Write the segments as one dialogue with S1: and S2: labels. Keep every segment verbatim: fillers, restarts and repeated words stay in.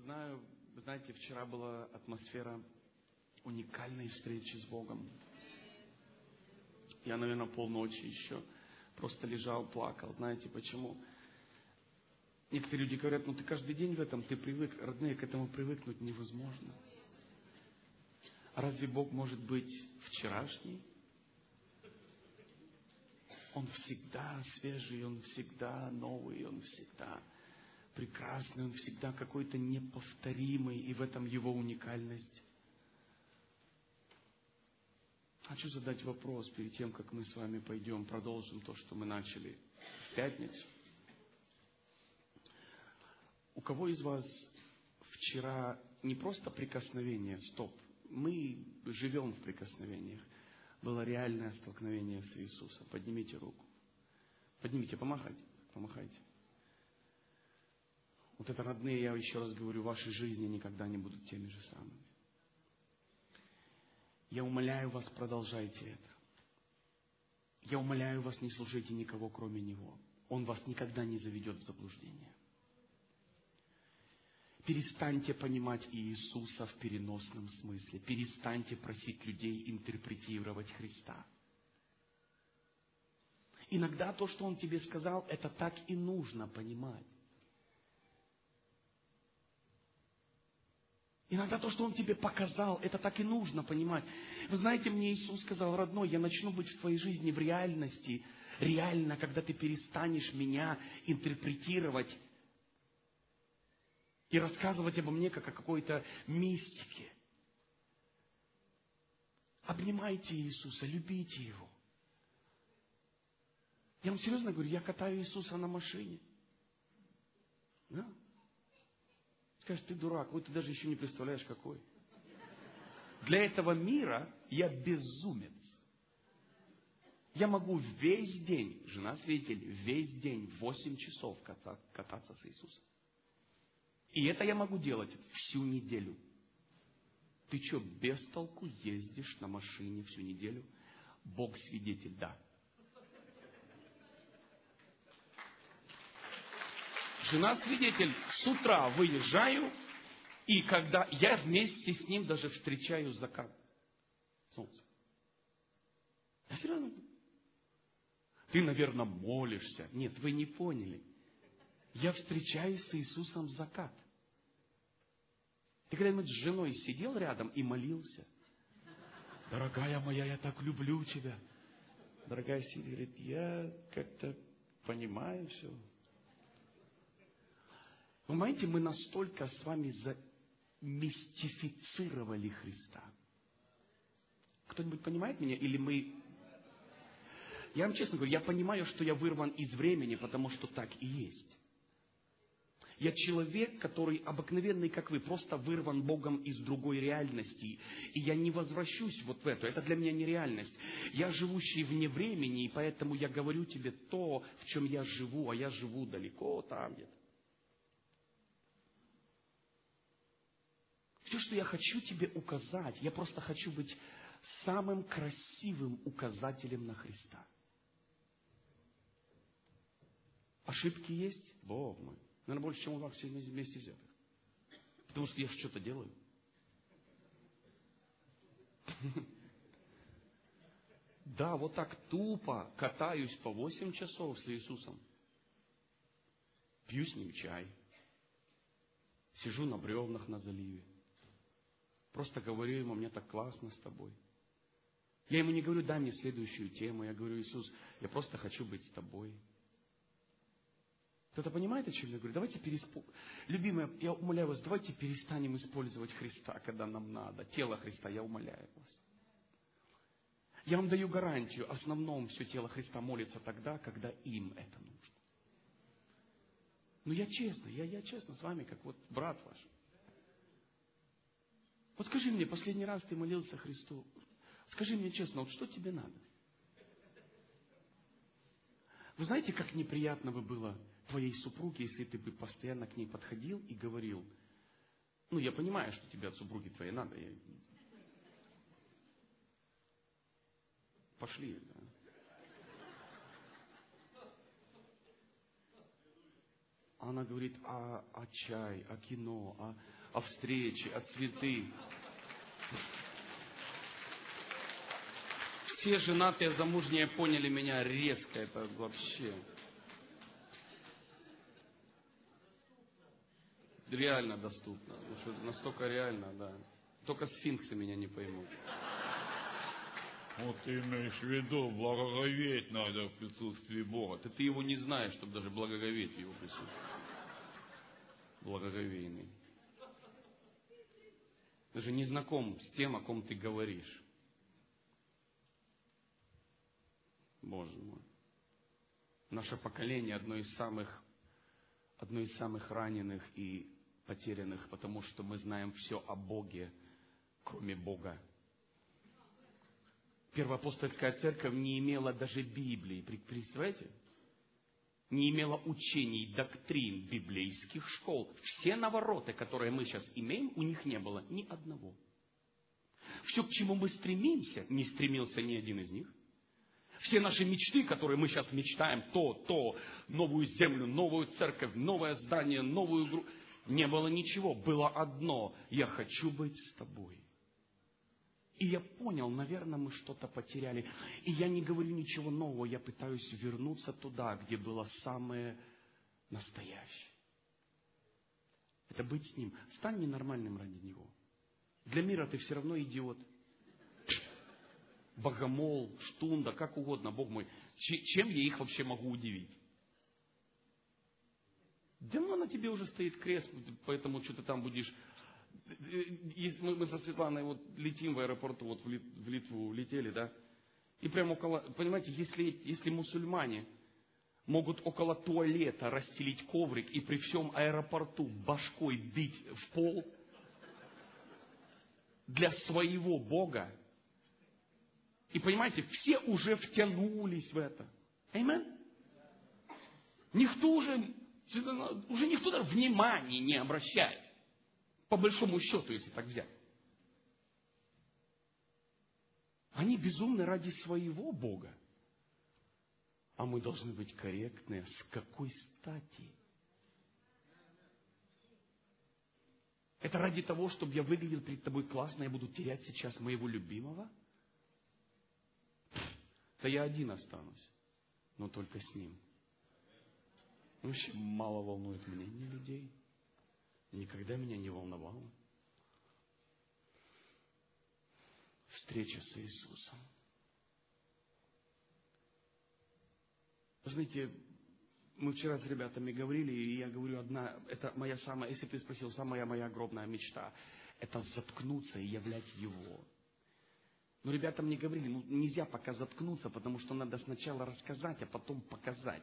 S1: знаю, вы знаете, вчера была атмосфера уникальной встречи с Богом. Я, наверное, полночи еще просто лежал, плакал. Знаете почему? Некоторые люди говорят, ну ты каждый день в этом, ты привык. Родные, к этому привыкнуть невозможно. А разве Бог может быть вчерашний? Он всегда свежий, Он всегда новый, Он всегда прекрасный, Он всегда какой-то неповторимый, и в этом Его уникальность. Хочу задать вопрос перед тем, как мы с вами пойдем, продолжим то, что мы начали в пятницу. У кого из вас вчера не просто прикосновение, стоп, мы живем в прикосновениях, было реальное столкновение с Иисусом? Поднимите руку. Поднимите, помахайте, помахайте. Вот это, родные, я еще раз говорю, ваши жизни никогда не будут теми же самыми. Я умоляю вас, продолжайте это. Я умоляю вас, не слушайте никого, кроме Него. Он вас никогда не заведет в заблуждение. Перестаньте понимать Иисуса в переносном смысле. Перестаньте просить людей интерпретировать Христа. Иногда то, что Он тебе сказал, это так и нужно понимать. Иногда то, что Он тебе показал, это так и нужно понимать. Вы знаете, мне Иисус сказал, родной, я начну быть в твоей жизни в реальности. Реально, когда ты перестанешь меня интерпретировать и рассказывать обо мне, как о какой-то мистике. Обнимайте Иисуса, любите Его. Я вам серьезно говорю, я катаю Иисуса на машине. Да? Скажешь, ты дурак, вот ты даже еще не представляешь, какой. Для этого мира я безумец. Я могу весь день, жена свидетель, весь день, восемь часов кататься с Иисусом. И это я могу делать всю неделю. Ты что, без толку ездишь на машине всю неделю? Бог свидетель, да. Жена свидетель, с утра выезжаю, и когда я вместе с ним даже встречаю закат солнца. Я серьезно? Ты, наверное, молишься. Нет, вы не поняли. Я встречаюсь с Иисусом закат. Ты когда-нибудь с женой сидел рядом и молился? Дорогая моя, я так люблю тебя. Дорогая сидит, говорит, я как-то понимаю все. Вы понимаете, мы настолько с вами замистифицировали Христа. Кто-нибудь понимает меня? Или мы... Я вам честно говорю, я понимаю, что я вырван из времени, потому что так и есть. Я человек, который обыкновенный, как вы, просто вырван Богом из другой реальности. И я не возвращусь вот в эту. Это для меня не реальность. Я живущий вне времени, и поэтому я говорю тебе то, в чем я живу, а я живу далеко там где-то. Все, что я хочу тебе указать, я просто хочу быть самым красивым указателем на Христа. Ошибки есть? Бог мой. Наверное, больше, чем у вас все вместе взятых. Потому что я что-то делаю. Да, вот так тупо катаюсь по восемь часов с Иисусом. Пью с Ним чай. Сижу на бревнах на заливе. Просто говорю Ему, мне так классно с Тобой. Я Ему не говорю, дай мне следующую тему. Я говорю, Иисус, я просто хочу быть с Тобой. Кто-то понимает, о чем я говорю? Давайте переспо... Любимые, я умоляю вас, давайте перестанем использовать Христа, когда нам надо. Тело Христа, я умоляю вас. Я вам даю гарантию, основном все тело Христа молится тогда, когда им это нужно. Ну, я честно, я, я честно с вами, как вот брат ваш. Вот скажи мне, последний раз ты молился Христу. Скажи мне честно, вот что тебе надо? Вы знаете, как неприятно бы было твоей супруге, если ты бы постоянно к ней подходил и говорил, ну, я понимаю, что тебе от супруги твоей надо. Я... Пошли. Да. Она говорит о, о чай, о кино, о, о встрече, о цветы. Все женатые, замужние поняли меня резко. Это вообще... Реально доступно. Ну, что настолько реально, да. Только сфинксы меня не поймут.
S2: Вот ты имеешь в виду, благоговеть надо в присутствии Бога.
S1: Ты, ты его не знаешь, чтобы даже благоговеть в его присутствии. Благоговейный. Даже не знаком с тем, о ком ты говоришь. Боже мой. Наше поколение одно из самых, одно из самых раненых и потерянных, потому что мы знаем все о Боге, кроме Бога. Первоапостольская церковь не имела даже Библии, представляете? Не имела учений, доктрин, библейских школ. Все навороты, которые мы сейчас имеем, у них не было ни одного. Все, к чему мы стремимся, не стремился ни один из них. Все наши мечты, которые мы сейчас мечтаем, то, то, новую землю, новую церковь, новое здание, новую игру, не было ничего. Было одно: я хочу быть с тобой. И я понял, наверное, мы что-то потеряли. И я не говорю ничего нового, я пытаюсь вернуться туда, где было самое настоящее. Это быть с Ним. Стань ненормальным ради Него. Для мира ты все равно идиот. Богомол, штунда, как угодно, Бог мой. Чем я их вообще могу удивить? Давно на тебе уже стоит крест, поэтому что ты там будешь... Мы, мы со Светланой вот летим в аэропорту, вот в, Лит, в Литву летели, да? И прямо около... Понимаете, если, если мусульмане могут около туалета расстелить коврик и при всем аэропорту башкой бить в пол для своего Бога, и понимаете, все уже втянулись в это. Аминь? Никто уже, уже никто даже внимания не обращает. По большому счету, если так взять. Они безумны ради своего Бога. А мы должны быть корректны. С какой стати? Это ради того, чтобы я выглядел перед тобой классно, я буду терять сейчас моего любимого? Да я один останусь, но только с ним. Вообще мало волнует мнение людей. Никогда меня не волновало. Встреча с Иисусом. Вы знаете, мы вчера с ребятами говорили, и я говорю, одна, это моя самая, если ты спросил, самая моя огромная мечта, это заткнуться и являть Его. Но ребята мне говорили, ну нельзя пока заткнуться, потому что надо сначала рассказать, а потом показать.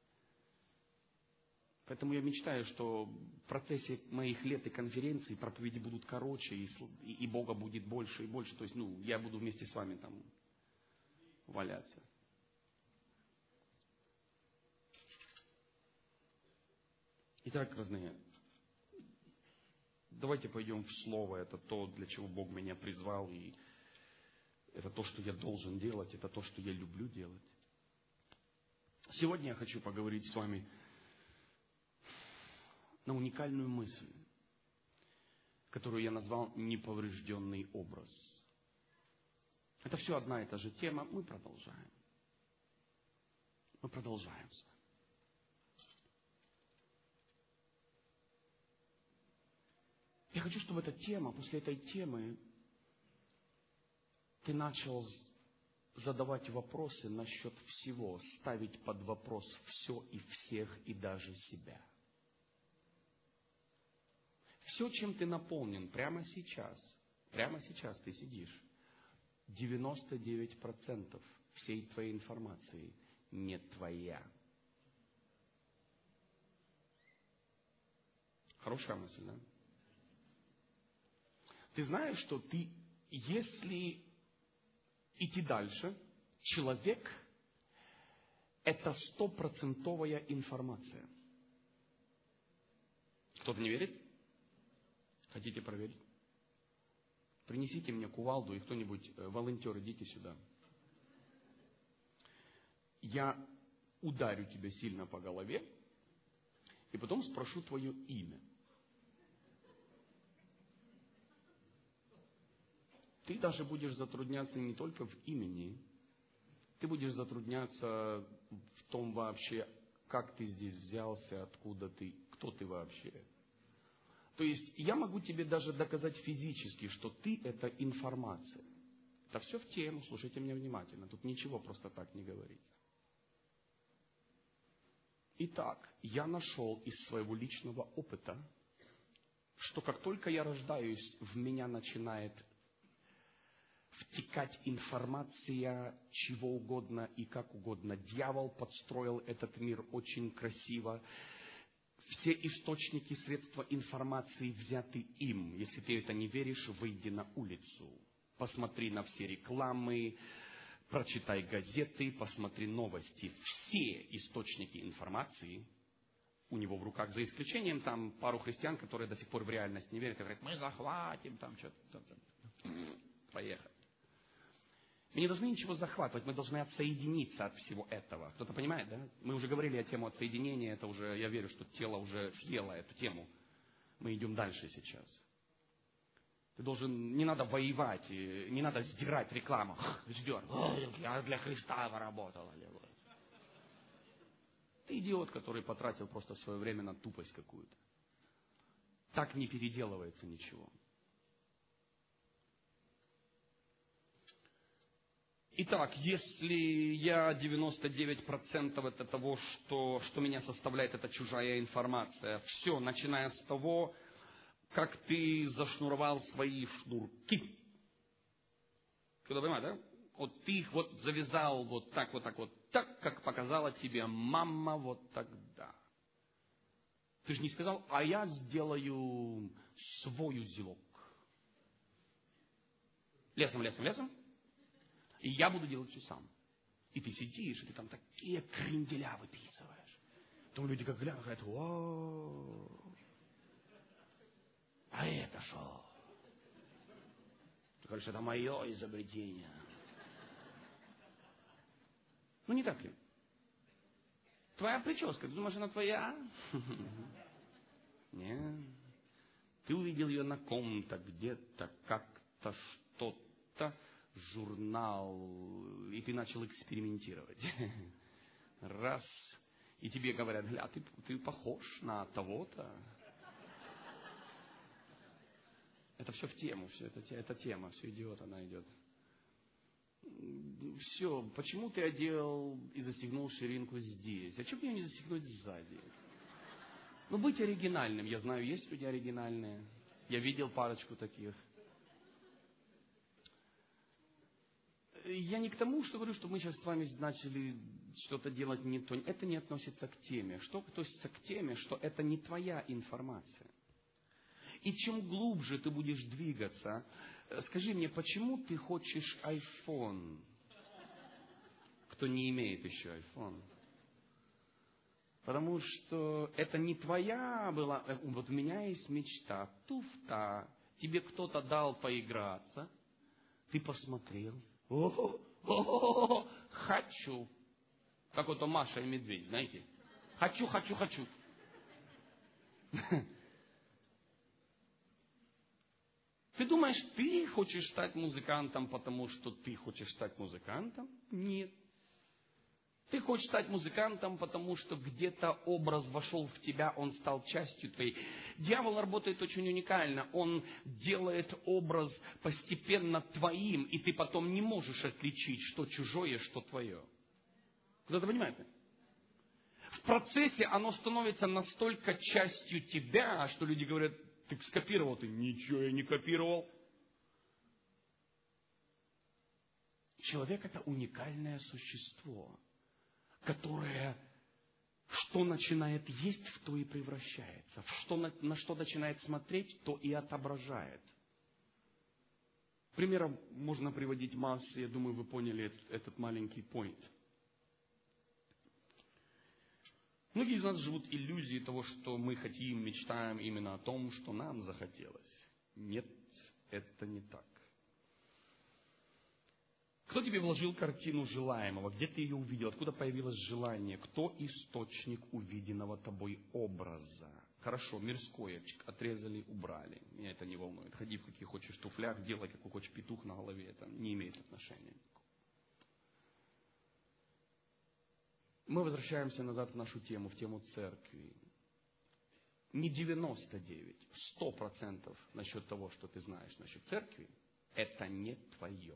S1: Поэтому я мечтаю, что в процессе моих лет и конференций проповеди будут короче, и, и Бога будет больше и больше. То есть, ну, я буду вместе с вами там валяться. Итак, родные, давайте пойдем в Слово. Это то, для чего Бог меня призвал, и это то, что я должен делать, это то, что я люблю делать. Сегодня я хочу поговорить с вами на уникальную мысль, которую я назвал «неповрежденный образ». Это все одна и та же тема. Мы продолжаем. Мы продолжаем с вами. Я хочу, чтобы эта тема, после этой темы, ты начал задавать вопросы насчет всего, ставить под вопрос все и всех, и даже себя. Все, чем ты наполнен прямо сейчас, прямо сейчас ты сидишь, девяносто девять процентов всей твоей информации не твоя. Хорошая мысль, да? Ты знаешь, что ты, если идти дальше, человек – это стопроцентовая информация. Кто-то не верит? Хотите проверить? Принесите мне кувалду, и кто-нибудь, волонтер, идите сюда. Я ударю тебя сильно по голове, И потом спрошу твое имя. Ты даже будешь затрудняться не только в имени, ты будешь затрудняться в том вообще, как ты здесь взялся, откуда ты, кто ты вообще. То есть я могу тебе даже доказать физически, что ты – это информация. Это все в тему, слушайте меня внимательно, тут ничего просто так не говорится. Итак, я нашел из своего личного опыта, что как только я рождаюсь, в меня начинает втекать информация чего угодно и как угодно. Дьявол подстроил этот мир очень красиво. Все источники, средства информации взяты им. Если ты это не веришь, выйди на улицу. Посмотри на все рекламы, прочитай газеты, посмотри новости. Все источники информации у него в руках, за исключением там пару христиан, которые до сих пор в реальность не верят и говорят, мы захватим там что-то. Поехали. Мы не должны ничего захватывать, мы должны отсоединиться от всего этого. Кто-то понимает, да? Мы уже говорили о теме отсоединения, это уже, я верю, что тело уже съело эту тему. Мы идем дальше сейчас. Ты должен, не надо воевать, не надо сдирать рекламу. Сдер, я для Христа работал. Ты идиот, который потратил просто свое время на тупость какую-то. Так не переделывается ничего. Итак, если я девяносто девять процентов это того, что, что меня составляет, это чужая информация. Все, начиная с того, как ты зашнуровал свои шнурки. Кто-то понимает, да? Вот ты их вот завязал вот так, вот так, вот так, как показала тебе мама вот тогда. Ты же не сказал, а я сделаю свой узелок. Лесом, лесом, лесом. И я буду делать все сам. И ты сидишь, и ты там такие кренделя выписываешь. Потом люди как глянут, говорят, о, а это что? Ты говоришь, это мое изобретение. Ну, не так ли? Твоя прическа, ты думаешь, она твоя? Нет. Ты увидел ее на ком-то, где-то, как-то, что-то. Журнал, и ты начал экспериментировать. Раз, и тебе говорят, гля, ты, ты похож на того-то. Это все в тему, все это, это тема, все идиот, она идет. Все, почему ты одел и застегнул ширинку здесь? А почему бы ее не застегнуть сзади? Ну, быть оригинальным, я знаю, есть люди оригинальные. Я видел парочку таких. Я не к тому, что говорю, что мы сейчас с вами начали что-то делать не то. Это не относится к теме. Что относится к теме, что это не твоя информация. И чем глубже ты будешь двигаться, скажи мне, почему ты хочешь iPhone? Кто не имеет еще iPhone? Потому что это не твоя была. Вот у меня есть мечта, туфта. Тебе кто-то дал поиграться, ты посмотрел. О-о-о, хочу. Как вот Маша и Медведь, знаете? Хочу, хочу, хочу. Ты думаешь, ты хочешь стать музыкантом, потому что ты хочешь стать музыкантом? Нет. Ты хочешь стать музыкантом, потому что где-то образ вошел в тебя, он стал частью твоей. Дьявол работает очень уникально. Он делает образ постепенно твоим, и ты потом не можешь отличить, что чужое, что твое. Кто-то понимает? В процессе оно становится настолько частью тебя, что люди говорят, ты скопировал, ты ничего я не копировал. Человек – это уникальное существо, которое что начинает есть, в то и превращается. Что, на, на что начинает смотреть, то и отображает. Примеров можно приводить массы, я думаю, вы поняли этот, этот маленький point. Многие из нас живут иллюзией того, что мы хотим, мечтаем именно о том, что нам захотелось. Нет, это не так. Кто тебе вложил картину желаемого? Где ты ее увидел? Откуда появилось желание? Кто источник увиденного тобой образа? Хорошо, мирское отрезали, убрали. Меня это не волнует. Ходи в каких хочешь туфлях, делай какой хочешь петух на голове. Это не имеет отношения. Мы возвращаемся назад в нашу тему, в тему церкви. Не девяносто девять, сто процентов насчет того, что ты знаешь насчет церкви, это не твое.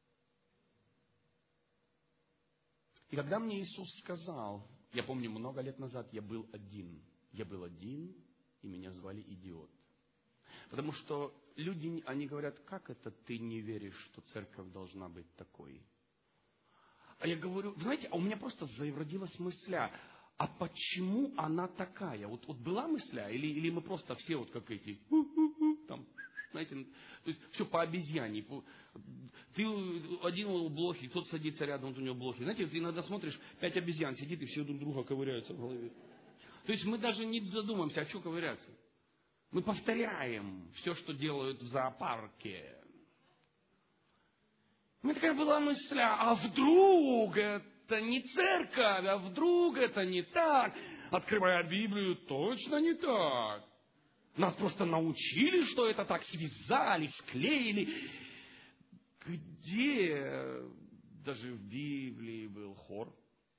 S1: И когда мне Иисус сказал, я помню, много лет назад я был один. Я был один, и меня звали идиот. Потому что люди, они говорят, как это ты не веришь, что церковь должна быть такой? А я говорю, знаете, а у меня просто зародилась мысля, а почему она такая? Вот, вот была мысля, или, или мы просто все вот как эти, там, знаете, то есть все по обезьяне. Ты один у блохи, тот садится рядом, вот у него блохи. Знаете, ты иногда смотришь, пять обезьян сидит, и все друг друга ковыряются в голове. То есть мы даже не задумаемся, а что ковыряться? Мы повторяем все, что делают в зоопарке. У меня такая была мысль, а вдруг это не церковь, а вдруг это не так? Открывая Библию, точно не так. Нас просто научили, что это так, связали, склеили. Где даже в Библии был хор?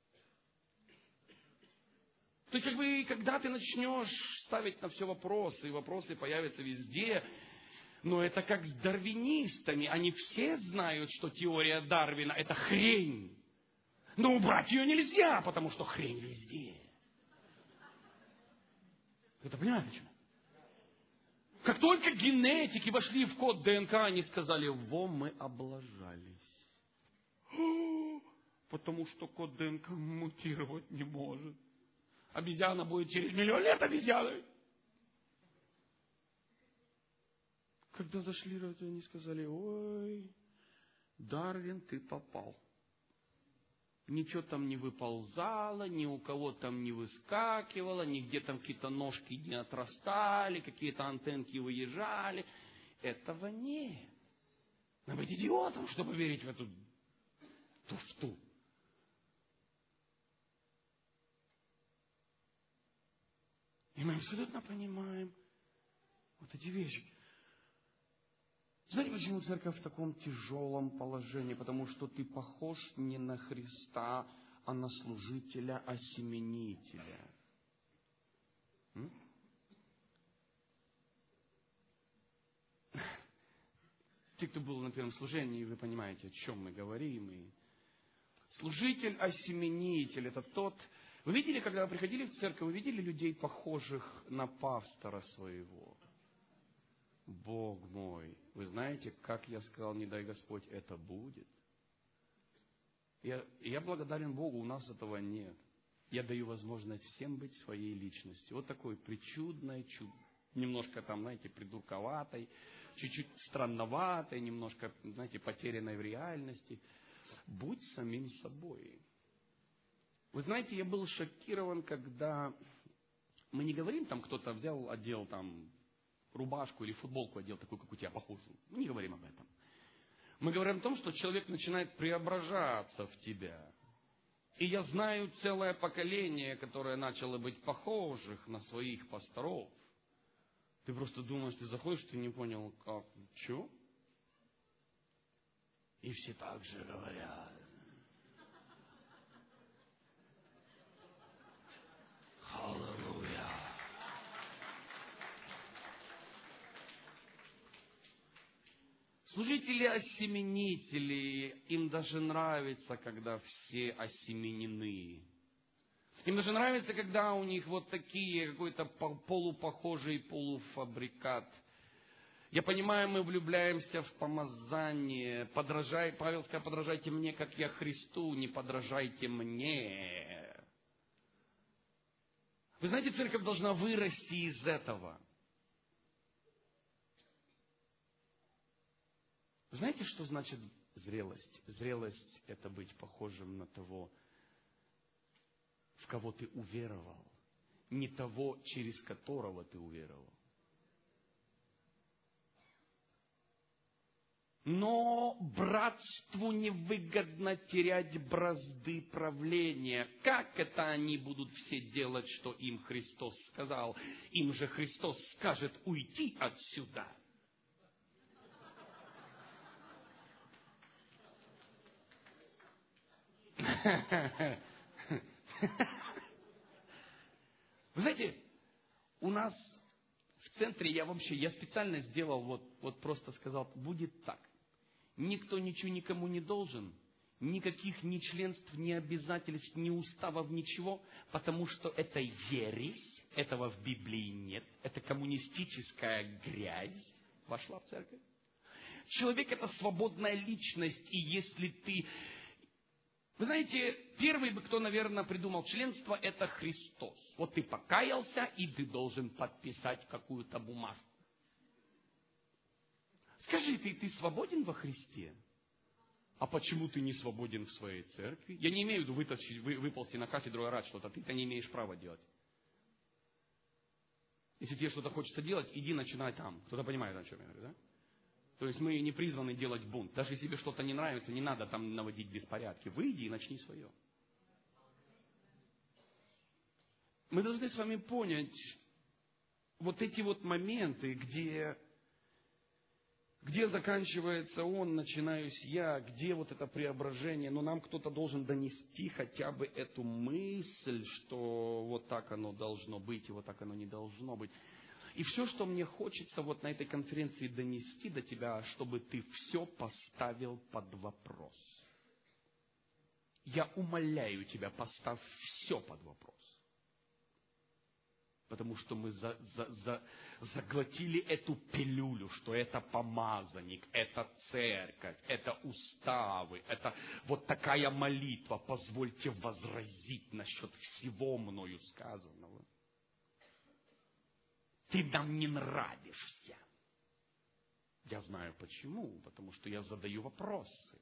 S1: То есть, как бы, когда ты начнешь ставить на все вопросы, и вопросы появятся везде, но это как с дарвинистами. Они все знают, что теория Дарвина – это хрень. Но убрать ее нельзя, потому что хрень везде. Это понимаете, почему? Как только генетики вошли в код ДНК, они сказали, во, мы облажались. Потому что код ДНК мутировать не может. Обезьяна будет через миллион лет обезьяной. Когда зашли, они сказали, ой, Дарвин, ты попал. Ничего там не выползало, ни у кого там не выскакивало, нигде там какие-то ножки не отрастали, какие-то антенки выезжали. Этого нет. Надо быть идиотом, чтобы верить в эту туфту. И мы абсолютно понимаем вот эти вещи. Знаете, почему церковь в таком тяжелом положении? Потому что ты похож не на Христа, а на служителя-осеменителя. М? Те, кто был на первом служении, вы понимаете, о чем мы говорим. И служитель-осеменитель – это тот... Вы видели, когда вы приходили в церковь, вы видели людей, похожих на пастора своего? Бог мой, вы знаете, как я сказал, не дай Господь, это будет. Я, я благодарен Богу, у нас этого нет. Я даю возможность всем быть своей личностью. Вот такой причудной, чуд... немножко там, знаете, придурковатой, чуть-чуть странноватой, немножко, знаете, потерянной в реальности. Будь самим собой. Вы знаете, я был шокирован, когда мы не говорим, там кто-то взял, одел там рубашку или футболку одел, такую, как у тебя, похожую. Мы не говорим об этом. Мы говорим о том, что человек начинает преображаться в тебя. И я знаю целое поколение, которое начало быть похожих на своих пасторов. Ты просто думаешь, ты заходишь, ты не понял, как, что? И все так же говорят. Аллилуйя. Служители-осеменители, им даже нравится, когда все осеменены. Им даже нравится, когда у них вот такие, какой-то полупохожий полуфабрикат. Я понимаю, мы влюбляемся в помазание. Подражай, Павел сказал, подражайте мне, как я Христу, не подражайте мне. Вы знаете, церковь должна вырасти из этого. Знаете, что значит зрелость? Зрелость – это быть похожим на того, в кого ты уверовал, не того, через которого ты уверовал. Но братству невыгодно терять бразды правления. Как это они будут все делать, что им Христос сказал? Им же Христос скажет уйти отсюда. Вы знаете, у нас в центре, я вообще, я специально сделал, вот, вот просто сказал, будет так. Никто ничего никому не должен, никаких ни членств, ни обязательств, ни уставов, ничего, потому что это ересь, этого в Библии нет, это коммунистическая грязь вошла в церковь. Человек — это свободная личность, и если ты... Вы знаете, первый бы, кто, наверное, придумал членство, это Христос. Вот ты покаялся, и ты должен подписать какую-то бумажку. Скажи, ты, ты свободен во Христе? А почему ты не свободен в своей церкви? Я не имею в виду вытащить, вы, выползти на кафедру и орать что-то. Ты-то не имеешь права делать. Если тебе что-то хочется делать, иди начинай там. Кто-то понимает, о чем я говорю, да? То есть мы не призваны делать бунт. Даже если тебе что-то не нравится, не надо там наводить беспорядки. Выйди и начни свое. Мы должны с вами понять вот эти вот моменты, где... Где заканчивается он, начинаюсь я, где вот это преображение. Но нам кто-то должен донести хотя бы эту мысль, что вот так оно должно быть, и вот так оно не должно быть. И все, что мне хочется вот на этой конференции донести до тебя, чтобы ты все поставил под вопрос. Я умоляю тебя, поставь все под вопрос. Потому что мы за, за, за, заглотили эту пилюлю, что это помазанник, это церковь, это уставы, это вот такая молитва. Позвольте возразить насчет всего мною сказанного. Ты нам не нравишься. Я знаю почему, потому что я задаю вопросы.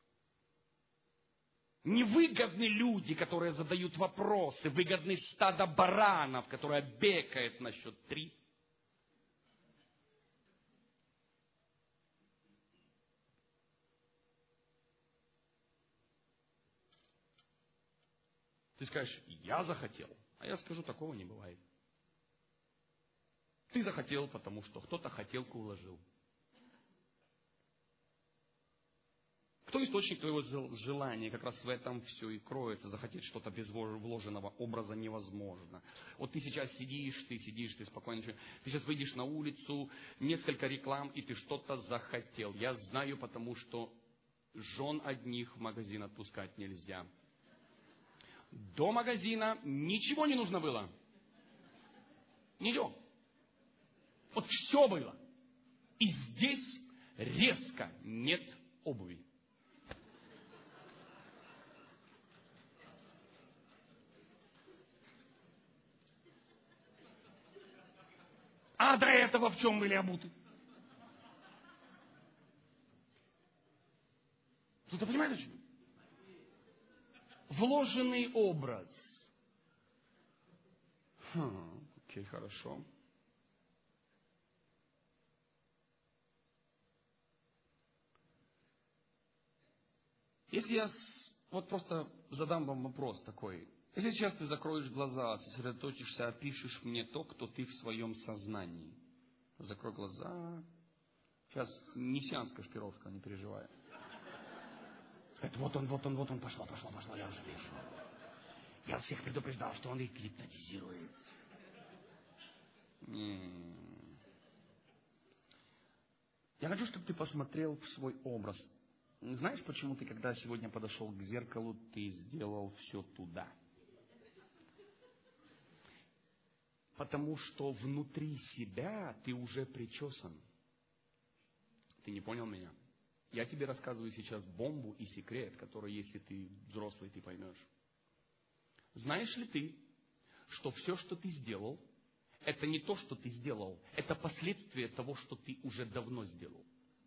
S1: Невыгодны люди, которые задают вопросы. Выгодны стадо баранов, которое бекает на счет три. Ты скажешь, я захотел. А я скажу, такого не бывает. Ты захотел, потому что кто-то хотелку уложил. Кто источник твоего желания? Как раз в этом все и кроется. Захотеть что-то без вложенного образа невозможно. Вот ты сейчас сидишь, ты сидишь, ты спокойно. Ты сейчас выйдешь на улицу, несколько реклам, и ты что-то захотел. Я знаю, потому что жен одних в магазин отпускать нельзя. До магазина ничего не нужно было. Ничего. Вот все было. И здесь резко нет обуви. А до этого в чем были обуты? Кто-то понимает, о чем? Вложенный образ. Хм, окей, хорошо. Если я вот просто задам вам вопрос такой. Если сейчас ты закроешь глаза, сосредоточишься, опишешь мне то, кто ты в своем сознании. Закрой глаза. Сейчас не сеанс Кашпировского, не переживай. Сказать, вот он, вот он, вот он, пошло, пошло, пошло, я уже вижу. Я всех предупреждал, что он их гипнотизирует. М-м-м. Я хочу, чтобы ты посмотрел в свой образ. Знаешь, почему ты, когда сегодня подошел к зеркалу, ты сделал все туда? Потому что внутри себя ты уже причесан. Ты не понял меня? Я тебе рассказываю сейчас бомбу и секрет, который, если ты взрослый, ты поймешь. Знаешь ли ты, что все, что ты сделал, это не то, что ты сделал, это последствия того, что ты уже давно сделал.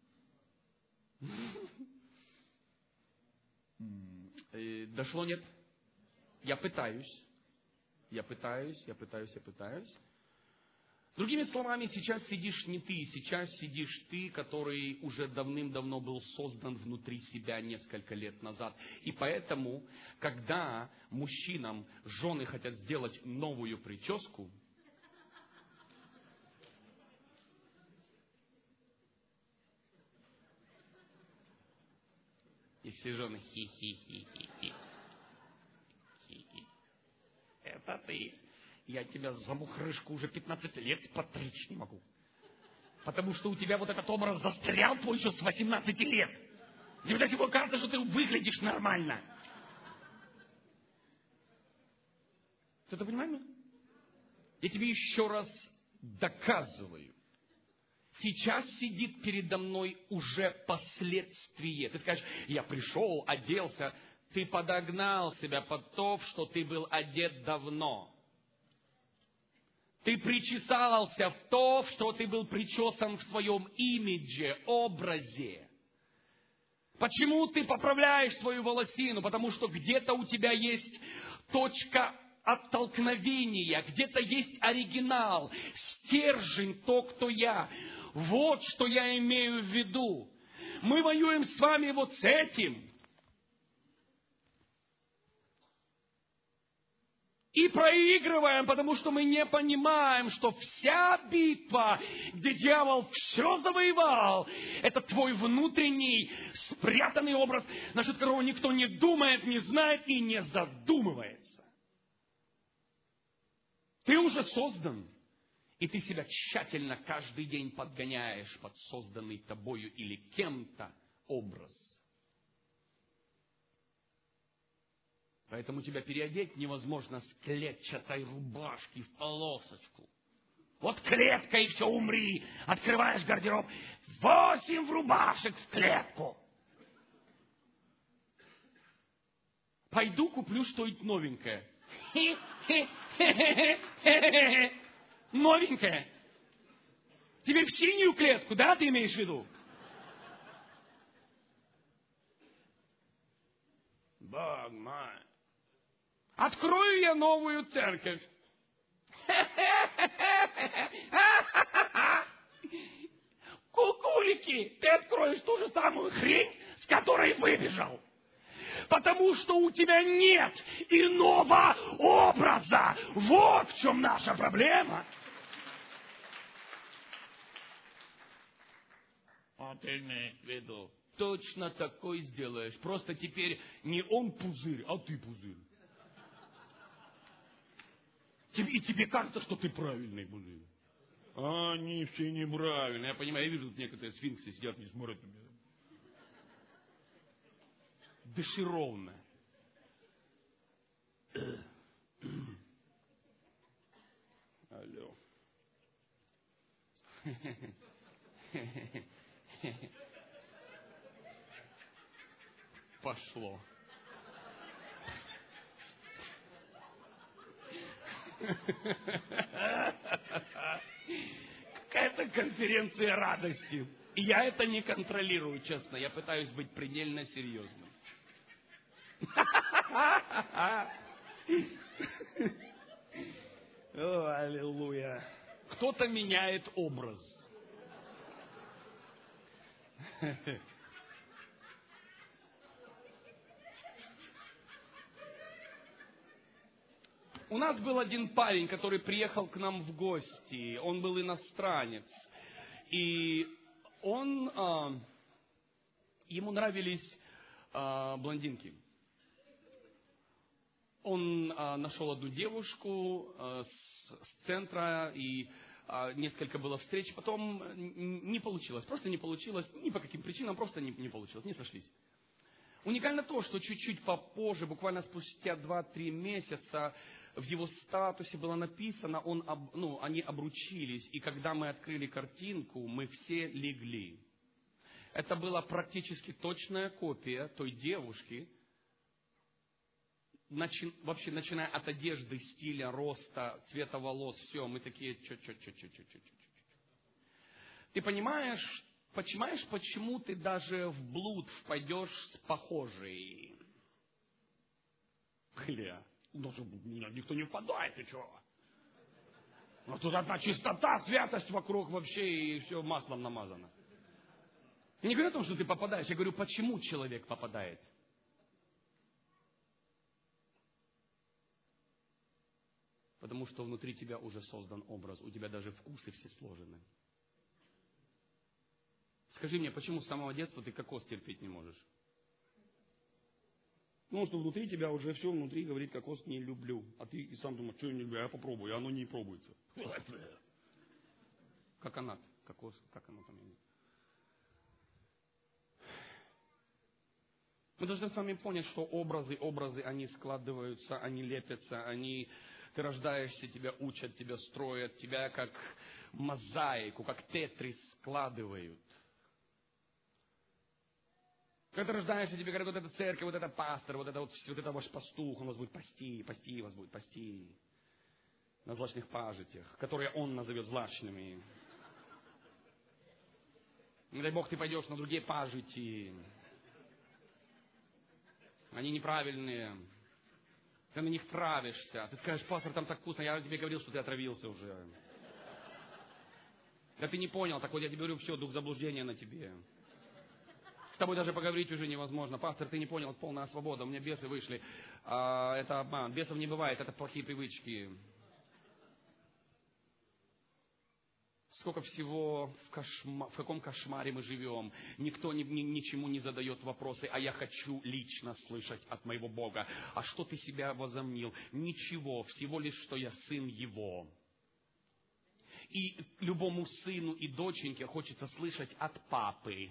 S1: Дошло, нет? Я пытаюсь. Я пытаюсь, я пытаюсь, я пытаюсь. Другими словами, сейчас сидишь не ты, сейчас сидишь ты, который уже давным-давно был создан внутри себя несколько лет назад. И поэтому, когда мужчинам жены хотят сделать новую прическу, и все жены хи-хи-хи-хи-хи. Хи-хи. Это ты. Я тебя за мухрышку уже пятнадцать лет потричь не могу. Потому что у тебя вот этот образ застрял твой еще с восемнадцати лет. Тебе до сих пор кажется, что ты выглядишь нормально. Ты это понимаешь? Я тебе еще раз доказываю. Сейчас сидит передо мной уже последствие. Ты скажешь, я пришел, оделся. Ты подогнал себя под то, что ты был одет давно. Ты причесался в то, что ты был причесан в своем имидже, образе. Почему ты поправляешь свою волосину? Потому что где-то у тебя есть точка оттолкновения, где-то есть оригинал, стержень, то, кто я. Вот что я имею в виду. Мы воюем с вами вот с этим. И проигрываем, потому что мы не понимаем, что вся битва, где дьявол все завоевал, это твой внутренний спрятанный образ, насчет которого никто не думает, не знает и не задумывается. Ты уже создан, и ты себя тщательно каждый день подгоняешь под созданный тобою или кем-то образ. Поэтому тебя переодеть невозможно с клетчатой рубашки в полосочку. Вот клетка и все, умри. Открываешь гардероб. Восемь рубашек в клетку. Пойду куплю что-нибудь новенькое. Новенькое. Теперь в синюю клетку, да, ты имеешь в виду? Бог мой. Открою я новую церковь. Кукулики, ты откроешь ту же самую хрень, с которой выбежал. Потому что у тебя нет иного образа. Вот в чем наша проблема. А ты имеешь в виду? Точно такой сделаешь. Просто теперь не он пузырь, а ты пузырь. И тебе кажется, что ты правильный пузырь. А они все неправильные. Я понимаю, я вижу, некоторые сфинксы сидят, не смотрят на меня. Дыши ровно. Алло. Пошло. Какая-то конференция радости. И я это не контролирую, честно. Я пытаюсь быть предельно серьезным. О, аллилуйя. Кто-то меняет образ. У нас был один парень, который приехал к нам в гости. Он был иностранец. И он, э, ему нравились э, блондинки. Он э, нашел одну девушку э, с, с центра, и э, несколько было встреч. Потом не получилось, просто не получилось. Ни по каким причинам, просто не, не получилось, не сошлись. Уникально то, что чуть-чуть попозже, буквально спустя два-три месяца, в его статусе было написано, он, об, ну, они обручились, и когда мы открыли картинку, мы все легли. Это была практически точная копия той девушки, начи, вообще начиная от одежды, стиля, роста, цвета волос, все, мы такие, чё-чё-чё-чё-чё-чё-чё. Ты понимаешь, понимаешь, почему ты даже в блуд впадешь с похожей? Бля. Даже никто не впадает, ты чего? Но тут одна чистота, святость вокруг вообще, и все маслом намазано. Я не говорю о том, что ты попадаешь, я говорю, почему человек попадает. Потому что внутри тебя уже создан образ, у тебя даже вкусы все сложены. Скажи мне, почему с самого детства ты кокос терпеть не можешь? Ну, что внутри тебя уже все внутри говорит, кокос не люблю. А ты и сам думаешь, что я не люблю, а я попробую, и оно не пробуется. Коконат, кокос, как оно там. Мы должны с вами понять, что образы, образы, они складываются, они лепятся, они... Ты рождаешься, тебя учат, тебя строят, тебя как мозаику, как тетрис складывают. Когда ты рождаешься, тебе говорят, вот это церковь, вот это пастор, вот это вот, вот это ваш пастух, он вас будет пасти, пасти вас будет пасти на злачных пажитях, которые он назовет злачными. Не дай Бог, ты пойдешь на другие пажити. Они неправильные. Ты на них травишься. Ты скажешь, пастор, там так вкусно. Я тебе говорил, что ты отравился уже. Да ты не понял. Так вот я тебе говорю, все, дух заблуждения на тебе. С тобой даже поговорить уже невозможно. Пастор, ты не понял, это полная свобода. У меня бесы вышли. А, это обман. Бесов не бывает, это плохие привычки. Сколько всего в, кошма... в каком кошмаре мы живем. Никто ни, ни, ничему не задает вопросы, а я хочу лично слышать от моего Бога. А что ты себя возомнил? Ничего, всего лишь, что я сын Его. И любому сыну и доченьке хочется слышать от папы.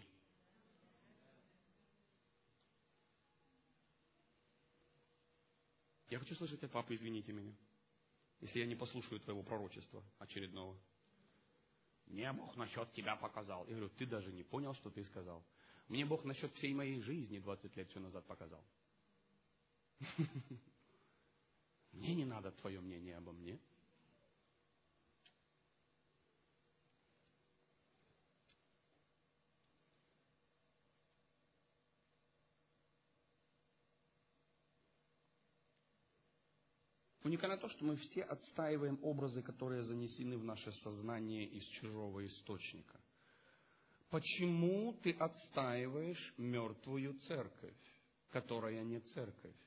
S1: Я хочу слышать от папы, извините меня, если я не послушаю твоего пророчества очередного. Мне Бог насчет тебя показал. Я говорю, ты даже не понял, что ты сказал. Мне Бог насчет всей моей жизни двадцать лет все назад показал. Мне не надо твое мнение обо мне. Уникально то, что мы все отстаиваем образы, которые занесены в наше сознание из чужого источника. Почему ты отстаиваешь мертвую церковь, которая не церковь?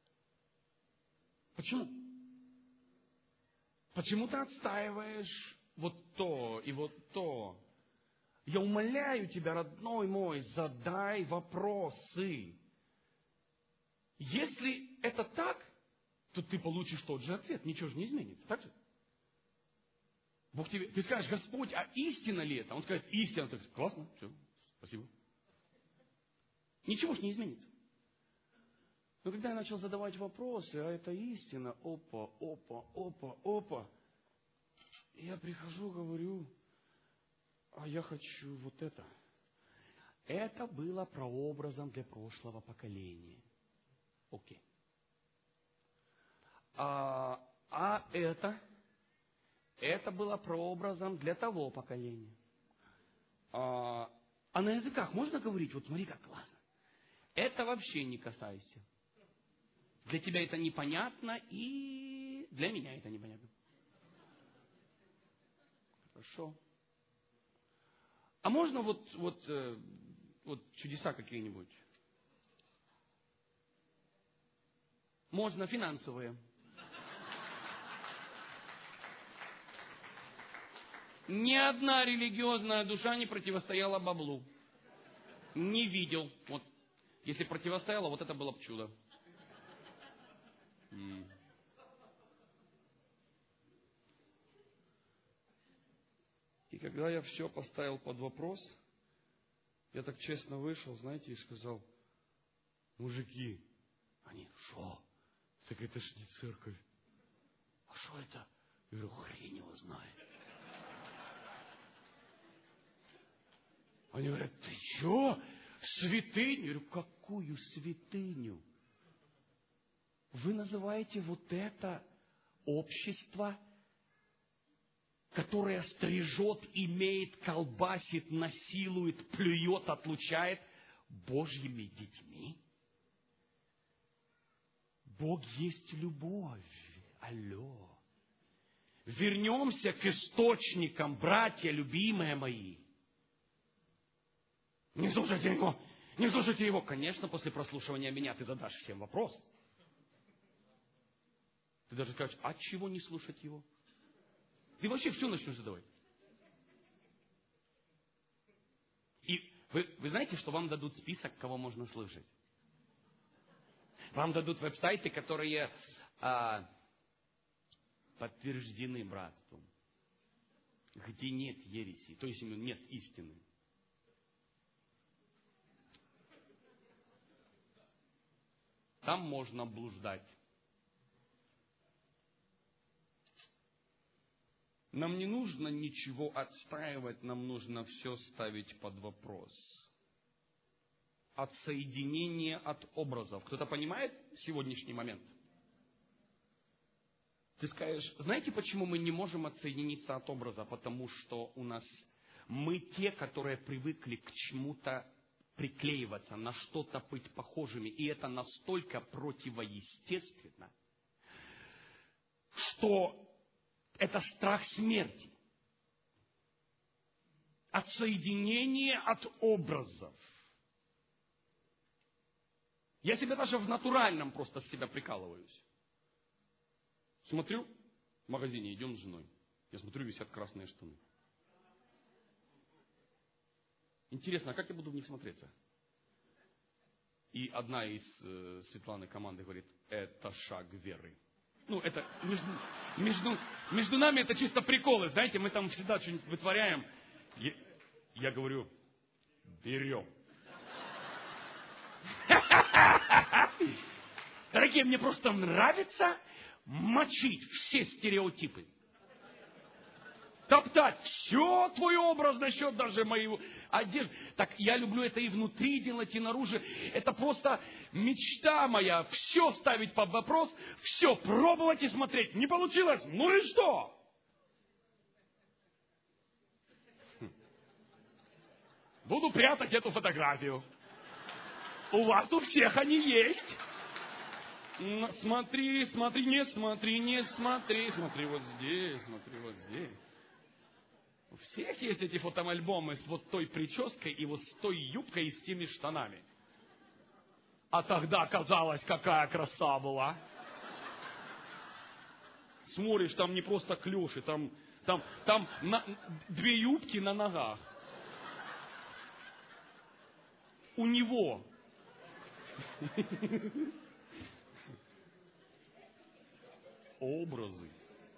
S1: Почему? Почему ты отстаиваешь вот то и вот то? Я умоляю тебя, родной мой, задай вопросы. Если это так, то ты получишь тот же ответ. Ничего же не изменится. Так же? Бог тебе, ты скажешь, Господь, а истина ли это? Он скажет, истина. Ты скажешь, классно, все, спасибо. Ничего же не изменится. Но когда я начал задавать вопросы, а это истина, опа, опа, опа, опа, я прихожу, говорю, а я хочу вот это. Это было прообразом для прошлого поколения. Окей. А, а это, это было прообразом для того поколения. А, а на языках можно говорить? Вот смотри, как классно. Это вообще не касайся. Для тебя это непонятно, и для меня это непонятно. Хорошо. А можно вот, вот, э, вот чудеса какие-нибудь? Можно финансовые. Ни одна религиозная душа не противостояла баблу. Не видел. Вот, если противостояла, вот это было бы чудо. М. И когда я все поставил под вопрос, я так честно вышел, знаете, и сказал, мужики, они, шо? Так это ж не церковь. А что это? Я говорю, хрень его знает. Они говорят, ты что? Святыню? Я говорю, какую святыню? Вы называете вот это общество, которое стрижет, имеет, колбасит, насилует, плюет, отлучает, Божьими детьми? Бог есть любовь. Алло. Вернемся к источникам, братья, любимые мои. Не слушайте его, не слушайте его. Конечно, после прослушивания меня ты задашь всем вопрос. Ты даже скажешь, а чего не слушать его? Ты вообще все начнешь задавать. И вы, вы знаете, что вам дадут список, кого можно слышать? Вам дадут веб-сайты, которые а, подтверждены братством, где нет ереси, то есть нет истины. Там можно блуждать. Нам не нужно ничего отстаивать, нам нужно все ставить под вопрос. Отсоединение от образов. Кто-то понимает сегодняшний момент? Ты скажешь, знаете, почему мы не можем отсоединиться от образа? Потому что у нас мы те, которые привыкли к чему-то приклеиваться, на что-то быть похожими. И это настолько противоестественно, что это страх смерти. Отсоединение от образов. Я себя даже в натуральном просто с себя прикалываюсь. Смотрю, в магазине идем с женой. Я смотрю, висят красные штаны. Интересно, а как я буду в них смотреться? И одна из э, Светланы команды говорит, это шаг веры. Ну, это между, между, между нами это чисто приколы, знаете, мы там всегда что-нибудь вытворяем. Я, я говорю, берем. Дорогие, мне просто нравится мочить все стереотипы. Топтать все твой образ насчет даже моего одежды. Так я люблю это и внутри делать, и наружу. Это просто мечта моя. Все ставить под вопрос, все пробовать и смотреть. Не получилось? Ну и что? Буду прятать эту фотографию. У вас у всех они есть. Смотри, смотри, не смотри, не смотри. Смотри вот здесь, смотри вот здесь. У всех есть эти фотоальбомы с вот той прической и вот с той юбкой и с теми штанами. А тогда казалось, какая краса была. Смотришь, там не просто клёши, там, там, там на, две юбки на ногах. У него. Образы.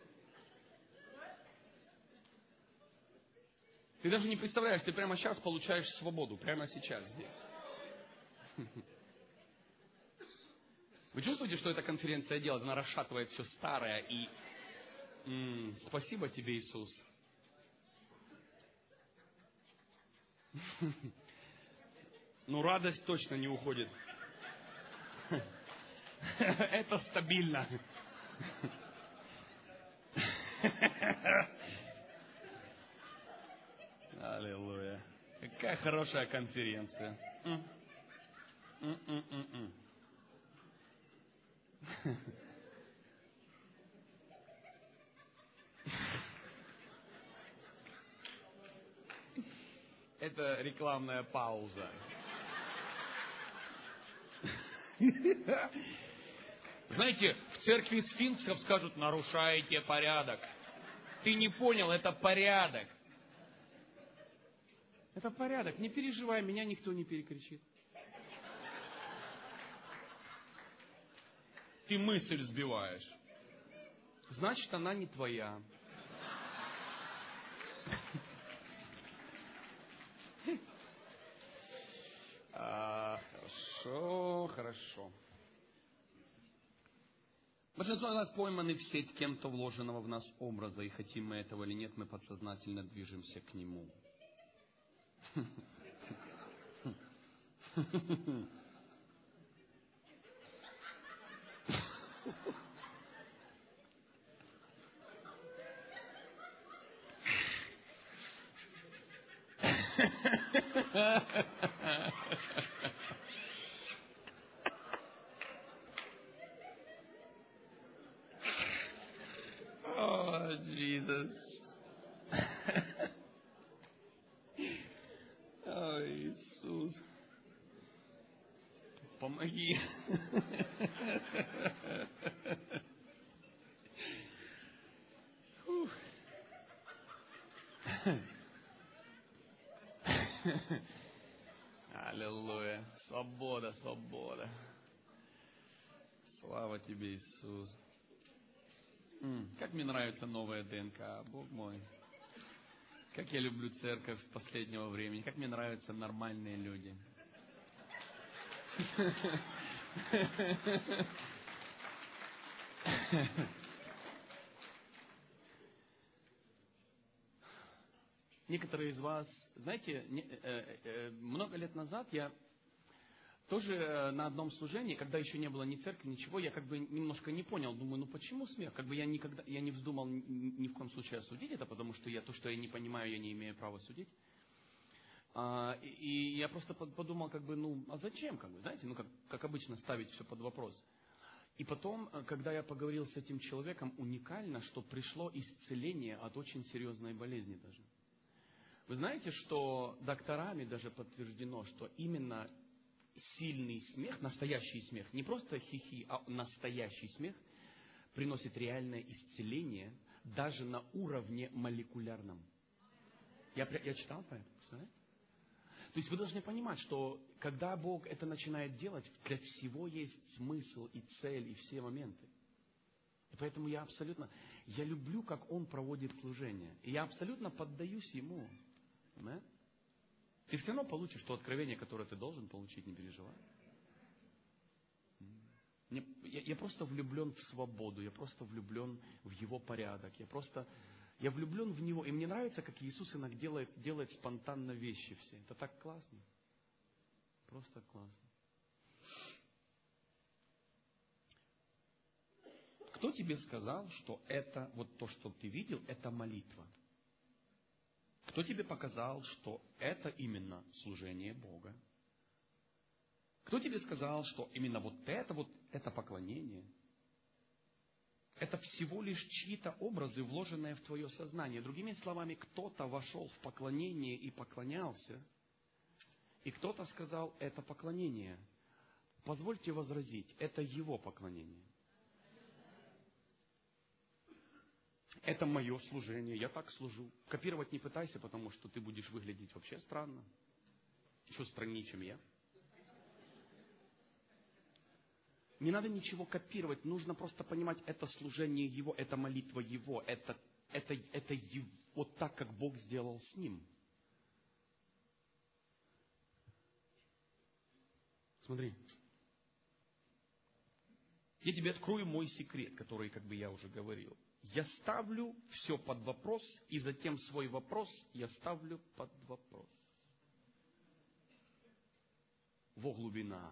S1: Ты даже не представляешь, ты прямо сейчас получаешь свободу, прямо сейчас, здесь. Вы чувствуете, что эта конференция делает? Она расшатывает все старое и... М-м, спасибо тебе, Иисус. Ну, радость точно не уходит. Это стабильно. Аллилуйя. Какая хорошая конференция. М-м-м-м. Это рекламная пауза. Знаете, в церкви сфинксов скажут, нарушаете порядок. Ты не понял, это порядок. Это порядок. Не переживай, меня никто не перекричит. Ты мысль сбиваешь. Значит, она не твоя. А, хорошо, хорошо. Большинство из нас пойманы в сеть кем-то вложенного в нас образа, и хотим мы этого или нет, мы подсознательно движемся к нему. О, помоги. Фух. Аллилуйя. Свобода, свобода. Слава тебе, Иисус. М, Как мне нравится новая ДНК, Бог мой. Как я люблю церковь последнего времени. Как мне нравятся нормальные люди. Некоторые из вас, знаете, не- э, э, много лет назад я тоже э, на одном служении, когда еще не было ни церкви, ничего, я как бы немножко не понял, думаю, ну почему смех? Как бы я никогда, я не вздумал ни, ни в коем случае осудить это, потому что я то, что я не понимаю, я не имею права судить. А, и, и я просто под- подумал, как бы, ну, а зачем, как бы, знаете, ну, как, как обычно ставить все под вопрос. И потом, э, когда я поговорил с этим человеком, уникально, что пришло исцеление от очень серьезной болезни даже. Вы знаете, что докторами даже подтверждено, что именно сильный смех, настоящий смех, не просто хихи, а настоящий смех, приносит реальное исцеление даже на уровне молекулярном. Я, пря- я читал про это, представляете? То есть вы должны понимать, что когда Бог это начинает делать, для всего есть смысл и цель, и все моменты. И поэтому я абсолютно, я люблю, как Он проводит служение. И я абсолютно поддаюсь Ему. Да? Ты все равно получишь то откровение, которое ты должен получить, не переживай. Мне, я, я просто влюблен в свободу, я просто влюблен в Его порядок, я просто, я влюблен в Него. И мне нравится, как Иисус иногда делает, делает спонтанно вещи все. Это так классно. Просто классно. Кто тебе сказал, что это, вот то, что ты видел, это молитва? Кто тебе показал, что это именно служение Бога? Кто тебе сказал, что именно вот это вот, это поклонение? Это всего лишь чьи-то образы, вложенные в твое сознание. Другими словами, кто-то вошел в поклонение и поклонялся, и кто-то сказал, это поклонение. Позвольте возразить, это его поклонение. Это мое служение, я так служу. Копировать не пытайся, потому что ты будешь выглядеть вообще странно. Еще страннее, чем я. Не надо ничего копировать, нужно просто понимать, это служение Его, это молитва Его, это, это, это Его, вот так, как Бог сделал с Ним. Смотри. Я тебе открою мой секрет, который, как бы я уже говорил. Я ставлю все под вопрос, и затем свой вопрос я ставлю под вопрос. Во глубина.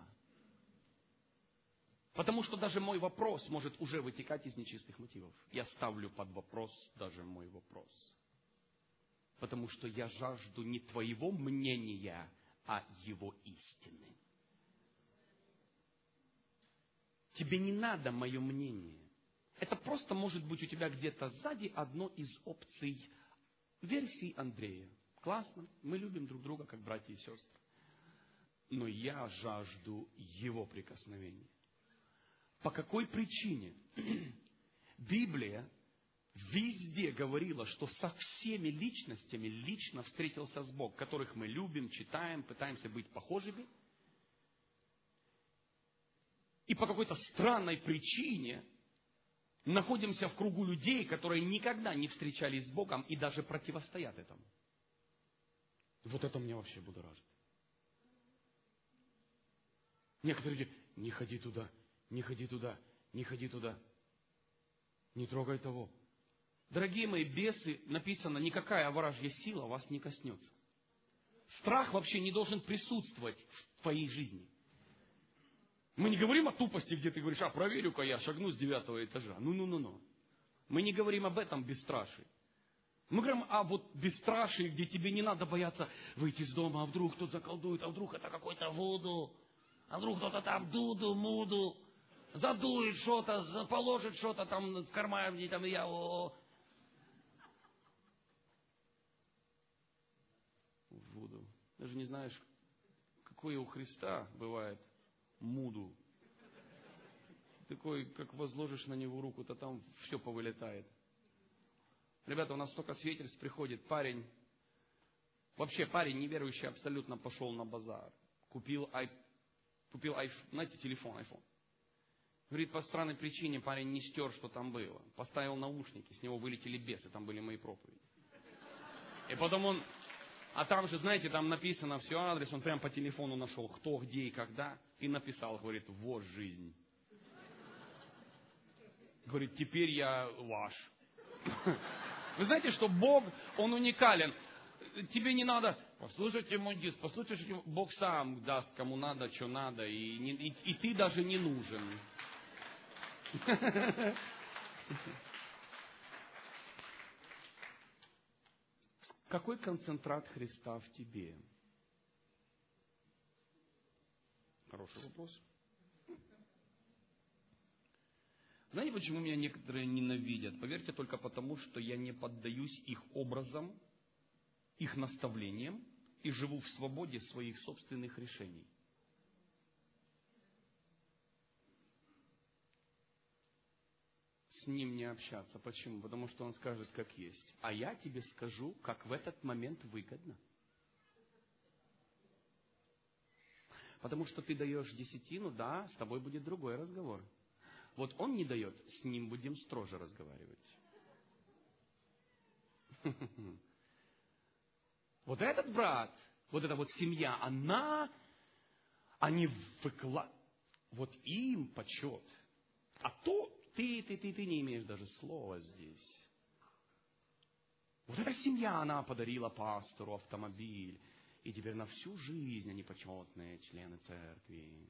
S1: Потому что даже мой вопрос может уже вытекать из нечистых мотивов. Я ставлю под вопрос даже мой вопрос. Потому что я жажду не твоего мнения, а его истины. Тебе не надо мое мнение. Это просто может быть у тебя где-то сзади одно из опций версий Андрея. Классно, мы любим друг друга, как братья и сестры. Но я жажду его прикосновения. По какой причине? Библия везде говорила, что со всеми личностями лично встретился с Богом, которых мы любим, читаем, пытаемся быть похожими. И по какой-то странной причине находимся в кругу людей, которые никогда не встречались с Богом и даже противостоят этому. Вот это меня вообще будоражит. Некоторые люди, не ходи туда, не ходи туда, не ходи туда, не трогай того. Дорогие мои, бесы, написано, никакая ворожья сила вас не коснется. Страх вообще не должен присутствовать в твоей жизни. Мы не говорим о тупости, где ты говоришь, а проверю-ка я, шагну с девятого этажа. Ну-ну-ну-ну. Мы не говорим об этом бесстрашии. Мы говорим о вот бесстрашии, где тебе не надо бояться выйти из дома, а вдруг кто-то заколдует, а вдруг это какой-то вуду, а вдруг кто-то там дуду-муду, задует что-то, положит что-то там в карман, где там я... О-о-о. Вуду. Даже не знаешь, какое у Христа бывает Муду. Такой, как возложишь на него руку, то там все повылетает. Ребята, у нас столько свидетельств приходит. Парень, вообще парень неверующий абсолютно пошел на базар. Купил, ай, купил айф, знаете, телефон, айфон. Говорит, по странной причине парень не стер, что там было. Поставил наушники, с него вылетели бесы, там были мои проповеди. И потом он, а там же, знаете, там написано все, адрес, он прям по телефону нашел, кто, где и когда, и написал, говорит, вот жизнь. Говорит, теперь я ваш. Вы знаете, что Бог, Он уникален. Тебе не надо, послушайте мой диск, послушайте, Бог сам даст, кому надо, что надо, и, не, и, и ты даже не нужен. Какой концентрат Христа в тебе? Хороший вопрос. Знаете, почему меня некоторые ненавидят? Поверьте, только потому, что я не поддаюсь их образам, их наставлениям и живу в свободе своих собственных решений. С ним не общаться. Почему? Потому что он скажет, как есть. А я тебе скажу, как в этот момент выгодно. Потому что ты даешь десятину, да, с тобой будет другой разговор. Вот он не дает, с ним будем строже разговаривать. Вот этот брат, вот эта вот семья, она, они выкла... Вот им почет. А то ты, ты, ты, ты не имеешь даже слова здесь. Вот эта семья, она подарила пастору автомобиль. И теперь на всю жизнь они почетные члены церкви.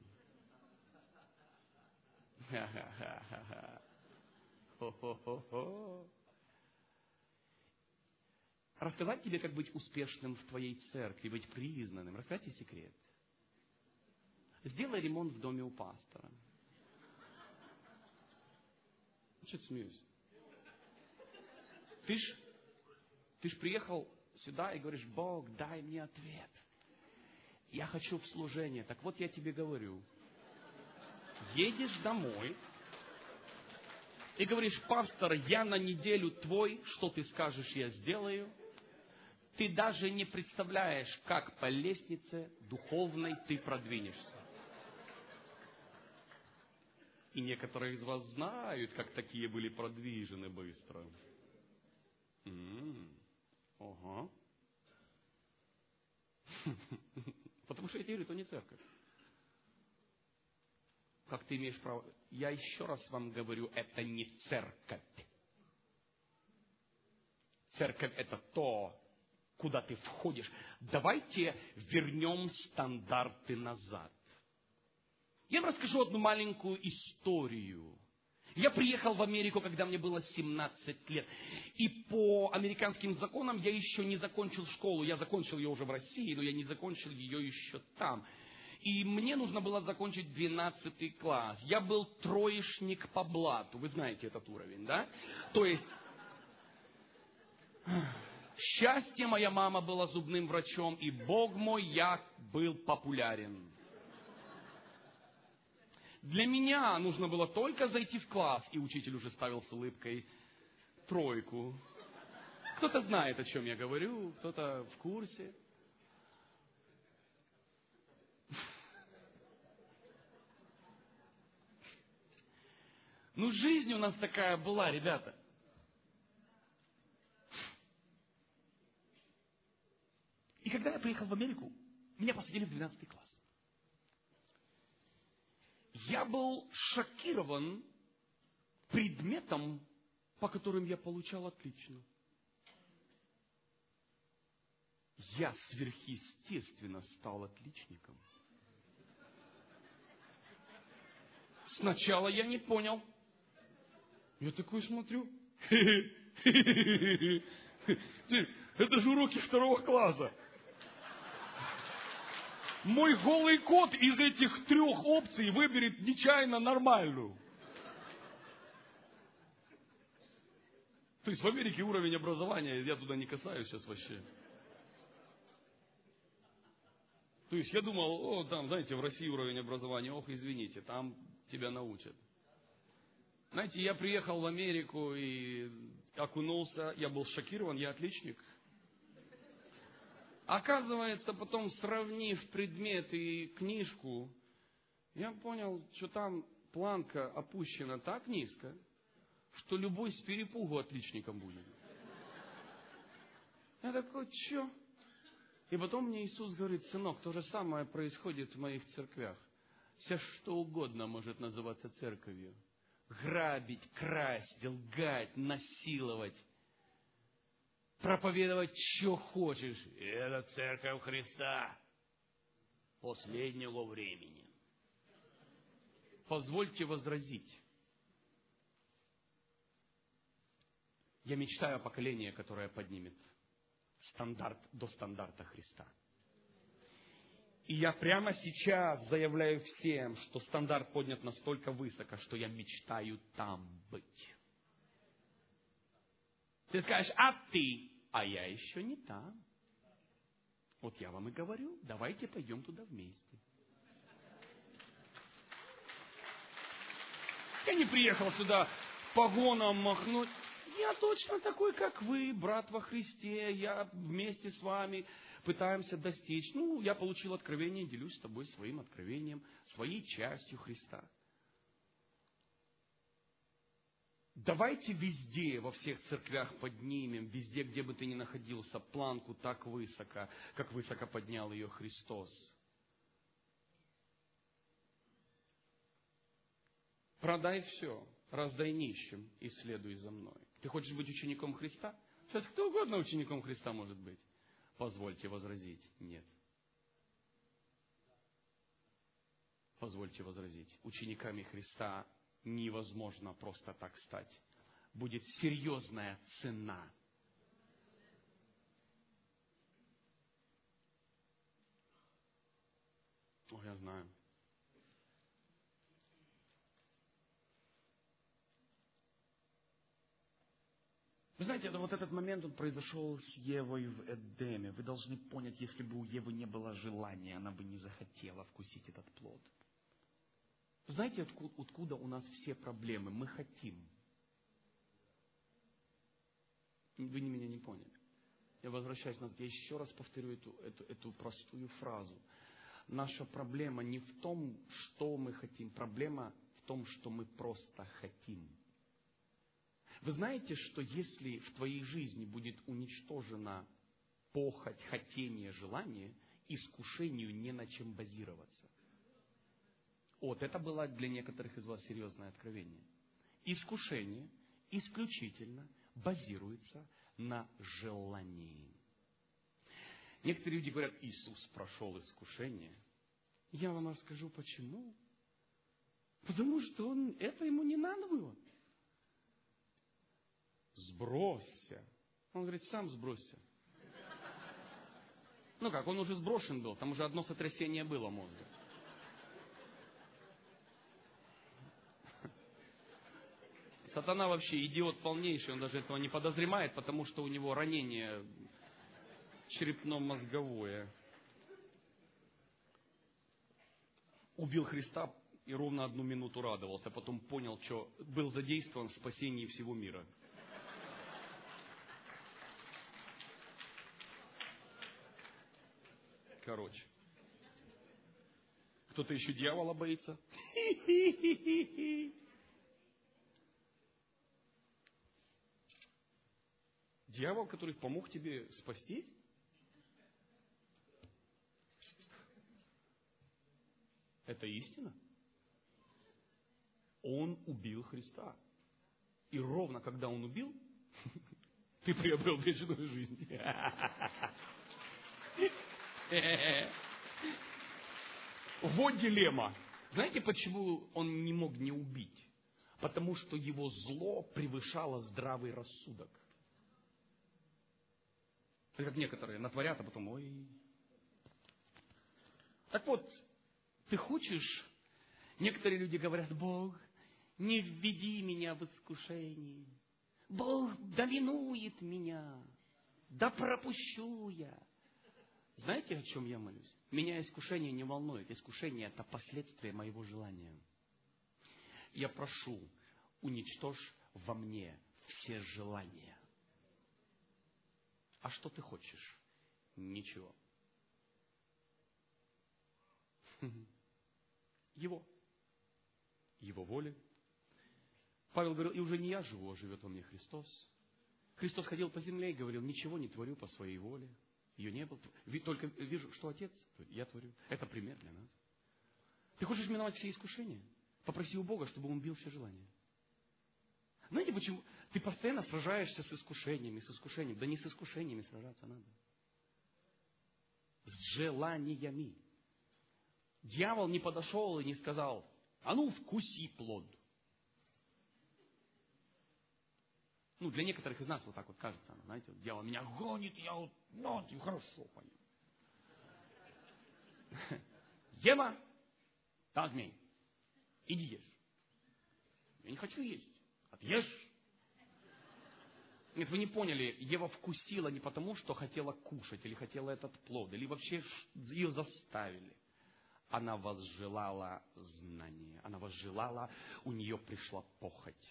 S1: Ха-ха-ха-ха. Хо-хо-хо-хо. Рассказать тебе, как быть успешным в твоей церкви, быть признанным. Рассказать тебе секрет. Сделай ремонт в доме у пастора. Что ты смеешься? Ты ж, ты ж приехал сюда и говоришь, Бог, дай мне ответ. Я хочу в служение. Так вот я тебе говорю. Едешь домой и говоришь, пастор, я на неделю твой, что ты скажешь, я сделаю. Ты даже не представляешь, как по лестнице духовной ты продвинешься. И некоторые из вас знают, как такие были продвижены быстро. М-м-м. Ага. Потому что я говорю, это не церковь. Как ты имеешь право? Я еще раз вам говорю, это не церковь. Церковь это то, куда ты входишь. Давайте вернем стандарты назад. Я вам расскажу одну маленькую историю. Я приехал в Америку, когда мне было семнадцать лет. И по американским законам я еще не закончил школу. Я закончил ее уже в России, но я не закончил ее еще там. И мне нужно было закончить двенадцатый класс. Я был троечник по блату. Вы знаете этот уровень, да? То есть, счастье, моя мама была зубным врачом, и, Бог мой, я был популярен. Для меня нужно было только зайти в класс, и учитель уже ставил с улыбкой тройку. Кто-то знает, о чем я говорю, кто-то в курсе. Ну, жизнь у нас такая была, ребята. И когда я приехал в Америку, меня посадили в двенадцатый класс. Я был шокирован предметом, по которым я получал отлично. Я сверхъестественно стал отличником. Сначала я не понял. Я такой смотрю. Это же уроки второго класса. Мой голый кот из этих трех опций выберет нечаянно нормальную. То есть в Америке уровень образования, я туда не касаюсь сейчас вообще. То есть я думал, о, там, знаете, в России уровень образования, ох, извините, там тебя научат. Знаете, я приехал в Америку и окунулся, я был шокирован, я отличник. Оказывается, потом, сравнив предмет и книжку, я понял, что там планка опущена так низко, что любой с перепугу отличником будет. Я такой, что? И потом мне Иисус говорит, сынок, то же самое происходит в моих церквях. Все что угодно может называться церковью. Грабить, красть, лгать, насиловать. Проповедовать, что хочешь. И это церковь Христа последнего времени. Позвольте возразить. Я мечтаю о поколении, которое поднимет стандарт до стандарта Христа. И я прямо сейчас заявляю всем, что стандарт поднят настолько высоко, что я мечтаю там быть. Ты скажешь, а ты? А я еще не там. Вот я вам и говорю, давайте пойдем туда вместе. Я не приехал сюда погоном махнуть. Я точно такой, как вы, брат во Христе. Я вместе с вами пытаемся достичь. Ну, я получил откровение, делюсь с тобой своим откровением, своей частью Христа. Давайте везде, во всех церквях поднимем, везде, где бы ты ни находился, планку так высоко, как высоко поднял ее Христос. Продай все, раздай нищим и следуй за мной. Ты хочешь быть учеником Христа? Сейчас кто угодно учеником Христа может быть. Позвольте возразить. Нет. Позвольте возразить. Учениками Христа невозможно просто так стать. Будет серьезная цена. О, я знаю. Вы знаете, это вот этот момент, он произошел с Евой в Эдеме. Вы должны понять, если бы у Евы не было желания, она бы не захотела вкусить этот плод. Вы знаете, откуда, откуда у нас все проблемы? Мы хотим. Вы не меня не поняли. Я возвращаюсь назад. Я еще раз повторю эту, эту, эту простую фразу. Наша проблема не в том, что мы хотим. Проблема в том, что мы просто хотим. Вы знаете, что если в твоей жизни будет уничтожена похоть, хотение, желание, искушению не на чем базироваться. Вот это было для некоторых из вас серьезное откровение. Искушение исключительно базируется на желании. Некоторые люди говорят, Иисус прошел искушение. Я вам расскажу почему. Потому что он, это ему не надо было. Сбросься. Он говорит, сам сбросься. Ну как, он уже сброшен был, там уже одно сотрясение было мозга. Сатана вообще идиот полнейший, он даже этого не подозревает, потому что у него ранение черепно-мозговое. Убил Христа и ровно одну минуту радовался, потом понял, что был задействован в спасении всего мира. Короче. Кто-то еще дьявола боится? Дьявол, который помог тебе спастись? Это истина? Он убил Христа. И ровно когда он убил, ты приобрел вечную жизнь. Вот дилемма. Знаете, почему он не мог не убить? Потому что его зло превышало здравый рассудок. Это как некоторые натворят, а потом, ой. Так вот, ты хочешь, некоторые люди говорят, Бог, не введи меня в искушение. Бог доминует меня. Да пропущу я. Знаете, о чем я молюсь? Меня искушение не волнует. Искушение – это последствия моего желания. Я прошу, уничтожь во мне все желания. А что ты хочешь? Ничего. Его. Его воли. Павел говорил, и уже не я живу, а живет во мне Христос. Христос ходил по земле и говорил, ничего не творю по своей воле. Ее не было. Только вижу, что Отец, я творю. Это пример для нас. Ты хочешь миновать все искушения? Попроси у Бога, чтобы Он убил все желания. Знаете, почему? Ты постоянно сражаешься с искушениями, с искушениями. Да не с искушениями сражаться надо. С желаниями. Дьявол не подошел и не сказал, а ну вкуси плод. Ну, для некоторых из нас вот так вот кажется, знаете, вот дьявол меня гонит, я вот, ну, хорошо понял. Ева, там змей, иди ешь. Я не хочу есть. Отъешь. Нет, вы не поняли, Ева вкусила не потому, что хотела кушать, или хотела этот плод, или вообще ее заставили. Она возжелала знания. Она возжелала, у нее пришла похоть.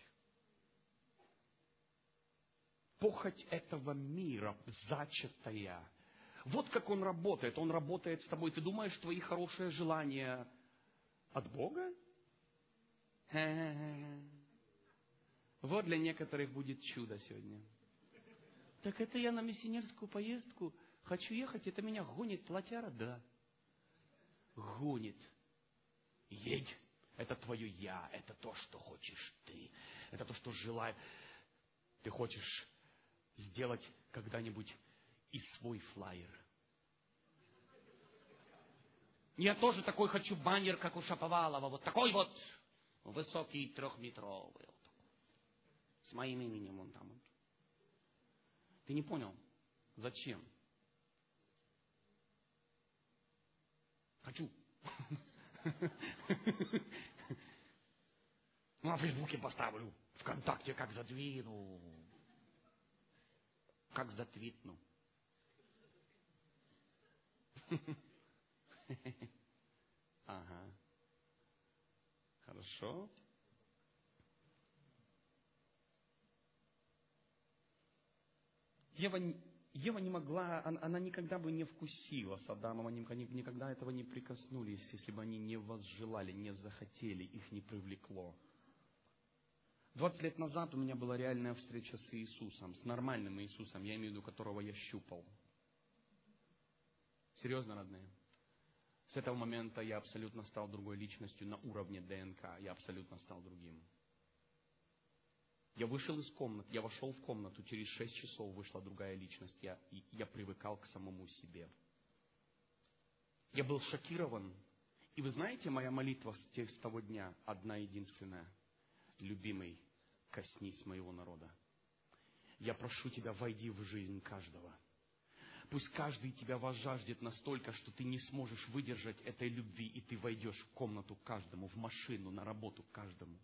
S1: Похоть этого мира, зачатая. Вот как он работает. Он работает с тобой. Ты думаешь, твои хорошие желания от Бога? Ха-ха-ха. Вот для некоторых будет чудо сегодня. Так это я на миссионерскую поездку хочу ехать, это меня гонит плотяра? Да. Гонит. Едь. Это твое я, это то, что хочешь ты. Это то, что желаешь. Ты хочешь сделать когда-нибудь и свой флаер. Я тоже такой хочу баннер, как у Шаповалова. Вот такой вот высокий, трехметровый. Вот с моим именем он там. Ты не понял? Зачем? Хочу. Ну, на Фейсбуке поставлю. ВКонтакте как задвину. Как затвитну. Ага. Хорошо. Ева, Ева не могла, она, она никогда бы не вкусила с Адамом, они никогда этого не прикоснулись, если бы они не возжелали, не захотели, их не привлекло. Двадцать лет назад у меня была реальная встреча с Иисусом, с нормальным Иисусом, я имею в виду, которого я щупал. Серьезно, родные? С этого момента я абсолютно стал другой личностью на уровне ДНК, я абсолютно стал другим. Я вышел из комнаты, я вошел в комнату, через шесть часов вышла другая личность, я, я привыкал к самому себе. Я был шокирован. И вы знаете, моя молитва с, тех, с того дня одна единственная. Любимый, коснись моего народа. Я прошу Тебя, войди в жизнь каждого. Пусть каждый Тебя возжаждет настолько, что ты не сможешь выдержать этой любви, и ты войдешь в комнату каждому, в машину, на работу каждому.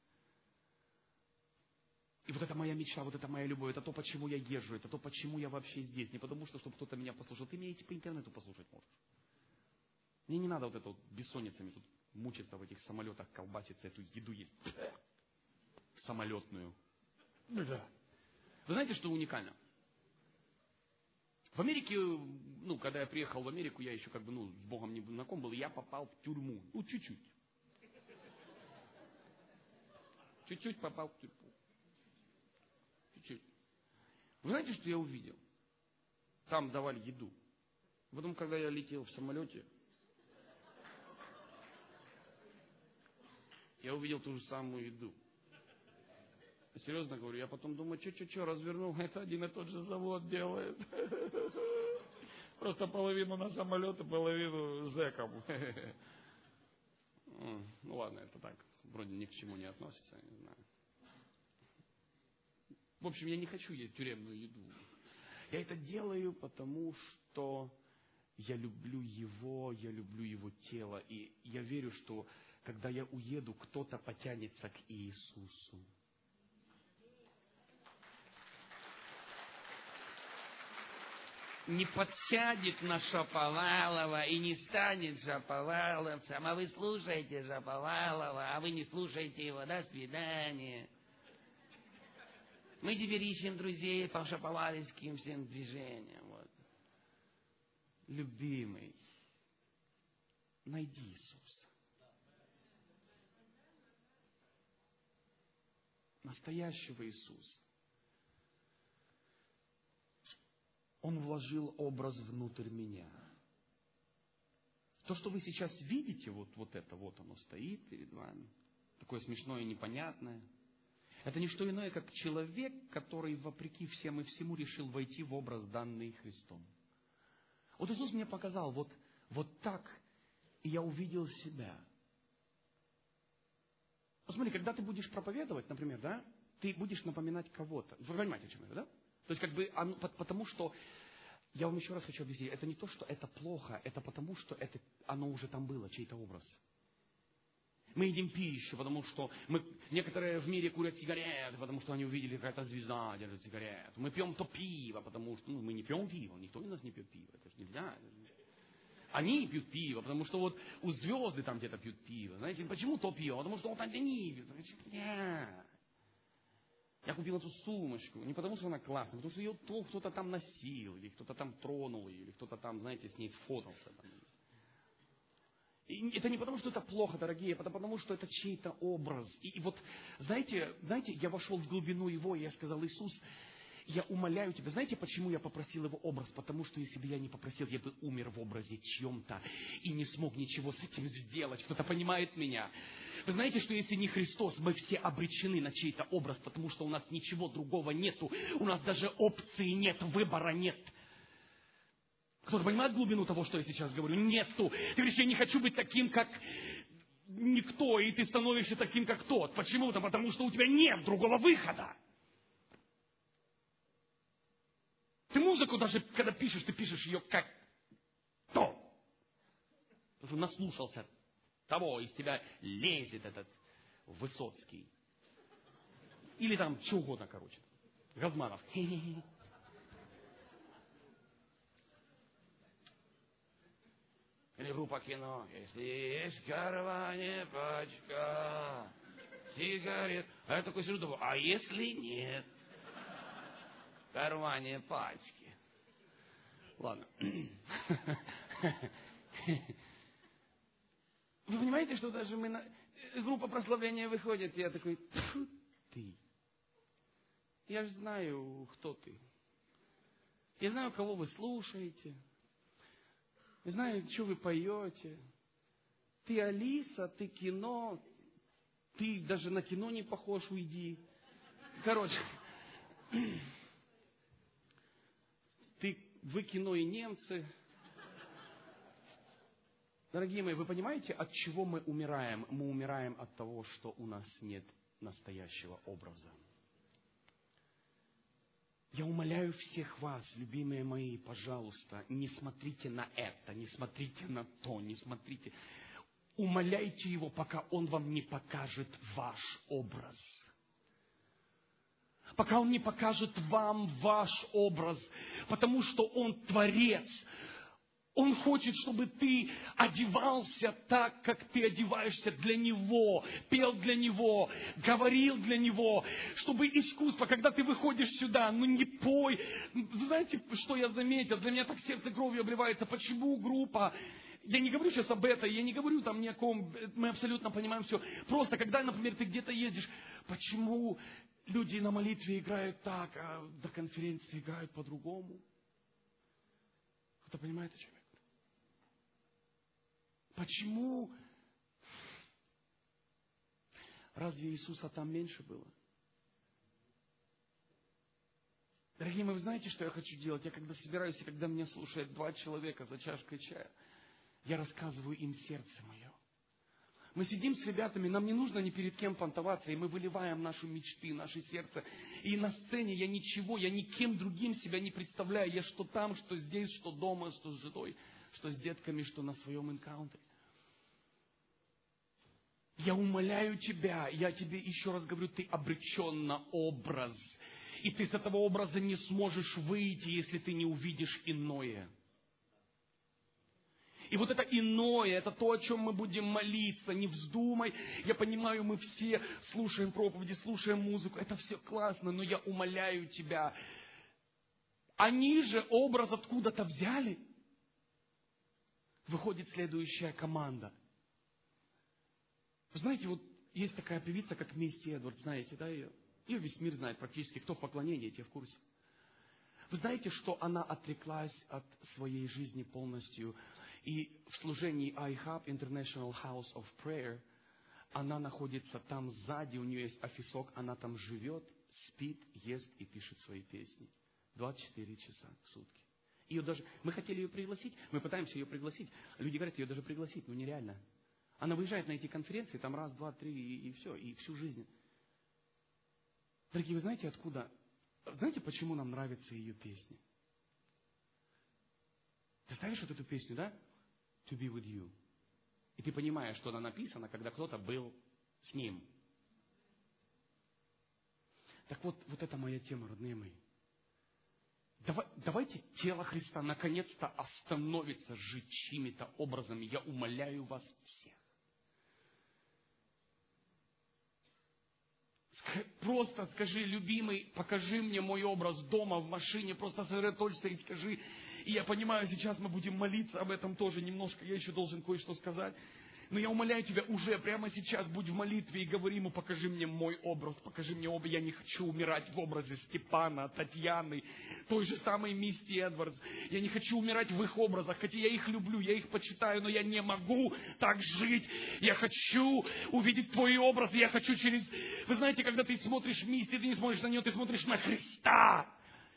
S1: И вот это моя мечта, вот это моя любовь, это то, почему я езжу, это то, почему я вообще здесь. Не потому что, чтобы кто-то меня послушал. Ты меня идти по интернету послушать можешь. Мне не надо вот это вот бессонницами тут мучиться в этих самолетах, колбаситься, эту еду есть. Самолетную. Да. Вы знаете, что уникально? В Америке, ну, когда я приехал в Америку, я еще как бы, ну, с Богом не знаком был, и я попал в тюрьму. Ну, чуть-чуть. Чуть-чуть попал в тюрьму. Чуть-чуть. Вы знаете, что я увидел? Там давали еду. Потом, когда я летел в самолете, я увидел ту же самую еду. Серьезно говорю, я потом думаю, что-что-что, развернул, это один и тот же завод делает. Просто половину на самолет, половину зэкам. Ну ладно, это так, вроде ни к чему не относится, не знаю. В общем, я не хочу есть тюремную еду. Я это делаю, потому что я люблю Его, я люблю Его тело. И я верю, что когда я уеду, кто-то потянется к Иисусу. не подсядет на Шаповалова и не станет шаповаловцем, а вы слушаете Шаповалова, а вы не слушаете его. До свидания. Мы теперь ищем друзей по шаповаловским всем движениям. Вот. Любимый, найди Иисуса. Настоящего Иисуса. Он вложил образ внутрь меня. То, что вы сейчас видите, вот, вот это вот оно стоит перед вами, такое смешное и непонятное, это не что иное, как человек, который, вопреки всем и всему, решил войти в образ, данный Христом. Вот Иисус мне показал, вот, вот так, и я увидел себя. Посмотри, когда ты будешь проповедовать, например, да, ты будешь напоминать кого-то. Вы понимаете, о чем я, да? То есть, как бы, оно, потому что, я вам еще раз хочу объяснить, это не то, что это плохо, это потому, что это, оно уже там было, чей-то образ. Мы едим пищу, потому что мы, некоторые в мире курят сигареты, потому что они увидели, какая-то звезда держит сигарету. Мы пьем то пиво, потому что, ну, мы не пьем пиво, никто из нас не пьет пиво, это же нельзя. Это же... Они пьют пиво, потому что вот у звезды там где-то пьют пиво. Знаете, почему то пиво? Потому что вот они пьют. Нет. Я купил эту сумочку не потому, что она классная, потому что ее то кто-то там носил, или кто-то там тронул ее, или кто-то там, знаете, с ней сфотался. И это не потому, что это плохо, дорогие, это потому, что это чей-то образ. И, и вот, знаете, знаете, я вошел в глубину его, и я сказал: Иисус, я умоляю тебя. Знаете, почему я попросил его образ? Потому что если бы я не попросил, я бы умер в образе чьем-то и не смог ничего с этим сделать. Кто-то понимает меня? Вы знаете, что если не Христос, мы все обречены на чей-то образ, потому что у нас ничего другого нету. У нас даже опции нет, выбора нет. Кто-то понимает глубину того, что я сейчас говорю? Нету. Ты говоришь: я не хочу быть таким, как никто, и ты становишься таким, как тот. Почему-то, потому что у тебя нет другого выхода. Ты музыку даже, когда пишешь, ты пишешь ее как то. Потому что наслушался того, из тебя лезет этот Высоцкий. Или там, что угодно, короче. Газманов. Или группа Кино. Если есть в кармане пачка сигарет. А я такой сижу, думаю: а если нет в кармане пачки? Ладно. Вы понимаете, что даже мы на... группа прославления выходит, и я такой: тьфу ты. Я же знаю, кто ты. Я знаю, кого вы слушаете. Я знаю, что вы поете. Ты Алиса, ты Кино. Ты даже на Кино не похож, уйди. Короче. Ты, вы Кино и немцы. Дорогие мои, вы понимаете, от чего мы умираем? Мы умираем от того, что у нас нет настоящего образа. Я умоляю всех вас, любимые мои, пожалуйста, не смотрите на это, не смотрите на то, не смотрите. Умоляйте его, пока он вам не покажет ваш образ. Пока он не покажет вам ваш образ, потому что он творец. Он хочет, чтобы ты одевался так, как ты одеваешься для Него, пел для Него, говорил для Него, чтобы искусство, когда ты выходишь сюда, ну не пой. Знаете, что я заметил? Для меня так сердце кровью обливается. Почему группа? Я не говорю сейчас об этом, я не говорю там ни о ком, мы абсолютно понимаем все. Просто, когда, например, ты где-то едешь, почему люди на молитве играют так, а до конференции играют по-другому? Кто понимает, о чем я говорю? Почему? Разве Иисуса там меньше было? Дорогие мои, вы знаете, что я хочу делать? Я когда собираюсь, и когда меня слушает два человека за чашкой чая, я рассказываю им сердце мое. Мы сидим с ребятами, нам не нужно ни перед кем понтоваться, и мы выливаем наши мечты, наше сердце. И на сцене я ничего, я никем другим себя не представляю. Я что там, что здесь, что дома, что с женой, что с детками, что на своем энкаунтере. Я умоляю тебя, я тебе еще раз говорю, ты обречен на образ. И ты с этого образа не сможешь выйти, если ты не увидишь иное. И вот это иное, это то, о чем мы будем молиться. Не вздумай. Я понимаю, мы все слушаем проповеди, слушаем музыку. Это все классно, но я умоляю тебя. Они же образ откуда-то взяли. Выходит следующая команда. Вы знаете, вот есть такая певица, как Мисти Эдвардс, знаете, да, ее? Ее весь мир знает практически. Кто в поклонении, те в курсе. Вы знаете, что она отреклась от своей жизни полностью. И в служении IHOP, International House of Prayer, она находится там сзади, у нее есть офисок, она там живет, спит, ест и пишет свои песни. двадцать четыре часа в сутки. Ее даже, мы хотели ее пригласить, мы пытаемся ее пригласить. Люди говорят, ее даже пригласить, ну нереально. Она выезжает на эти конференции, там раз, два, три, и, и все, и всю жизнь. Дорогие, вы знаете, откуда? Знаете, почему нам нравятся ее песни? Ты ставишь вот эту песню, да? To be with you. И ты понимаешь, что она написана, когда кто-то был с ним. Так вот, вот это моя тема, родные мои. Давай, давайте тело Христа наконец-то остановится жить чьими-то образами. Я умоляю вас всех. Просто скажи, любимый, покажи мне мой образ дома, в машине, просто сосредоточься и скажи. И я понимаю, сейчас мы будем молиться об этом тоже немножко, я еще должен кое-что сказать. Но я умоляю тебя, уже прямо сейчас будь в молитве и говори ему, покажи мне мой образ, покажи мне образ. Я не хочу умирать в образе Степана, Татьяны, той же самой Мисти Эдвардс. Я не хочу умирать в их образах, хотя я их люблю, я их почитаю, но я не могу так жить. Я хочу увидеть твой образ, я хочу через... Вы знаете, когда ты смотришь Мисти, ты не смотришь на нее, ты смотришь на Христа.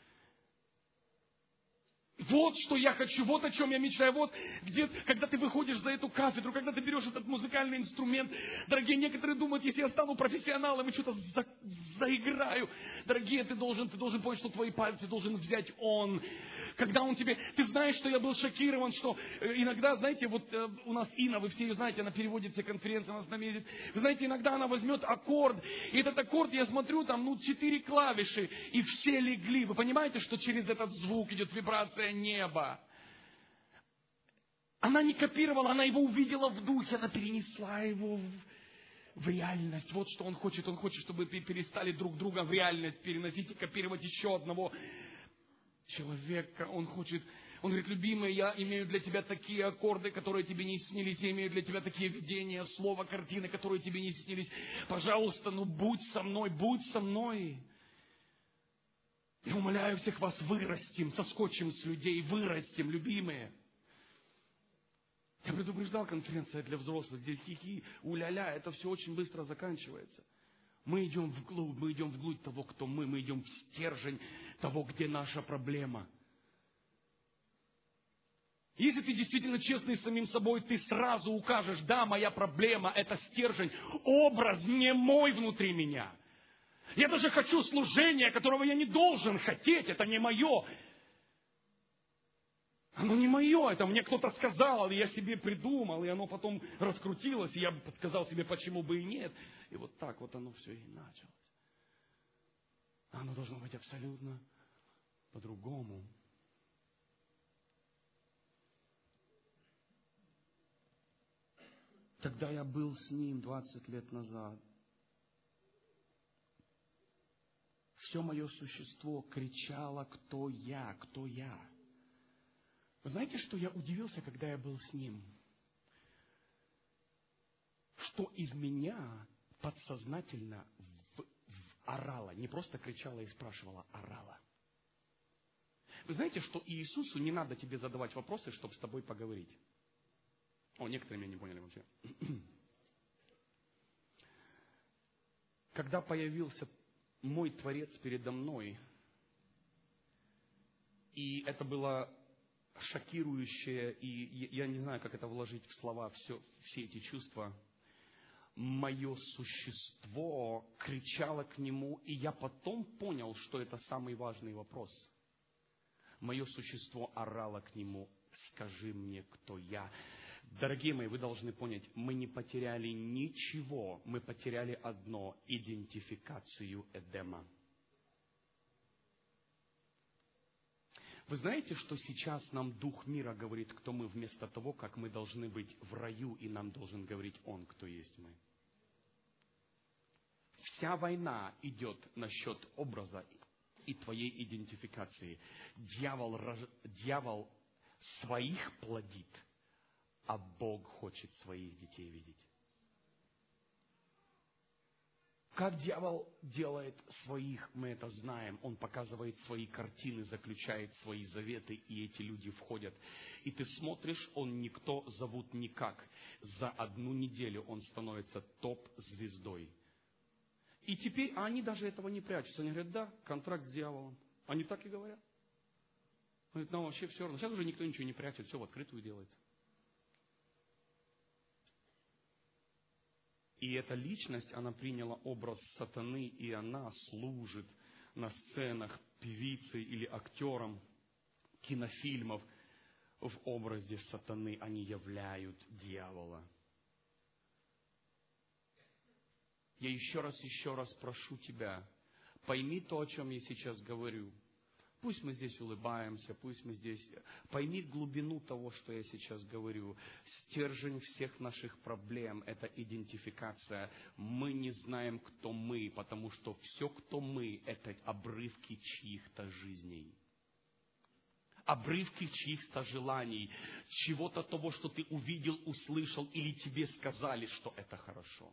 S1: Вот что я хочу, вот о чем я мечтаю. Вот где, когда ты выходишь за эту кафедру, когда ты берешь этот музыкальный инструмент. Дорогие, некоторые думают, если я стану профессионалом и что-то за, заиграю. Дорогие, ты должен, ты должен понять, что твои пальцы должен взять Он. Когда Он тебе... Ты знаешь, что я был шокирован, что иногда, знаете, вот у нас Инна, вы все ее знаете, она переводит все конференции, она с нами ездит. Вы знаете, иногда она возьмет аккорд, и этот аккорд, я смотрю, там, ну, четыре клавиши, и все легли. Вы понимаете, что через этот звук идет вибрация неба? Она не копировала, она его увидела в духе, она перенесла его в, в реальность. Вот что Он хочет. Он хочет, чтобы вы перестали друг друга в реальность переносить и копировать еще одного человека. Он хочет, Он говорит, любимый, я имею для тебя такие аккорды, которые тебе не снились. Я имею для тебя такие видения, слова, картины, которые тебе не снились. Пожалуйста, ну будь со мной, будь со мной. Я умоляю всех вас, вырастим, соскочим с людей, вырастим, любимые. Я предупреждал, конференция для взрослых, здесь хихи, уля-ля, это все очень быстро заканчивается. Мы идем вглубь, мы идем вглубь того, кто мы, мы идем в стержень того, где наша проблема. Если ты действительно честный с самим собой, ты сразу укажешь, да, моя проблема, это стержень, образ не мой внутри меня. Я даже хочу служения, которого я не должен хотеть, это не мое. Оно не мое, это мне кто-то сказал, и я себе придумал, и оно потом раскрутилось, и я подсказал себе, почему бы и нет. И вот так вот оно все и началось. Оно должно быть абсолютно по-другому. Когда я был с Ним двадцать лет назад, все мое существо кричало, кто я, кто я. Вы знаете, что я удивился, когда я был с Ним? Что из меня подсознательно в, в орало, не просто кричала и спрашивала, орала. Вы знаете, что Иисусу не надо тебе задавать вопросы, чтобы с тобой поговорить. О, некоторые меня не поняли вообще. Когда появился мой Творец передо мной, и это было шокирующее, и я не знаю, как это вложить в слова, все, все эти чувства. Мое существо кричало к Нему, и я потом понял, что это самый важный вопрос. Мое существо орало к Нему, скажи мне, кто я. Дорогие мои, вы должны понять, мы не потеряли ничего, мы потеряли одно – идентификацию Эдема. Вы знаете, что сейчас нам Дух мира говорит, кто мы, вместо того, как мы должны быть в раю, и нам должен говорить Он, кто есть мы. Вся война идет насчет образа и твоей идентификации. Дьявол, дьявол своих плодит, а Бог хочет своих детей видеть. Как дьявол делает своих, мы это знаем. Он показывает свои картины, заключает свои заветы, и эти люди входят. И ты смотришь, он никто, зовут никак. За одну неделю он становится топ-звездой. И теперь а они даже этого не прячутся. Они говорят, да, контракт с дьяволом. Они так и говорят. Говорят, нам вообще все равно. Сейчас уже никто ничего не прячет, все в открытую делается. И эта личность, она приняла образ сатаны, и она служит на сценах певицей или актером кинофильмов в образе сатаны. Они являют дьявола. Я еще раз, еще раз прошу тебя, пойми то, о чем я сейчас говорю. Пусть мы здесь улыбаемся, пусть мы здесь... Пойми глубину того, что я сейчас говорю. Стержень всех наших проблем – это идентификация. Мы не знаем, кто мы, потому что все, кто мы – это обрывки чьих-то жизней. Обрывки чьих-то желаний. Чего-то того, что ты увидел, услышал, или тебе сказали, что это хорошо.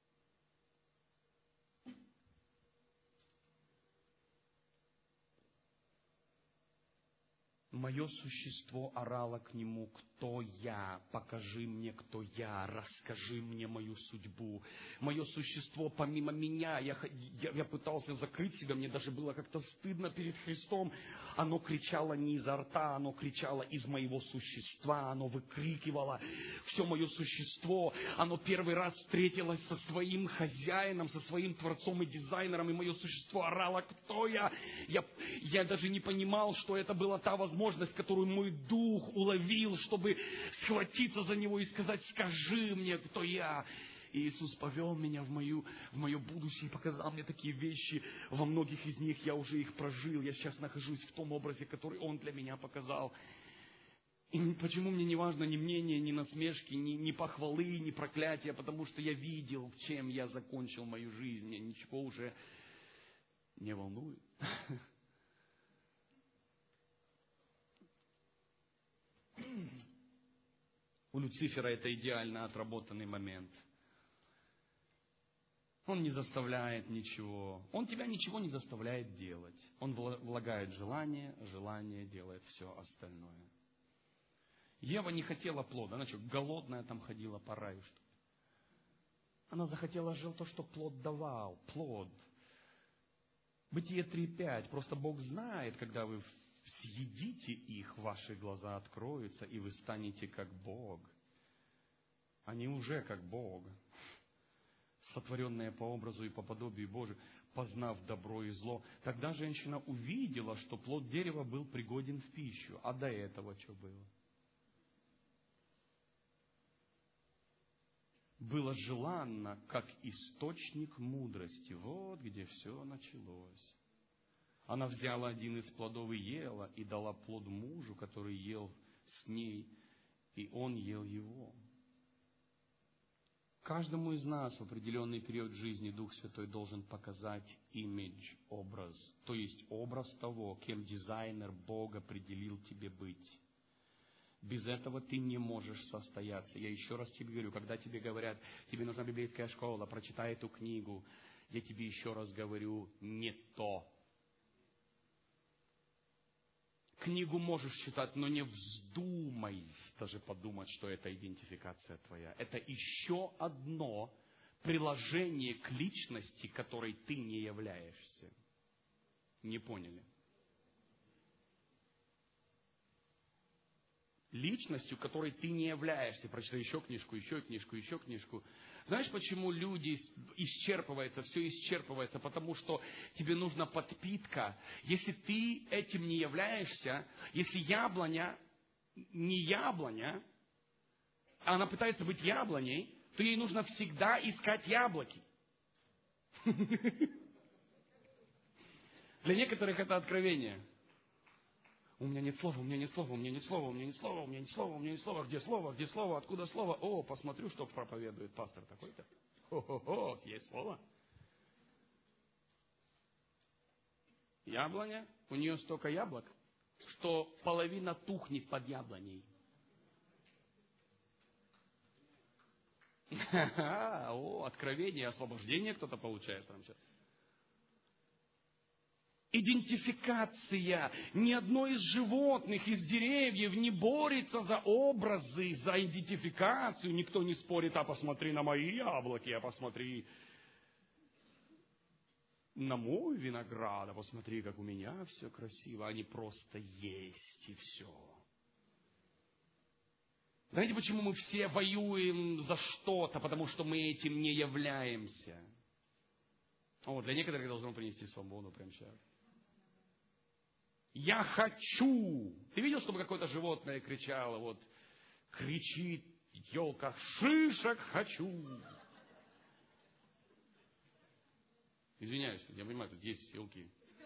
S1: Мое существо орало к нему: кто я? Покажи мне, кто я. Расскажи мне мою судьбу. Мое существо помимо меня, я, я, я пытался закрыть себя, мне даже было как-то стыдно перед Христом. Оно кричало не изо рта, оно кричало из моего существа, оно выкрикивало. Все мое существо, оно первый раз встретилось со своим хозяином, со своим творцом и дизайнером, и мое существо орало: кто я? Я, я даже не понимал, что это была та возможность, которую мой дух уловил, чтобы схватиться за него и сказать: скажи мне, кто я. И Иисус повел меня в, мою, в мое будущее и показал мне такие вещи. Во многих из них я уже их прожил. Я сейчас нахожусь в том образе, который Он для меня показал. И почему мне не важно ни мнение, ни насмешки, ни, ни похвалы, ни проклятия, потому что я видел, чем я закончил мою жизнь. Меня ничего уже не волнует. У Люцифера это идеально отработанный момент. Он не заставляет ничего. Он тебя ничего не заставляет делать. Он влагает желание, желание делает все остальное. Ева не хотела плода. Она что, голодная там ходила по раю, что ли? Она захотела жил то, что плод давал. Плод. Бытие три пять. Просто Бог знает, когда вы съедите их, ваши глаза откроются, и вы станете как Бог. Они уже как Бог. Сотворенные по образу и по подобию Божию, познав добро и зло. Тогда женщина увидела, что плод дерева был пригоден в пищу. А до этого что было? Было желанно, как источник мудрости. Вот где все началось. Она взяла один из плодов и ела, и дала плод мужу, который ел с ней, и он ел его. Каждому из нас в определенный период жизни Дух Святой должен показать имидж, образ, то есть образ того, кем дизайнер Бог определил тебе быть. Без этого ты не можешь состояться. Я еще раз тебе говорю, когда тебе говорят: тебе нужна библейская школа, прочитай эту книгу, я тебе еще раз говорю: не то. Книгу можешь читать, но не вздумай даже подумать, что это идентификация твоя. Это еще одно приложение к личности, которой ты не являешься. Не поняли? Личностью, которой ты не являешься. Прочитай еще книжку, еще книжку, еще книжку. Знаешь, почему люди исчерпываются, все исчерпывается? Потому что тебе нужна подпитка. Если ты этим не являешься, если яблоня не яблоня, а она пытается быть яблоней, то ей нужно всегда искать яблоки. Для некоторых это откровение. У меня нет слова, у меня нет слова, у меня нет слова, у меня нет слова, у меня нет слова, у меня нет слова. Где слово, где слово, откуда слово? О, посмотрю, что проповедует пастор такой-то. Хо-хо-хо, есть слово. Яблоня, у нее столько яблок, что половина тухнет под яблоней. О, откровение, освобождение кто-то получает там сейчас. Идентификация. Ни одно из животных, из деревьев не борется за образы, за идентификацию. Никто не спорит, а посмотри на мои яблоки, а посмотри на мой виноград, а посмотри, как у меня все красиво. Они просто есть и все. Знаете, почему мы все воюем за что-то? Потому что мы этим не являемся. О, для некоторых должно принести свободу прямо сейчас. Я хочу. Ты видел, чтобы какое-то животное кричало, вот, кричит елка, шишек хочу. Извиняюсь, я понимаю, тут есть елки.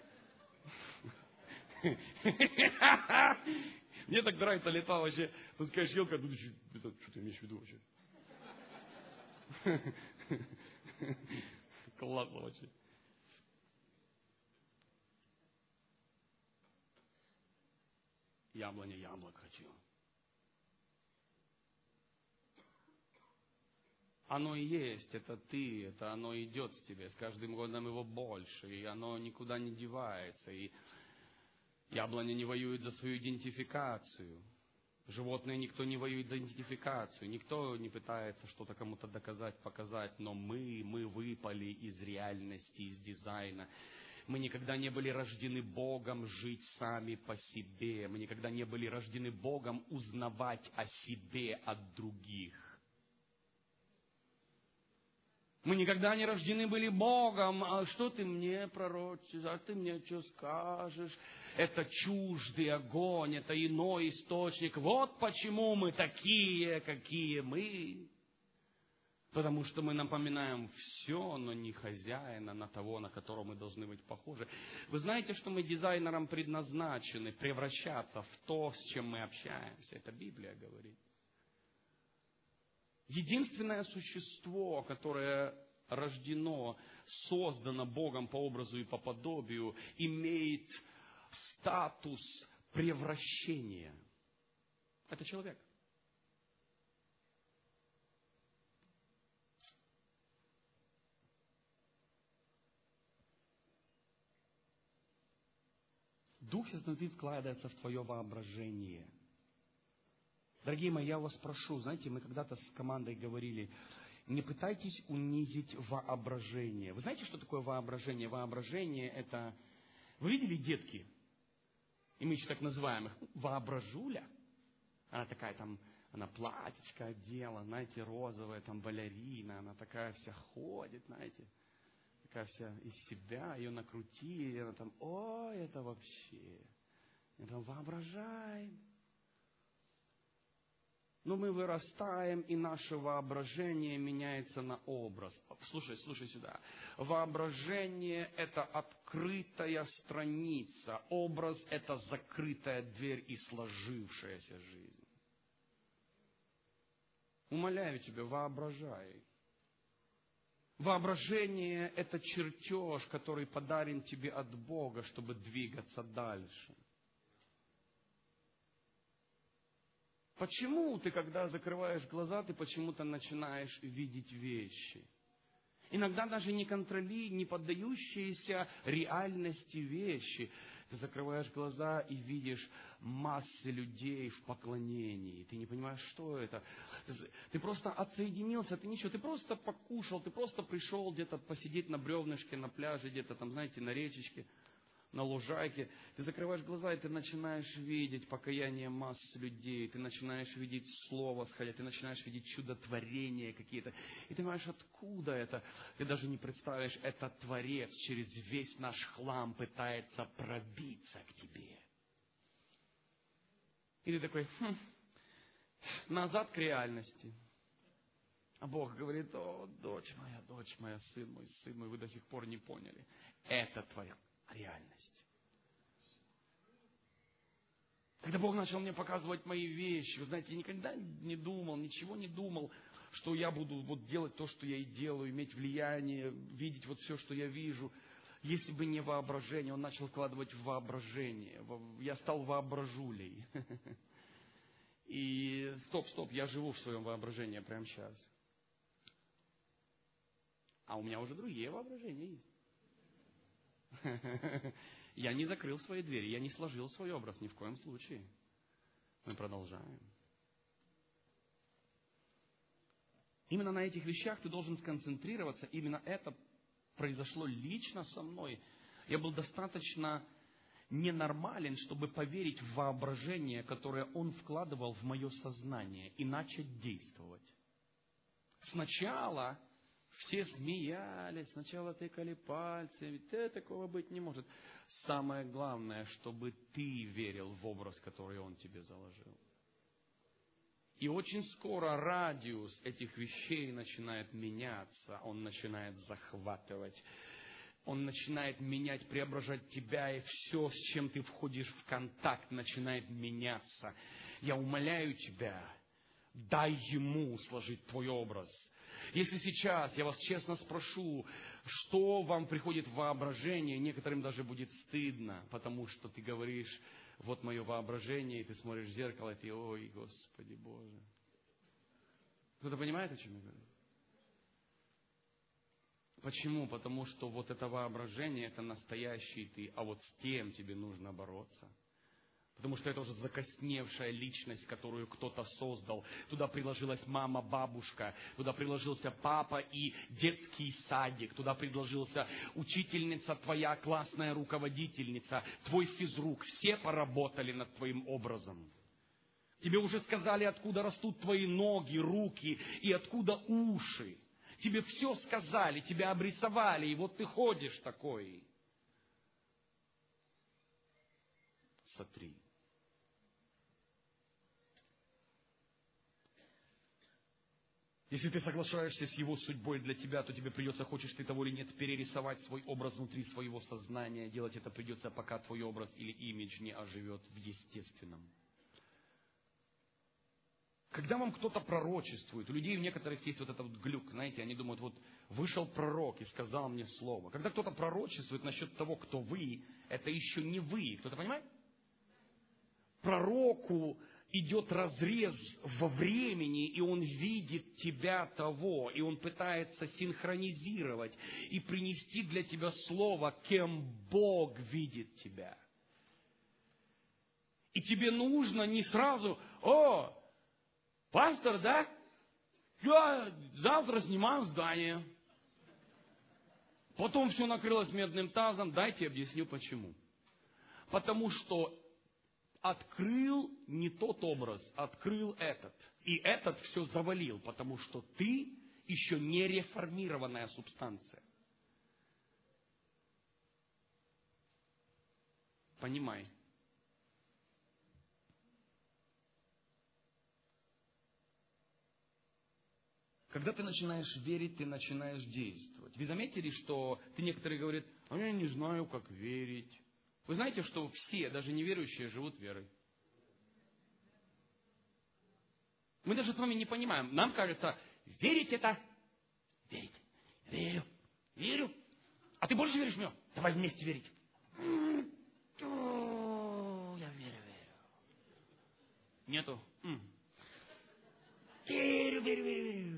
S1: Мне так нравится лета вообще. Тут, конечно, елка, тут еще, это, что ты имеешь в виду вообще? Классно вообще. Яблоня, яблок хочу. Оно и есть, это ты, это оно идет с тебе, с каждым годом его больше, и оно никуда не девается, и яблоня не воюет за свою идентификацию, животное никто не воюет за идентификацию, никто не пытается что-то кому-то доказать, показать, но мы, мы выпали из реальности, из дизайна. Мы никогда не были рождены Богом жить сами по себе, мы никогда не были рождены Богом узнавать о себе от других. Мы никогда не рождены были Богом. А что ты мне пророчишь? А ты мне что скажешь? Это чуждый огонь, это иной источник. Вот почему мы такие, какие мы. Потому что мы напоминаем все, но не хозяина, на того, на которого мы должны быть похожи. Вы знаете, что мы дизайнерам предназначены превращаться в то, с чем мы общаемся. Это Библия говорит. Единственное существо, которое рождено, создано Богом по образу и по подобию, имеет статус превращения. Это человек. Дух Святой вкладывается в твое воображение. Дорогие мои, я вас прошу, знаете, мы когда-то с командой говорили, не пытайтесь унизить воображение. Вы знаете, что такое воображение? Воображение – это... Вы видели детки? И мы еще так называем их. Воображуля. Она такая там, она платьечко одела, знаете, розовая, там балерина. Она такая вся ходит, знаете. Такая вся из себя, ее накрутили. Она там, ой, это вообще. И там воображаем. Но мы вырастаем, и наше воображение меняется на образ. Слушай, слушай сюда. Воображение – это открытая страница. Образ – это закрытая дверь и сложившаяся жизнь. Умоляю тебя, воображай. Воображение – это чертеж, который подарен тебе от Бога, чтобы двигаться дальше. Почему ты, когда закрываешь глаза, ты почему-то начинаешь видеть вещи? Иногда даже не контроли, не поддающиеся реальности вещи. Ты закрываешь глаза и видишь массы людей в поклонении. Ты не понимаешь, что это. Ты просто отсоединился, ты ничего, ты просто покушал, ты просто пришел где-то посидеть на бревнышке, на пляже, где-то там, знаете, на речечке, на лужайке. Ты закрываешь глаза, и ты начинаешь видеть покаяние масс людей. Ты начинаешь видеть слово сходить. Ты начинаешь видеть чудотворения какие-то. И ты понимаешь, откуда это? Ты даже не представляешь, этот Творец через весь наш хлам пытается пробиться к тебе. И ты такой, хм, назад к реальности. А Бог говорит, о, дочь моя, дочь моя, сын мой, сын мой, вы до сих пор не поняли. Это твоя реальность. Когда Бог начал мне показывать мои вещи, вы знаете, я никогда не думал, ничего не думал, что я буду вот делать то, что я и делаю, иметь влияние, видеть вот все, что я вижу. Если бы не воображение, Он начал вкладывать в воображение. Я стал воображулей. И стоп, стоп, я живу в своем воображении прямо сейчас. А у меня уже другие воображения есть. Я не закрыл свои двери, я не сложил свой образ ни в коем случае. Мы продолжаем. Именно на этих вещах ты должен сконцентрироваться. Именно это произошло лично со мной. Я был достаточно ненормален, чтобы поверить в воображение, которое Он вкладывал в мое сознание, и начать действовать. Сначала все смеялись, сначала тыкали пальцами. Да, такого быть не может. Самое главное, чтобы ты верил в образ, который Он тебе заложил. И очень скоро радиус этих вещей начинает меняться, он начинает захватывать, он начинает менять, преображать тебя, и все, с чем ты входишь в контакт, начинает меняться. Я умоляю тебя, дай Ему сложить твой образ. Если сейчас я вас честно спрошу, что вам приходит в воображение, некоторым даже будет стыдно, потому что ты говоришь: вот мое воображение, и ты смотришь в зеркало, и ты: ой, Господи Боже. Кто-то понимает, о чем я говорю? Почему? Потому что вот это воображение, это настоящий ты, а вот с тем тебе нужно бороться. Потому что это уже закосневшая личность, которую кто-то создал. Туда приложилась мама, бабушка, туда приложился папа и детский садик, туда приложился учительница, твоя классная руководительница, твой физрук. Все поработали над твоим образом. Тебе уже сказали, откуда растут твои ноги, руки и откуда уши. Тебе все сказали, тебя обрисовали, и вот ты ходишь такой. Сотри. Если ты соглашаешься с Его судьбой для тебя, то тебе придется, хочешь ты того или нет, перерисовать свой образ внутри своего сознания. Делать это придется, пока твой образ или имидж не оживет в естественном. Когда вам кто-то пророчествует, у людей у некоторых есть вот этот вот глюк, знаете, они думают: вот вышел пророк и сказал мне слово. Когда кто-то пророчествует насчет того, кто вы, это еще не вы. Кто-то понимает? Пророку идет разрез во времени, и он видит тебя того, и он пытается синхронизировать и принести для тебя слово, кем Бог видит тебя. И тебе нужно не сразу: о, пастор, да? Я завтра снимаю здание. Потом все накрылось медным тазом. Дайте объясню почему. Потому что открыл не тот образ, открыл этот. И этот все завалил, потому что ты еще не реформированная субстанция. Понимай. Когда ты начинаешь верить, ты начинаешь действовать. Вы заметили, что ты некоторые говорят: а я не знаю, как верить. Вы знаете, что все, даже неверующие, живут верой? Мы даже с вами не понимаем. Нам кажется, верить это верить. Верю, верю. А ты больше веришь в него? Давай вместе верить. Я верю, верю. Нету. Верю, верю, верю.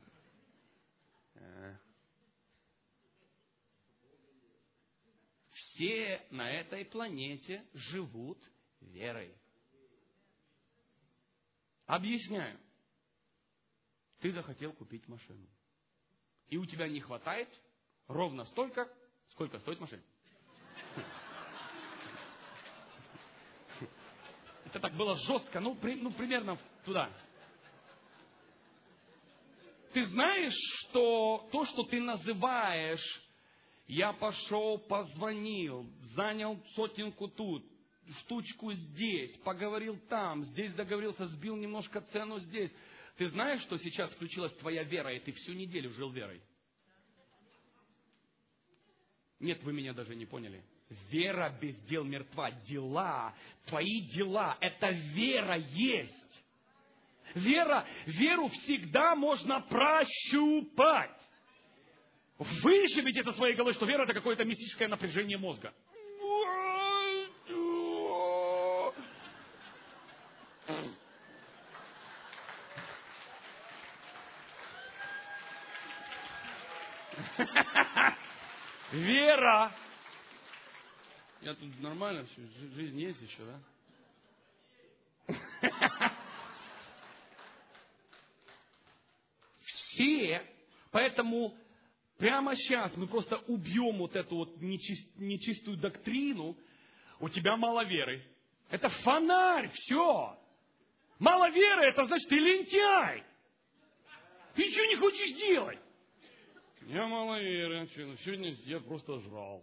S1: Все на этой планете живут верой. Объясняю. Ты захотел купить машину. И у тебя не хватает ровно столько, сколько стоит машина. Это так было жестко, ну, при, ну примерно туда. Ты знаешь, что то, что ты называешь: я пошел, позвонил, занял сотенку тут, штучку здесь, поговорил там, здесь договорился, сбил немножко цену здесь. Ты знаешь, что сейчас включилась твоя вера, и ты всю неделю жил верой? Нет, вы меня даже не поняли. Вера без дел мертва. Дела, твои дела, это вера есть. Вера, веру всегда можно прощупать. Вышибите это своей головой, что вера — это какое-то мистическое напряжение мозга. Вера. Я тут нормально все, жизнь есть еще, да? Все, поэтому прямо сейчас мы просто убьем вот эту вот нечистую доктрину. У тебя мало веры. Это фонарь, все. Мало веры, это значит, ты лентяй. Ты ничего не хочешь делать. Я мало веры. Сегодня я просто жрал.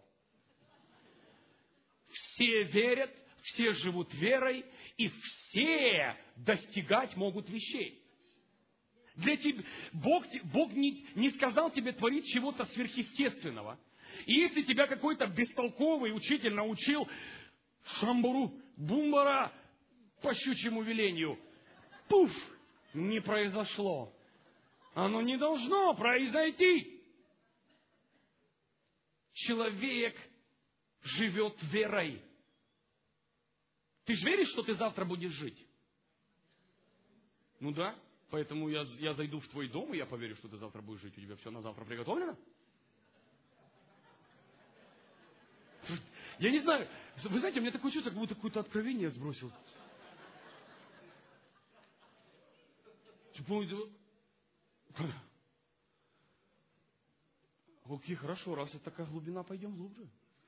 S1: Все верят, все живут верой, и все достигать могут вещей. Для тебя, Бог, Бог не, не сказал тебе творить чего-то сверхъестественного. И если тебя какой-то бестолковый учитель научил шамбуру, бумбара, по щучьему велению, пуф, не произошло. Оно не должно произойти. Человек живет верой. Ты же веришь, что ты завтра будешь жить? Ну да. Поэтому я, я зайду в твой дом, и я поверю, что ты завтра будешь жить. У тебя все на завтра приготовлено? Я не знаю. Вы знаете, у меня такое чувство, как будто какое-то откровение сбросил. Окей, хорошо, раз это такая глубина, пойдем глубже.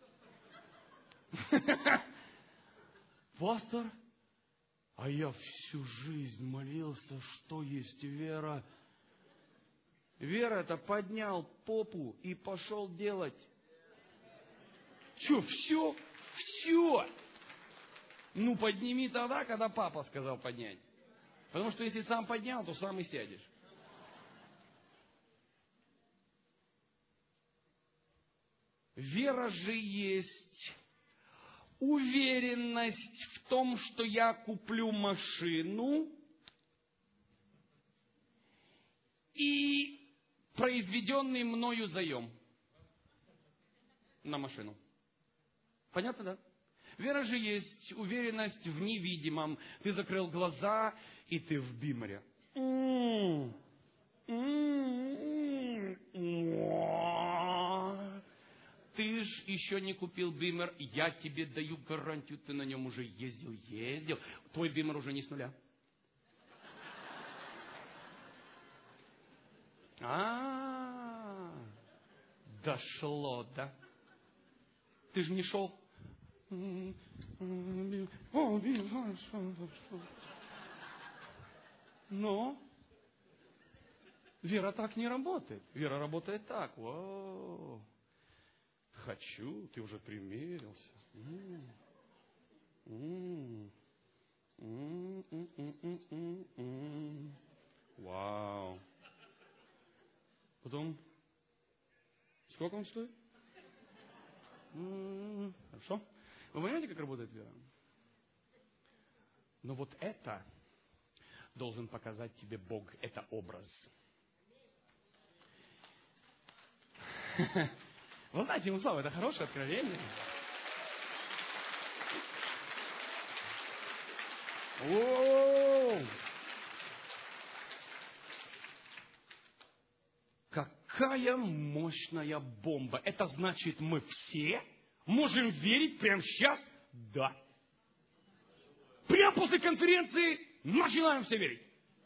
S1: Пастор, а я всю жизнь молился, что есть вера. Вера — это поднял попу и пошел делать. Че, все? Все. Ну, подними тогда, когда папа сказал поднять. Потому что если сам поднял, то сам и сядешь. Вера же есть уверенность в том, что я куплю машину и произведенный мною заем на машину. Понятно, да? Вера же есть уверенность в невидимом. Ты закрыл глаза, и ты в бимере. Ты ж еще не купил бимер, я тебе даю гарантию, ты на нем уже ездил, ездил. Твой бимер уже не с нуля. А, дошло, да? Ты же не шел. Но вера так не работает. Вера работает так. Воу. Хочу, ты уже примерился. Вау. Потом, сколько он стоит? Хорошо. Вы понимаете, как работает вера? Но вот это должен показать тебе Бог, это образ. Вы знаете, ему слава, это хорошее откровение. О-о-о! Какая мощная бомба! Это значит, мы все можем верить прямо сейчас? Да. Прямо после конференции начинаем все верить.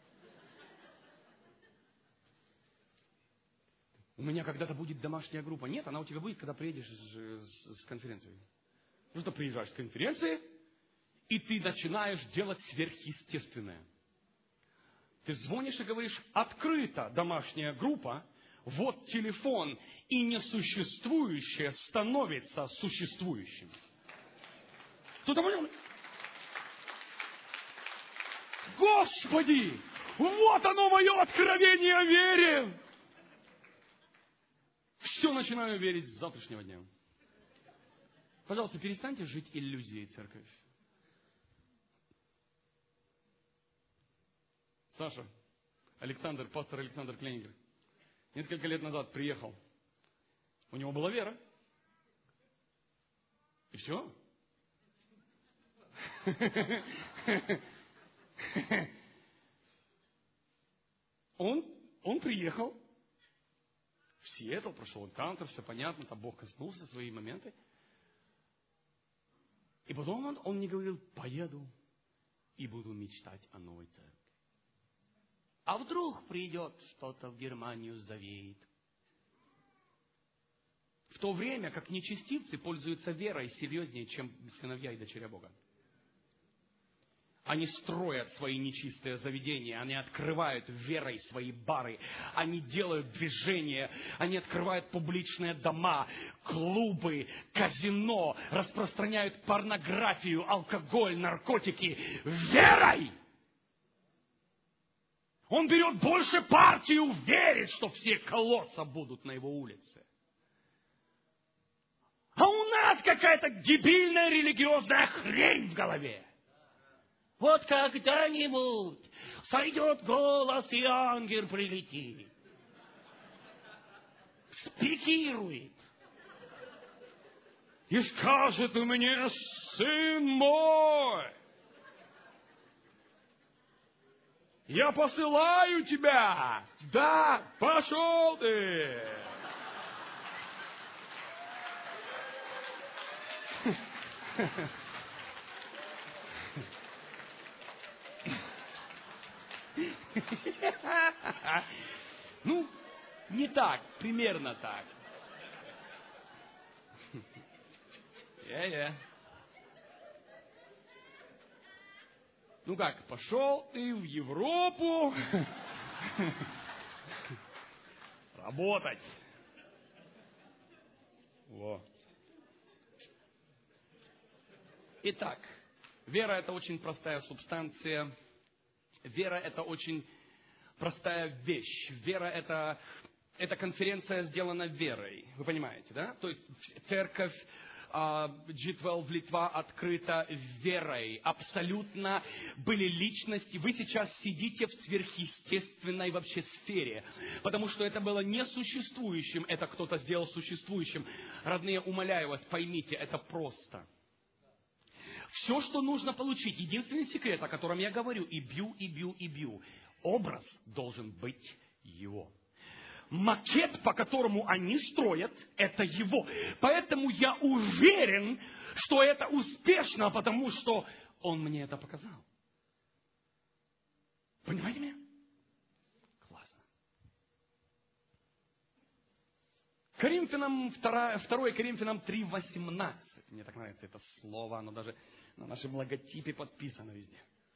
S1: У меня когда-то будет домашняя группа. Нет, она у тебя будет, когда приедешь с, с конференции. Просто приезжаешь с конференции, и ты начинаешь делать сверхъестественное. Ты звонишь и говоришь: открыта домашняя группа, вот телефон, и несуществующее становится существующим. Кто-то понял? Господи, вот оно мое откровение о вере. Все начинаю верить с завтрашнего дня. Пожалуйста, перестаньте жить иллюзией, церковь. Саша, Александр, пастор Александр Клейнгер, несколько лет назад приехал. У него была вера. И все. Он, он приехал в Сиэтл, прошел энкаунтер, все понятно, там Бог коснулся, свои моменты. И потом он, он мне говорил, поеду и буду мечтать о новой церкви. А вдруг придет что-то в Германию, завеет. В то время как нечестивцы пользуются верой серьезнее, чем сыновья и дочеря Бога. Они строят свои нечистые заведения, они открывают верой свои бары, они делают движения, они открывают публичные дома, клубы, казино, распространяют порнографию, алкоголь, наркотики верой. Он берет больше партию, верит, что все колоться будут на его улице. А у нас какая-то дебильная религиозная хрень в голове. Вот когда-нибудь сойдет голос, и ангел прилетит. Спикирует. И скажет мне, сын мой, я посылаю тебя. Да, пошел ты. Ну, не так, примерно так. Я-я. Ну как, пошел ты в Европу работать. Во. Итак, вера – это очень простая субстанция. Вера – это очень простая вещь. Вера – это, это конференция сделана верой. Вы понимаете, да? То есть церковь джи двенадцать Литва открыта верой. Абсолютно были личности. Вы сейчас сидите в сверхъестественной вообще сфере. Потому что это было несуществующим. Это кто-то сделал существующим. Родные, умоляю вас, поймите, это просто. Все, что нужно получить, единственный секрет, о котором я говорю, и бью, и бью, и бью, образ должен быть его. Макет, по которому они строят, это его. Поэтому я уверен, что это успешно, потому что он мне это показал. Понимаете меня? Классно. Коринфянам, второе Коринфянам три восемнадцать. Мне так нравится это слово, оно даже на нашем логотипе подписано везде.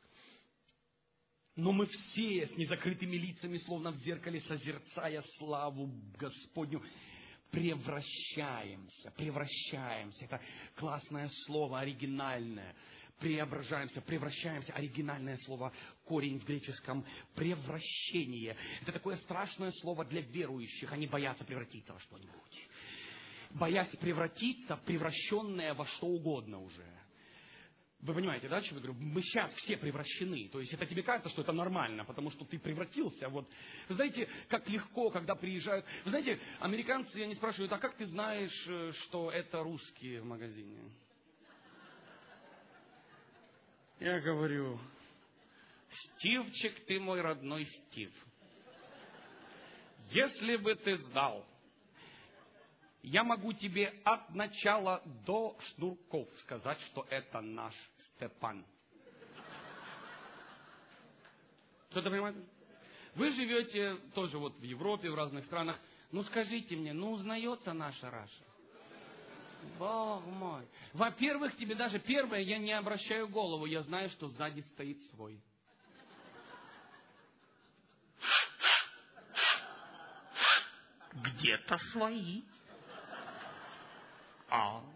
S1: Но мы все с незакрытыми лицами, словно в зеркале, созерцая славу Господню, превращаемся, превращаемся. Это классное слово, оригинальное. Преображаемся, превращаемся. Оригинальное слово, корень в греческом, превращение. Это такое страшное слово для верующих. Они боятся превратиться во что-нибудь. Боясь превратиться, превращенное во что угодно уже. Вы понимаете, да, что я говорю? Мы сейчас все превращены. То есть это тебе кажется, что это нормально, потому что ты превратился. Вот. Вы знаете, как легко, когда приезжают... Вы знаете, американцы, они спрашивают, а как ты знаешь, что это русские в магазине? Я говорю, Стивчик, ты мой родной Стив. Если бы ты знал, я могу тебе от начала до шнурков сказать, что это наш Степан. Что-то понимаете? Вы живете тоже вот в Европе, в разных странах. Ну скажите мне, ну узнается наша Раша? Бог мой. Во-первых, тебе даже первое, я не обращаю голову, я знаю, что сзади стоит свой. Где-то свои. А.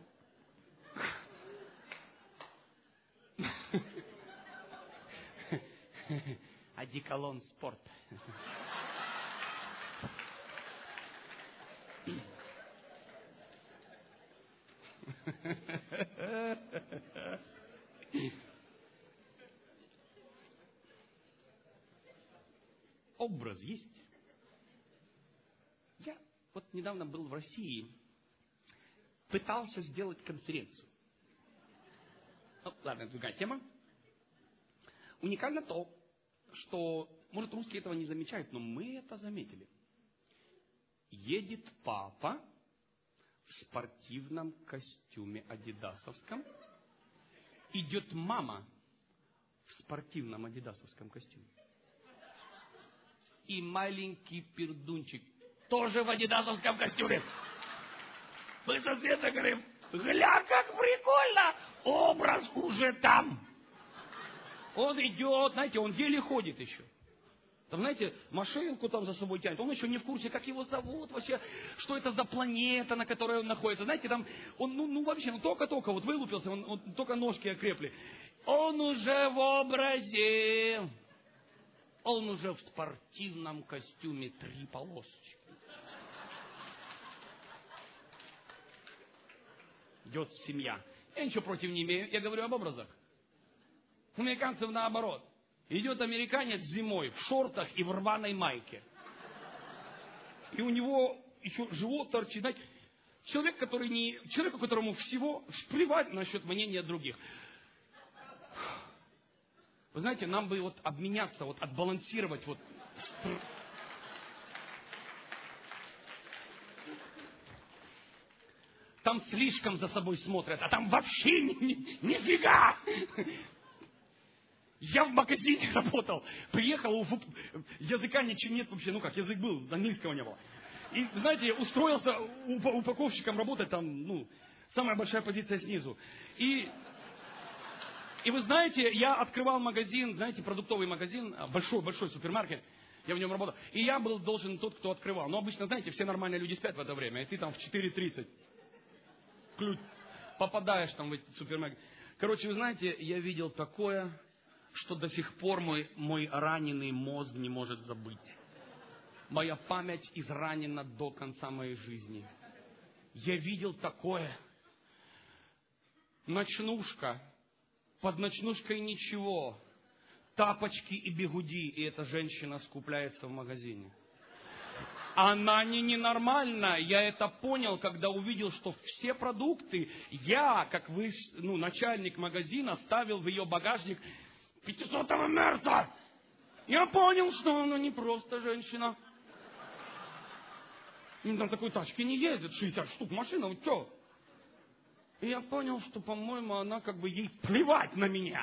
S1: Одеколон спорт. образ есть. Я вот недавно был в России, пытался сделать конференцию. Ну, ладно, это другая тема. Уникально то, что, может, русские этого не замечают, но мы это заметили. Едет папа в спортивном костюме адидасовском, идет мама в спортивном адидасовском костюме. И маленький пердунчик тоже в адидасовском костюме. Мы соседа говорим, гля, как прикольно, образ уже там. Он идет, знаете, он еле ходит еще. Там, знаете, машинку там за собой тянет. Он еще не в курсе, как его зовут вообще, что это за планета, на которой он находится. Знаете, там, он, ну, ну вообще, ну только-только вот вылупился, он, он, только ножки окрепли. Он уже в образе. Он уже в спортивном костюме три полосочки. Идет семья. Я ничего против не имею, я говорю об образах. У американцев наоборот. Идет американец зимой в шортах и в рваной майке. И у него еще живот торчит. Знаете, человек, который не, человеку, которому всего плевать насчет мнения других. Вы знаете, нам бы вот обменяться, вот отбалансировать вот. Там слишком за собой смотрят, а там вообще ни, ни, нифига. Я в магазине работал, приехал, языка ничего нет вообще, ну как, язык был, английского не было. И, знаете, устроился упаковщиком работать, там, ну, самая большая позиция снизу. И, и вы знаете, я открывал магазин, знаете, продуктовый магазин, большой-большой супермаркет, я в нем работал. И я был должен тот, кто открывал. Но обычно, знаете, все нормальные люди спят в это время, и ты там в четыре тридцать попадаешь там в эти супермаркеты. Короче, вы знаете, я видел такое, что до сих пор мой, мой раненый мозг не может забыть. Моя память изранена до конца моей жизни. Я видел такое. Ночнушка. Под ночнушкой ничего. Тапочки и бигуди. И эта женщина скупляется в магазине. Она не ненормальная. Я это понял, когда увидел, что все продукты я, как вы, ну, начальник магазина, ставил в ее багажник пятисотого Мерса. Я понял, что она не просто женщина. Там такой тачки не ездит, шестьдесят штук машина, вот что? И я понял, что, по-моему, она как бы ей плевать на меня.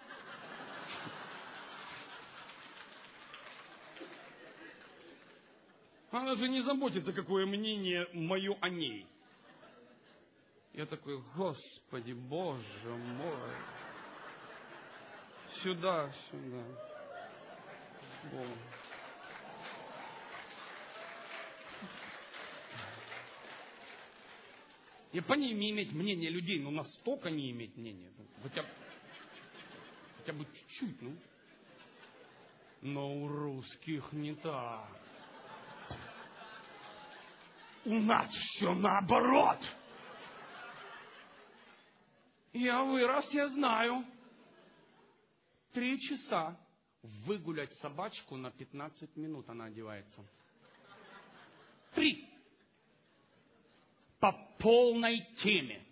S1: Она же не заботится, какое мнение мое о ней. Я такой, Господи, Боже мой. Сюда, сюда. О. И по ней не иметь мнения людей, но настолько не иметь мнения. Хотя, хотя бы чуть-чуть, ну. Но у русских не так. У нас все наоборот. Я вырос, я знаю. Три часа выгулять собачку на пятнадцать минут она одевается. Три. По полной теме.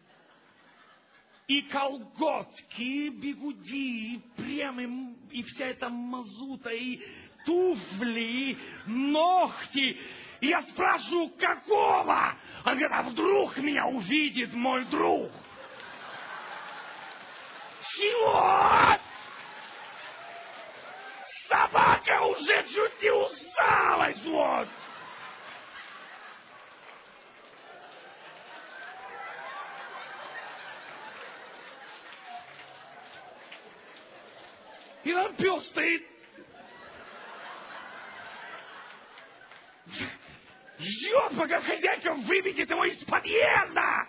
S1: И колготки, и бигуди, и прямы, и вся эта мазута, и туфли, и ногти. И я спрашиваю, какого? Она говорит, а вдруг меня увидит мой друг? Чего? Собака уже чуть не усалась, вот. И там пес стоит. Ждет, пока хозяйка выбедит его из подъезда.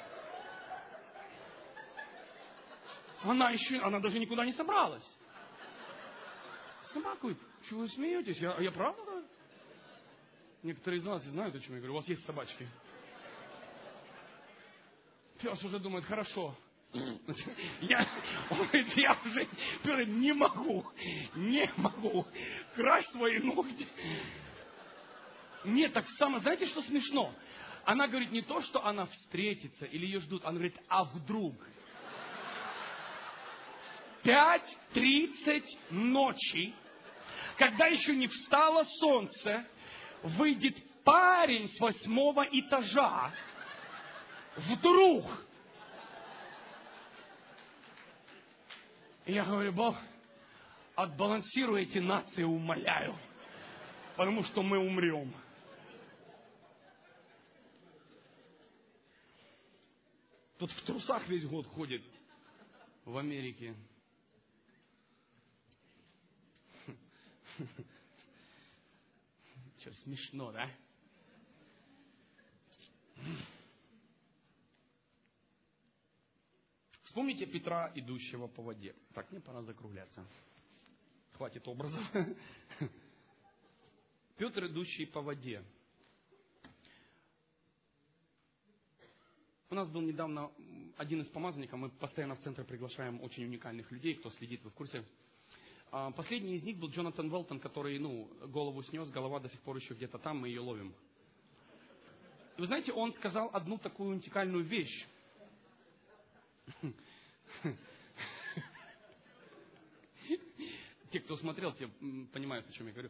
S1: Она еще, она даже никуда не собралась. Собаку, чего вы смеетесь? Я, я правда, да? Некоторые из вас знают, о чем я говорю. У вас есть собачки. Пес уже думает, хорошо, Я, он говорит, я уже говорит, не могу, не могу красть свои ногти. Нет, так само, знаете, что смешно? Она говорит не то, что она встретится или ее ждут, она говорит, а вдруг? пять тридцать ночи, когда еще не встало солнце, выйдет парень с восьмого этажа, вдруг. Я говорю, Бог, отбалансируй эти нации, умоляю, потому что мы умрем. Тут в трусах весь год ходит в Америке. Что, смешно, да? Вспомните Петра, идущего по воде. Так, мне пора закругляться. Хватит образов. Петр, идущий по воде. У нас был недавно один из помазанников, мы постоянно в центр приглашаем очень уникальных людей, кто следит, вы в курсе. Последний из них был Джонатан Велтон, который, ну, голову снес, голова до сих пор еще где-то там, мы ее ловим. И вы знаете, он сказал одну такую уникальную вещь. Те, кто смотрел, те понимают, о чем я говорю.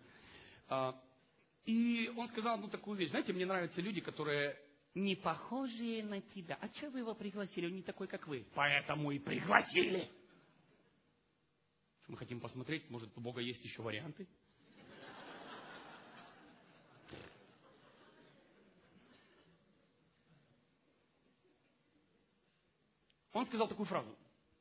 S1: И он сказал одну такую вещь. Знаете, мне нравятся люди, которые не похожие на тебя. А что вы его пригласили? Он не такой, как вы. Поэтому и пригласили. Мы хотим посмотреть, может, у Бога есть еще варианты. Он сказал такую фразу.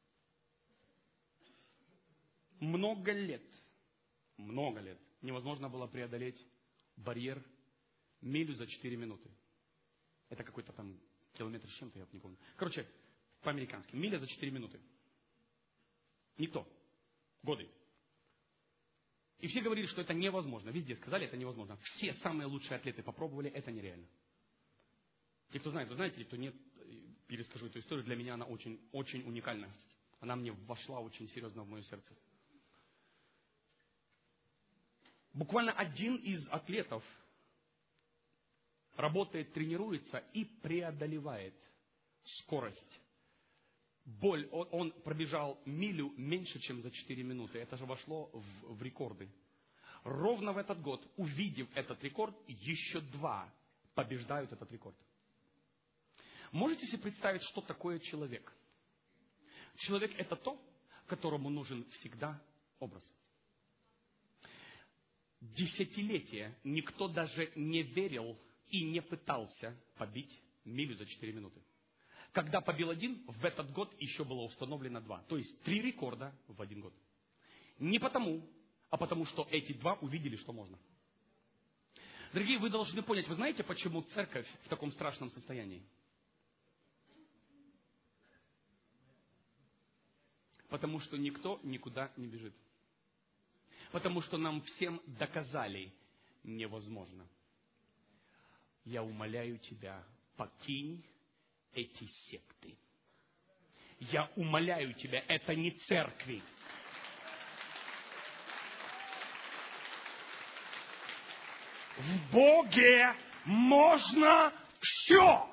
S1: Много лет, много лет невозможно было преодолеть барьер милю за четыре минуты. Это какой-то там километр с чем-то, я не помню. Короче, по-американски. Миля за четыре минуты. Никто. Годы. И все говорили, что это невозможно. Везде сказали, это невозможно. Все самые лучшие атлеты попробовали, это нереально. Те, кто знает, вы знаете, те, кто нет, перескажу эту историю, для меня она очень, очень уникальна. Она мне вошла очень серьезно в мое сердце. Буквально один из атлетов работает, тренируется и преодолевает скорость. Боль. Он, он пробежал милю меньше, чем за четыре минуты. Это же вошло в, в рекорды. Ровно в этот год, увидев этот рекорд, еще два побеждают этот рекорд. Можете себе представить, что такое человек? Человек – это то, которому нужен всегда образ. Десятилетия никто даже не верил и не пытался побить милю за четыре минуты. Когда побил один, в этот год еще было установлено два. То есть три рекорда в один год. Не потому, а потому что эти два увидели, что можно. Дорогие, вы должны понять, вы знаете, почему церковь в таком страшном состоянии? Потому что никто никуда не бежит. Потому что нам всем доказали невозможно. Я умоляю тебя, покинь эти секты. Я умоляю тебя, это не церкви. В Боге можно все.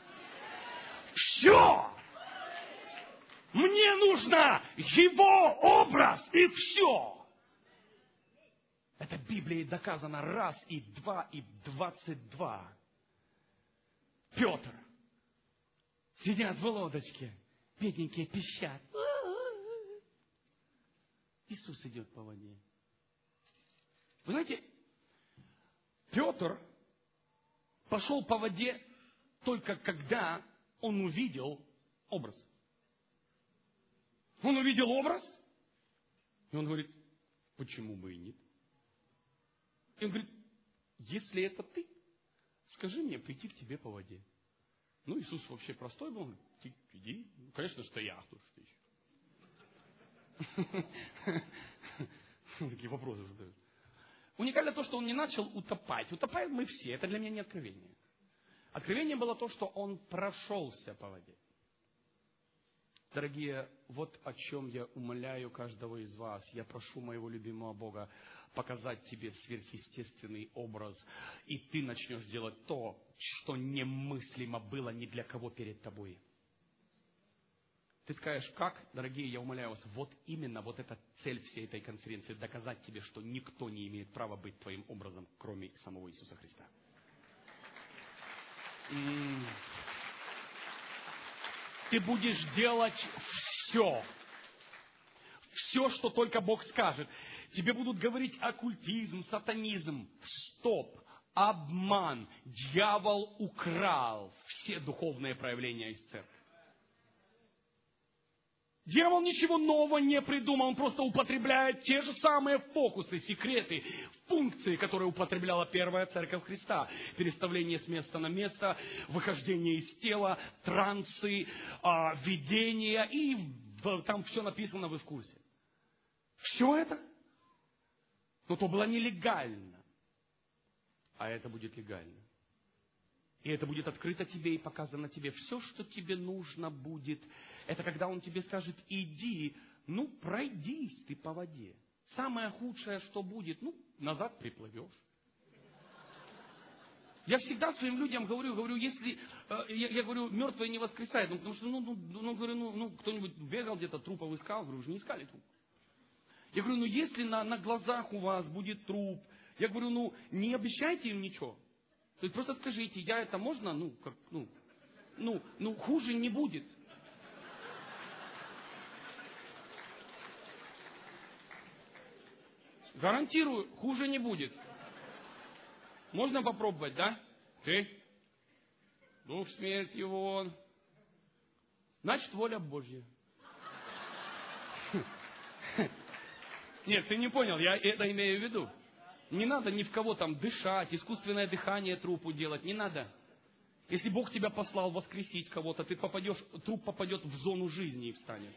S1: Все. Мне нужно Его образ и все. Это Библией доказано раз и два и двадцать два. Петр. Сидят в лодочке, бедненькие пищат. Иисус идет по воде. Вы знаете, Петр пошел по воде только когда он увидел образ. Он увидел образ, и он говорит, почему бы и нет? И он говорит, если это ты, скажи мне прийти к тебе по воде. Ну, Иисус вообще простой был, он говорит, иди. Конечно, что я, кто что еще. Такие вопросы задают. Уникально то, что он не начал утопать. Утопаем мы все, это для меня не откровение. Откровение было то, что он прошелся по воде. Дорогие, вот о чем я умоляю каждого из вас. Я прошу моего любимого Бога показать тебе сверхъестественный образ, и ты начнешь делать то, что немыслимо было ни для кого перед тобой. Ты скажешь, как, дорогие, я умоляю вас, вот именно вот эта цель всей этой конференции, доказать тебе, что никто не имеет права быть твоим образом, кроме самого Иисуса Христа. М-м. Ты будешь делать все. Все, что только Бог скажет. Тебе будут говорить оккультизм, сатанизм. Стоп. Обман. Дьявол украл все духовные проявления из церкви. Дьявол ничего нового не придумал, он просто употребляет те же самые фокусы, секреты, функции, которые употребляла первая церковь Христа. Переставление с места на место, выхождение из тела, трансы, а, видения, и в, там все написано, вы в курсе. Все это? Но то было нелегально, а это будет легально. И это будет открыто тебе и показано тебе. Все, что тебе нужно будет, это когда Он тебе скажет, иди, ну, пройдись ты по воде. Самое худшее, что будет, ну, назад приплывешь. Я всегда своим людям говорю, говорю, если, э, я, я говорю, мертвые не воскресают, ну, потому что, ну, ну, ну, говорю, ну, ну кто-нибудь бегал где-то, трупов искал, говорю, уже не искали труп. Я говорю, ну, если на, на глазах у вас будет труп, я говорю, ну, не обещайте им ничего. То есть просто скажите, я это можно, ну, как, ну, ну, ну, хуже не будет. Гарантирую, хуже не будет. Можно попробовать, да? Ты? Дух смерти вон. Значит, воля Божья. Нет, ты не понял, я это имею в виду. Не надо ни в кого там дышать, искусственное дыхание трупу делать, не надо. Если Бог тебя послал воскресить кого-то, ты попадешь, труп попадет в зону жизни и встанет.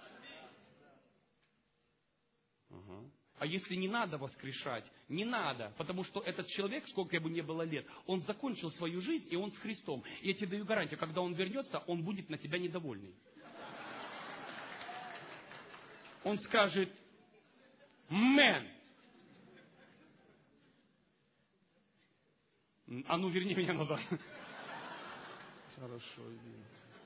S1: Ага. А если не надо воскрешать, не надо, потому что этот человек, сколько бы ни было лет, он закончил свою жизнь, и он с Христом. И я тебе даю гарантию, когда он вернется, он будет на тебя недовольный. Он скажет, «Мэн». А ну, верни меня назад. Хорошо, извините.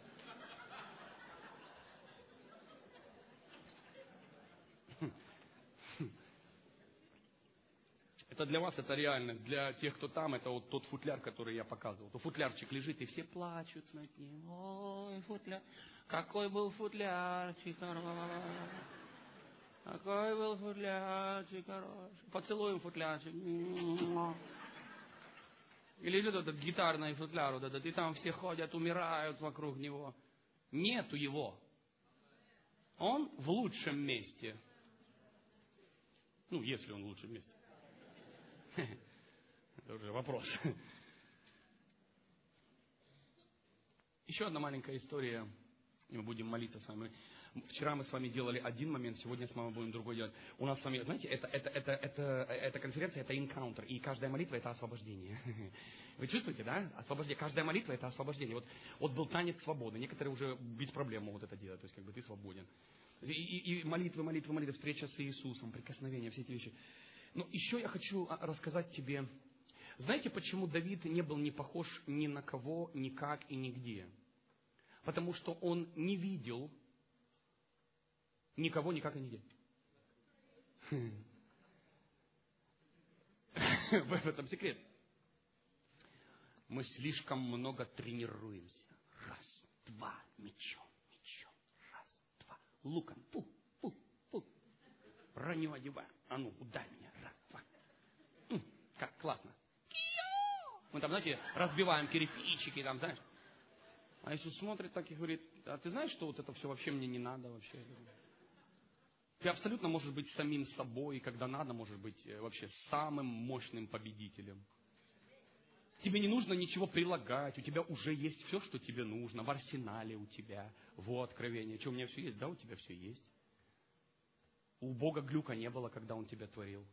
S1: Это для вас, это реальность. Для тех, кто там, это вот тот футляр, который я показывал. То футлярчик лежит, и все плачут над ним. Ой, футляр. Какой был футлярчик хороший. Какой был футлярчик хороший. Поцелуем футлярчик. Или идет этот гитарный футляр, вот этот, и там все ходят, умирают вокруг него. Нету его. Он в лучшем месте. Ну, если он в лучшем месте. Это уже вопрос. Еще одна маленькая история, и мы будем молиться с вами. Вчера мы с вами делали один момент, сегодня с вами будем другой делать. У нас с вами, знаете, это, это, это, это, эта конференция, это encounter, и каждая молитва это освобождение. Вы чувствуете, да? Освобождение. Каждая молитва это освобождение. Вот, вот был танец свободы. Некоторые уже без проблем могут это делать, то есть как бы ты свободен. И, и, и молитвы, молитвы, молитвы, встреча с Иисусом, прикосновения, все эти вещи. Но еще я хочу рассказать тебе, знаете, почему Давид не был не похож ни на кого, никак и нигде? Потому что он не видел никого, никак и нигде. В этом секрет. Мы слишком много тренируемся. Раз, два, мечом, мечом. Раз, два. Луком. Фу, фу, фу. Броню одеваем. А ну, ударь меня. Раз, два. М, как классно. Мы там, знаете, разбиваем кирпичики, там, знаешь. А Иисус смотрит так и говорит, а ты знаешь, что вот это все вообще мне не надо вообще? Ты абсолютно можешь быть самим собой, и когда надо, можешь быть вообще самым мощным победителем. Тебе не нужно ничего прилагать, у тебя уже есть все, что тебе нужно, в арсенале у тебя, во откровение. Что, у меня все есть? Да, у тебя все есть. У Бога глюка не было, когда Он тебя творил.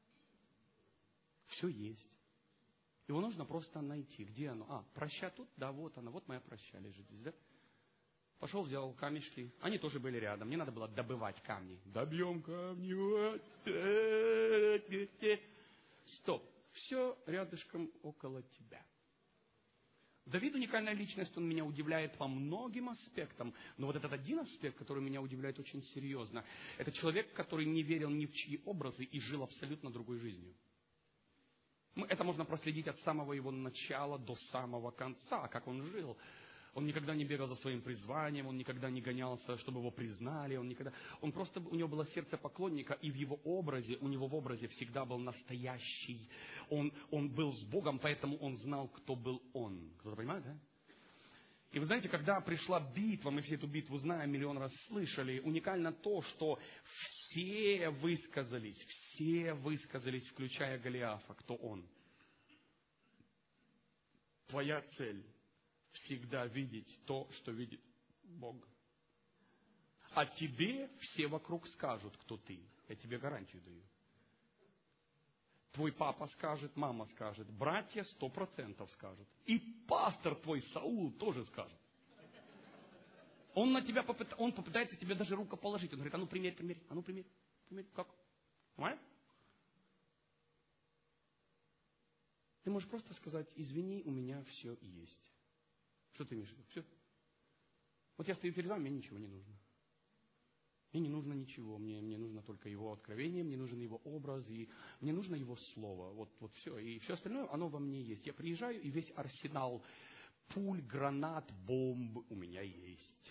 S1: Все есть. Его нужно просто найти. Где оно? А, проща тут? Да, вот оно. Вот моя проща лежит здесь, да? Пошел, взял камешки. Они тоже были рядом. Мне надо было добывать камни. Добьем камни. Вот. Стоп. Все рядышком около тебя. Давид уникальная личность, он меня удивляет по многим аспектам. Но вот этот один аспект, который меня удивляет очень серьезно, это человек, который не верил ни в чьи образы и жил абсолютно другой жизнью. Это можно проследить от самого его начала до самого конца, как он жил. Он никогда не бегал за своим призванием, он никогда не гонялся, чтобы его признали, он никогда... Он просто, у него было сердце поклонника, и в его образе, у него в образе всегда был настоящий. Он, он был с Богом, поэтому он знал, кто был он. Кто-то понимает, да? И вы знаете, когда пришла битва, мы все эту битву знаем, миллион раз слышали, уникально то, что все высказались, все высказались, включая Голиафа, кто он. Твоя цель всегда видеть то, что видит Бог. А тебе все вокруг скажут, кто ты. Я тебе гарантию даю. Твой папа скажет, мама скажет, братья сто процентов скажут. И пастор твой Саул тоже скажет. Он на тебя попыта... он попытается тебе даже рукоположить. Он говорит, а ну примерь, примерь, а ну примерь, примерь, как? Понимаешь? Ты можешь просто сказать, извини, у меня все есть. Что ты имеешь в виду? Все. Вот я стою перед вами, мне ничего не нужно. Мне не нужно ничего. Мне, мне нужно только его откровение, мне нужен его образ, и мне нужно его слово. Вот, вот все. И все остальное, оно во мне есть. Я приезжаю, и весь арсенал пуль, гранат, бомб у меня есть.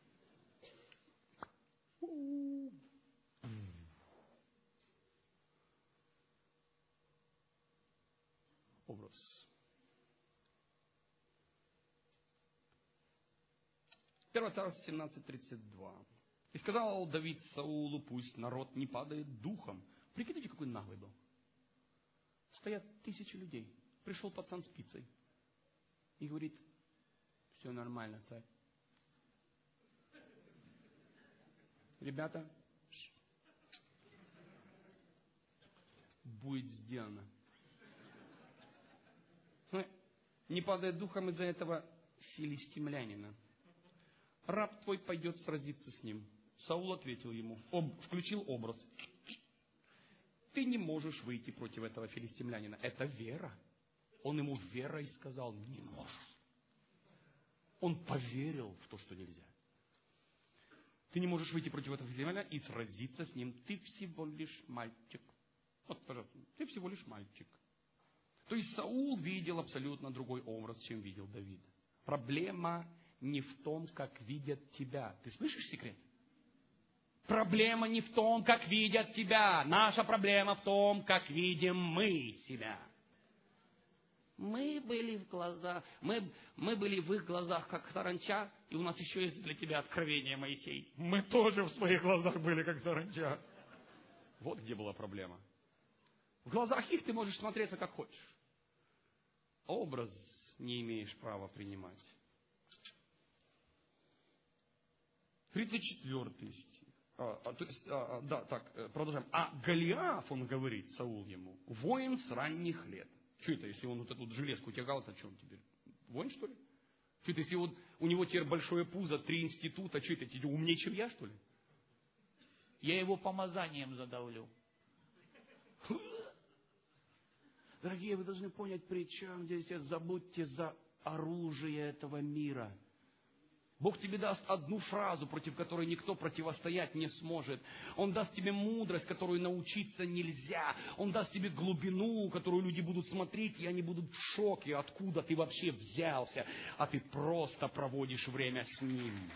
S1: Образ. первое Царство семнадцать тридцать два. И сказал Давид Саулу, пусть народ не падает духом. Прикидывайте, какой наглый был. Стоят тысячи людей. Пришел пацан с пиццей. И говорит, все нормально, царь. Ребята, будет сделано. Не падает духом из-за этого филистимлянина. Раб твой пойдет сразиться с ним. Саул ответил ему, об, включил образ. Ты не можешь выйти против этого филистимлянина. Это вера. Он ему верой сказал, не можешь. Он поверил в то, что нельзя. Ты не можешь выйти против этого филистимлянина и сразиться с ним. Ты всего лишь мальчик. Вот, пожалуйста, ты всего лишь мальчик. То есть Саул видел абсолютно другой образ, чем видел Давид. Проблема не в том, как видят тебя. Ты слышишь секрет? Проблема не в том, как видят тебя. Наша проблема в том, как видим мы себя. Мы были в глазах, мы, мы были в их глазах, как саранча, и у нас еще есть для тебя откровение, Моисей. Мы тоже в своих глазах были, как саранча. Вот где была проблема. В глазах их ты можешь смотреться, как хочешь. Образ не имеешь права принимать. тридцать четвёртый стих. А, а, то есть, а, да, так, продолжаем. А Голиаф, он говорит, Саул ему, воин с ранних лет. Что это, если он вот эту вот железку тягал, то что он теперь? Воин, что ли? Что это, если он, у него теперь большое пузо, три института, что это, тебе умнее, чем я, что ли?
S3: Я его помазанием задавлю.
S1: Дорогие, вы должны понять, при чем здесь, забудьте за оружие этого мира. Бог тебе даст одну фразу, против которой никто противостоять не сможет. Он даст тебе мудрость, которую научиться нельзя. Он даст тебе глубину, которую люди будут смотреть, и они будут в шоке, откуда ты вообще взялся, а ты просто проводишь время с Ним.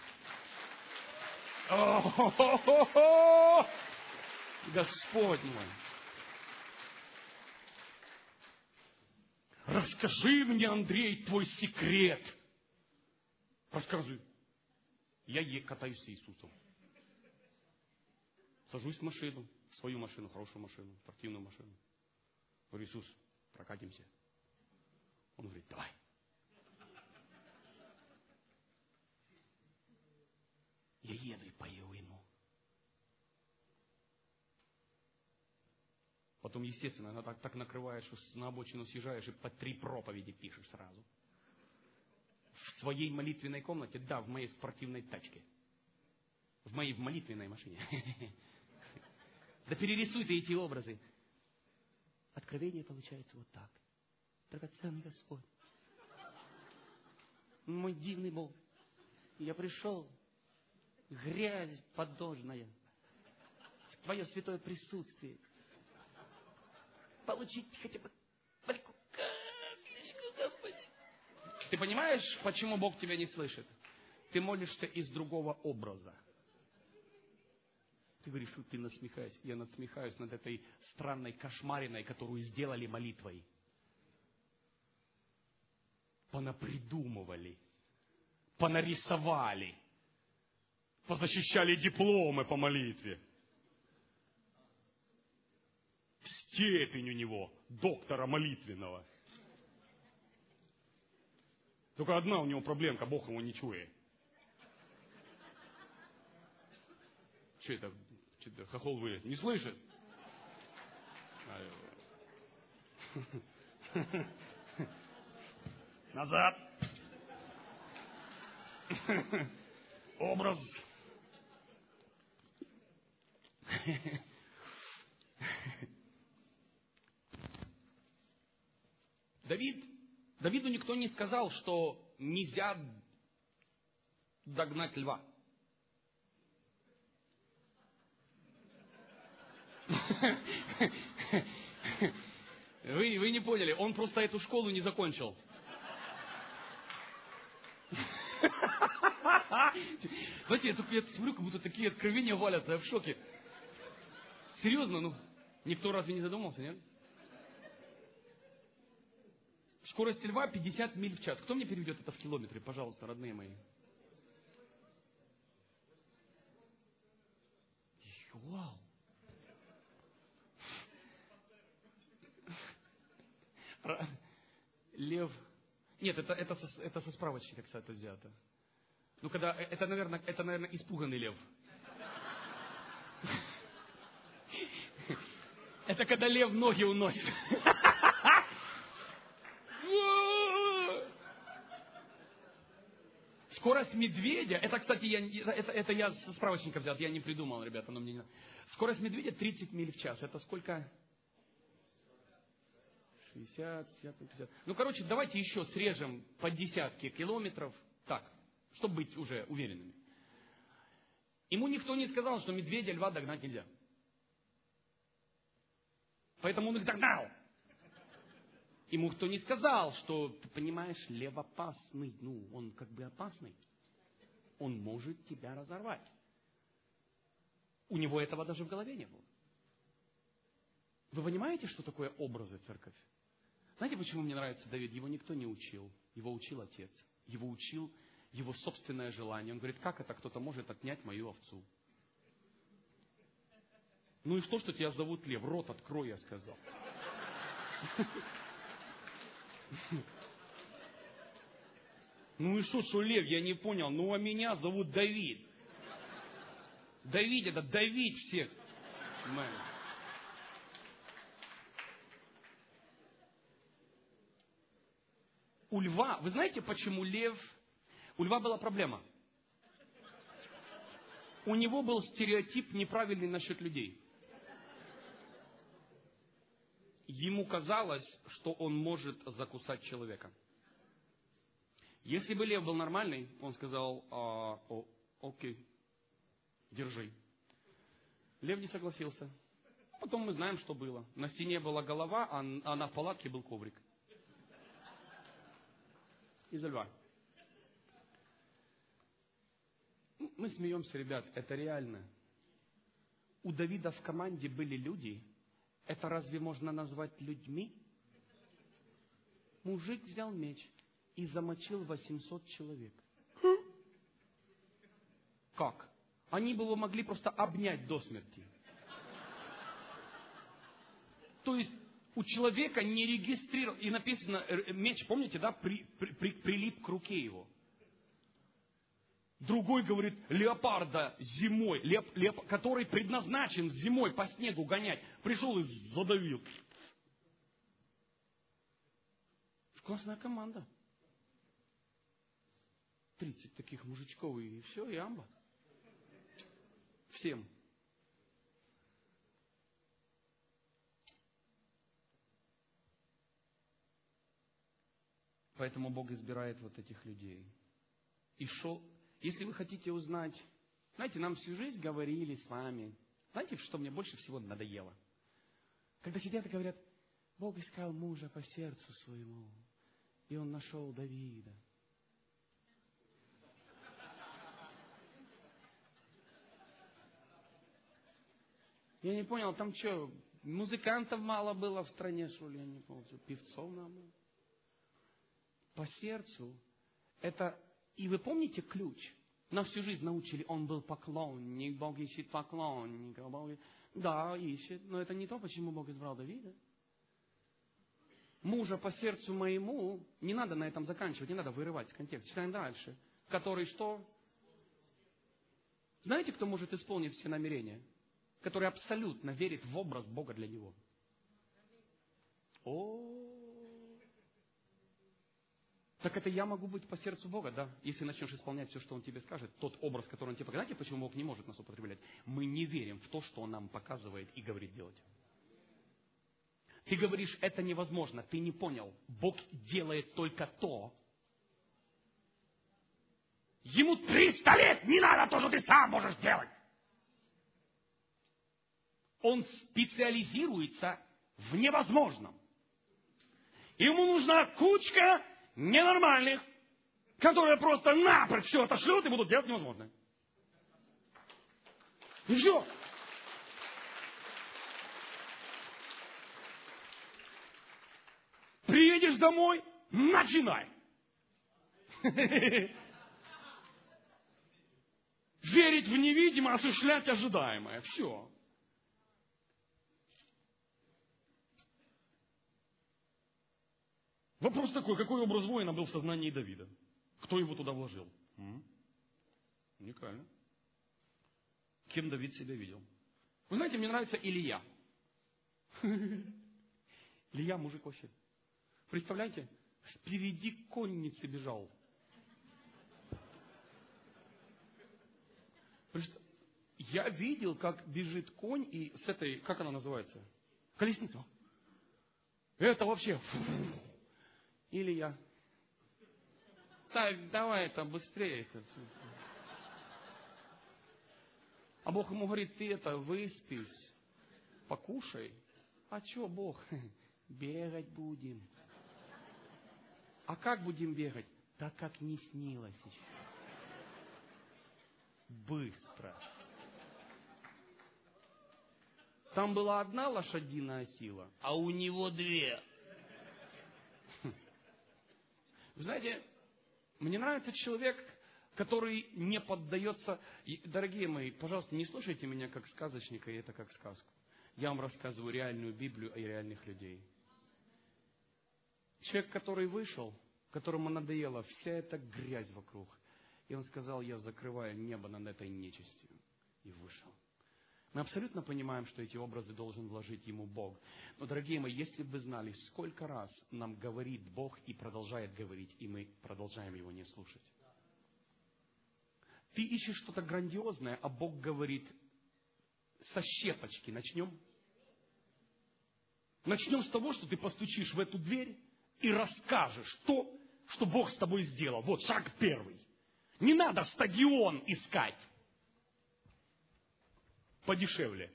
S1: О-хо-хо-хо-хо! Господь мой! Расскажи мне, Андрей, твой секрет. Рассказывай. Я катаюсь с Иисусом. Сажусь в машину, в свою машину, хорошую машину, спортивную машину. Говорю, Иисус, прокатимся. Он говорит, давай. Я еду и пою ему. Потом, естественно, она так, так накрывает, что на обочину съезжаешь и по три проповеди пишешь сразу. В своей молитвенной комнате? Да, в моей спортивной тачке. В моей в молитвенной машине. Да перерисуй ты эти образы. Откровение получается вот так. Драгоценный Господь, мой дивный Бог, я пришел, грязь подножная, в Твое святое присутствие, получить хотя бы только капелечку, Господи. Ты понимаешь, почему Бог тебя не слышит? Ты молишься из другого образа. Ты говоришь, что ты насмехаешься. Я насмехаюсь над этой странной кошмариной, которую сделали молитвой. Понапридумывали, понарисовали, позащищали дипломы по молитве. Степень у него доктора молитвенного. Только одна у него проблемка, Бог его не чует. Что это? Что это? Хохол вылез. Не слышит? Назад. Образ. Давид, Давиду никто не сказал, что нельзя догнать льва. Вы, вы не поняли, он просто эту школу не закончил. Знаете, я только я смотрю, как будто такие откровения валятся, я в шоке. Серьезно, ну, никто разве не задумался, нет? Скорость льва пятьдесят миль в час. Кто мне переведет это в километры, пожалуйста, родные мои? Вау! Лев... Нет, это, это, со, это со справочника, кстати, взято. Ну, когда... Это, наверное, это, наверное, испуганный лев. Это когда лев ноги уносит. Скорость медведя... Это, кстати, я, это, это я со справочника взят. Я не придумал, ребята, но мне не... Скорость медведя тридцать миль в час. Это сколько... шестьдесят, пятьдесят, пятьдесят. Ну, короче, давайте еще срежем по десятке километров. Так, чтобы быть уже уверенными. Ему никто не сказал, что медведя, льва догнать нельзя. Поэтому он их догнал. Ему кто не сказал, что, ты понимаешь, лев опасный. Ну, он как бы опасный. Он может тебя разорвать. У него этого даже в голове не было. Вы понимаете, что такое образы, церковь? Знаете, почему мне нравится Давид? Его никто не учил. Его учил отец. Его учил его собственное желание. Он говорит, как это кто-то может отнять мою овцу? Ну и что, что тебя зовут Лев? Рот открой, я сказал. Ну и что, что Лев? Я не понял. Ну а меня зовут Давид. Давид, это давить всех. Мэн. У льва, вы знаете, почему лев... У льва была проблема. У него был стереотип неправильный насчет людей. Ему казалось, что он может закусать человека. Если бы лев был нормальный, он сказал, а, о, окей, держи. Лев не согласился. Потом мы знаем, что было. На стене была голова, а на палатке был коврик. Из-за льва. Мы смеемся, ребят, это реально. У Давида в команде были люди. Это разве можно назвать людьми? Мужик взял меч и замочил восемьсот человек. Как? Они бы его могли просто обнять до смерти. То есть у человека не регистрирован, и написано, меч, помните, да, при, при, при, прилип к руке его. Другой говорит, леопарда зимой, леп, леп, который предназначен зимой по снегу гонять, пришел и задавил. Классная команда. тридцать таких мужичков, и все, и амба. Всем. Поэтому Бог избирает вот этих людей. И шел, если вы хотите узнать, знаете, нам всю жизнь говорили с вами, знаете, что мне больше всего надоело? Когда сидят и говорят, Бог искал мужа по сердцу своему, и он нашел Давида. Я не понял, там что, музыкантов мало было в стране, что ли, я не понял, что, певцов нам было? По сердцу, это, и вы помните ключ? Нас всю жизнь научили, он был поклонник, Бог ищет поклонника, Бог... Да, ищет, но это не то, почему Бог избрал Давида. Мужа по сердцу моему, не надо на этом заканчивать, не надо вырывать контекст, читаем дальше. Который что? Знаете, кто может исполнить все намерения? Который абсолютно верит в образ Бога для него. О, так это я могу быть по сердцу Бога, да? Если начнешь исполнять все, что Он тебе скажет, тот образ, который Он тебе показывает. Знаете, почему Бог не может нас употреблять? Мы не верим в то, что Он нам показывает и говорит делать. Ты говоришь, это невозможно, ты не понял. Бог делает только то. Ему триста лет не надо то, что ты сам можешь сделать. Он специализируется в невозможном. Ему нужна кучка ненормальных, которые просто напрочь все отошлют и будут делать невозможное. И все. Приедешь домой, начинай. Верить в невидимое, осуществлять ожидаемое. Все. Вопрос такой, какой образ воина был в сознании Давида? Кто его туда вложил? М? Уникально. Кем Давид себя видел? Вы знаете, мне нравится Илья. Илья мужик вообще. Представляете, впереди конницы бежал. Я видел, как бежит конь и с этой, как она называется? Колесница. Это вообще... Или я. Царь, давай это быстрее. Это. А Бог ему говорит, ты это, выспись, покушай. А что, Бог? Бегать будем. А как будем бегать? Так, как не снилось еще. Быстро. Там была одна лошадиная сила, а у него две. Вы знаете, мне нравится человек, который не поддается... И, дорогие мои, пожалуйста, не слушайте меня как сказочника, и это как сказку. Я вам рассказываю реальную Библию и реальных людей. Человек, который вышел, которому надоела вся эта грязь вокруг, и он сказал, я закрываю небо над этой нечистью, и вышел. Мы абсолютно понимаем, что эти образы должен вложить ему Бог. Но, дорогие мои, если бы вы знали, сколько раз нам говорит Бог и продолжает говорить, и мы продолжаем его не слушать. Ты ищешь что-то грандиозное, а Бог говорит, со щепочки начнем. Начнем с того, что ты постучишь в эту дверь и расскажешь то, что Бог с тобой сделал. Вот шаг первый. Не надо стадион искать. Подешевле.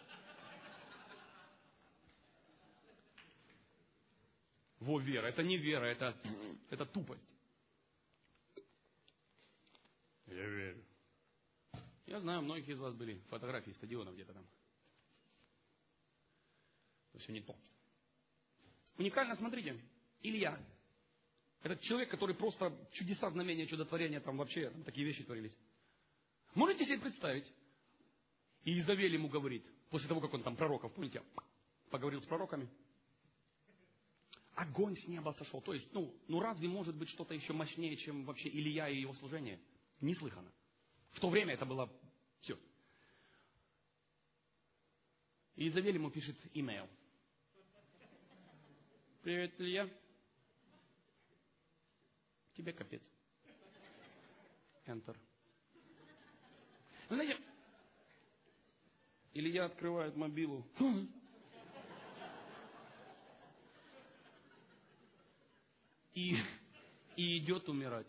S1: Во, вера. Это не вера, это, это тупость. Я верю. Я знаю, многих из вас были фотографии стадионов где-то там. Это все не то. Уникально, смотрите, Илья. Этот человек, который просто чудеса, знамения, чудотворения, там вообще там такие вещи творились. Можете себе представить? И Иезавель ему говорит, после того, как он там пророков, помните, поговорил с пророками, огонь с неба сошел. То есть, ну, ну разве может быть что-то еще мощнее, чем вообще Илья и его служение? Неслыханно. В то время это было все. И Иезавель ему пишет имейл. Привет, Илья. Тебе капец. Enter. Вы знаете, или я открываю мобилу. И, и идет умирать.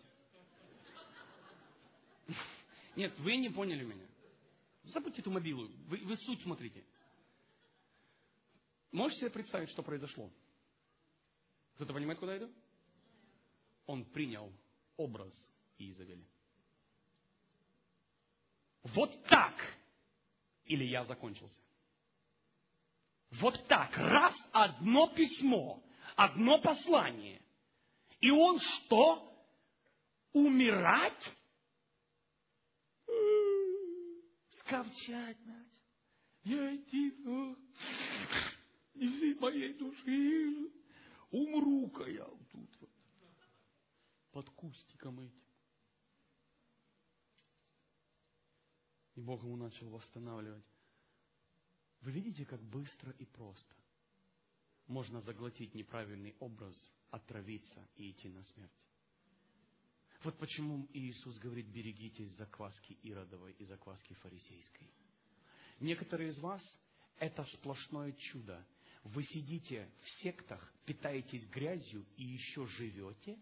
S1: Нет, вы не поняли меня. Забудьте эту мобилу. Вы, вы суть смотрите. Можете себе представить, что произошло? Кто-то понимает, куда я иду? Он принял образ Иезавели. Вот так Илья закончился. Вот так. Раз одно письмо, одно послание. И он что? Умирать? Скавчать надо. Я иди, из моей души умру-ка я тут вот, под кустиком этим. И Бог ему начал восстанавливать. Вы видите, как быстро и просто можно заглотить неправильный образ, отравиться и идти на смерть. Вот почему Иисус говорит: берегитесь закваски Иродовой и закваски фарисейской. Некоторые из вас — это сплошное чудо. Вы сидите в сектах, питаетесь грязью и еще живете?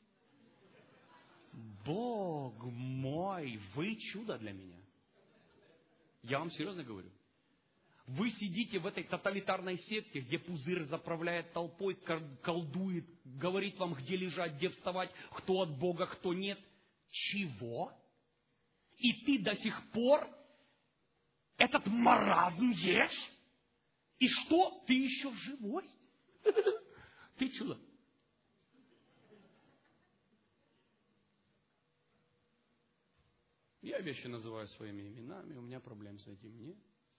S1: Бог мой, вы чудо для меня. Я вам серьезно говорю. Вы сидите в этой тоталитарной секте, где пузырь заправляет толпой, колдует, говорит вам, где лежать, где вставать, кто от Бога, кто нет. Чего? И ты до сих пор этот маразм ешь? И что? Ты еще живой? Ты чудо. Я вещи называю своими именами, у меня проблем с этим нет.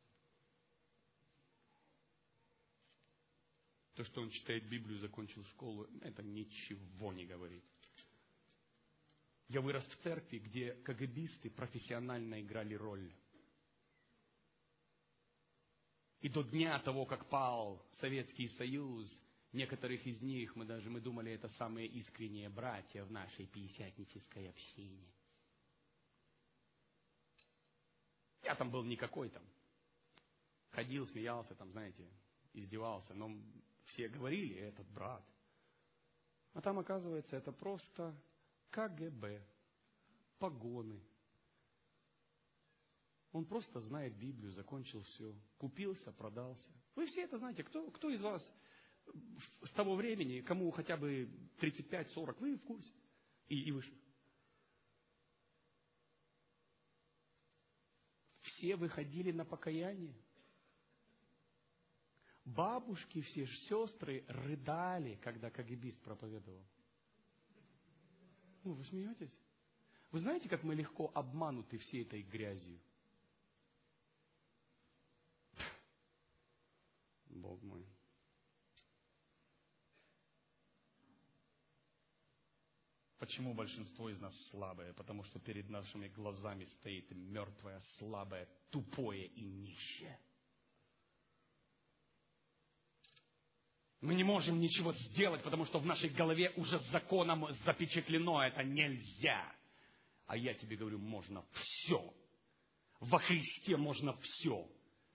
S1: То, что он читает Библию, закончил школу, это ничего не говорит. Я вырос в церкви, где КГБисты профессионально играли роль. И до дня того, как пал Советский Союз, некоторых из них, мы даже мы думали, это самые искренние братья в нашей пятидесятнической общине. Я там был никакой там. Ходил, смеялся, там, знаете, издевался, но все говорили: этот брат. А там, оказывается, это просто КГБ, погоны. Он просто знает Библию, закончил все. Купился, продался. Вы все это знаете. Кто, кто из вас с того времени, кому хотя бы тридцать пять сорок, вы в курсе? И, и выше. Все выходили на покаяние. Бабушки, все сестры рыдали, когда КГБист проповедовал. Ну, вы смеетесь? Вы знаете, как мы легко обмануты всей этой грязью? Бог мой. Почему большинство из нас слабое? Потому что перед нашими глазами стоит мертвое, слабое, тупое и нищее. Мы не можем ничего сделать, потому что в нашей голове уже законом запечатлено: это нельзя. А я тебе говорю, можно все. Во Христе можно все.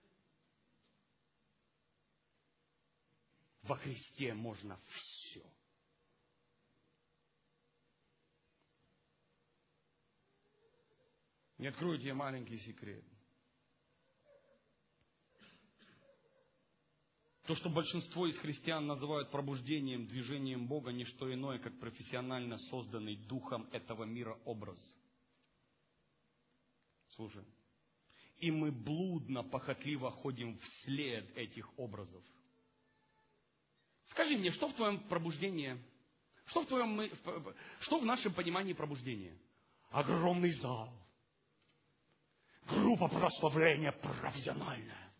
S1: Во Христе можно все. Не открою тебе маленький секрет. То, что большинство из христиан называют пробуждением, движением Бога, не что иное, как профессионально созданный духом этого мира образ. Слушай. И мы блудно, похотливо ходим вслед этих образов. Скажи мне, что в твоем пробуждении, что в твоем, что в нашем понимании пробуждения? Огромный зал. Группа прославления профессиональная.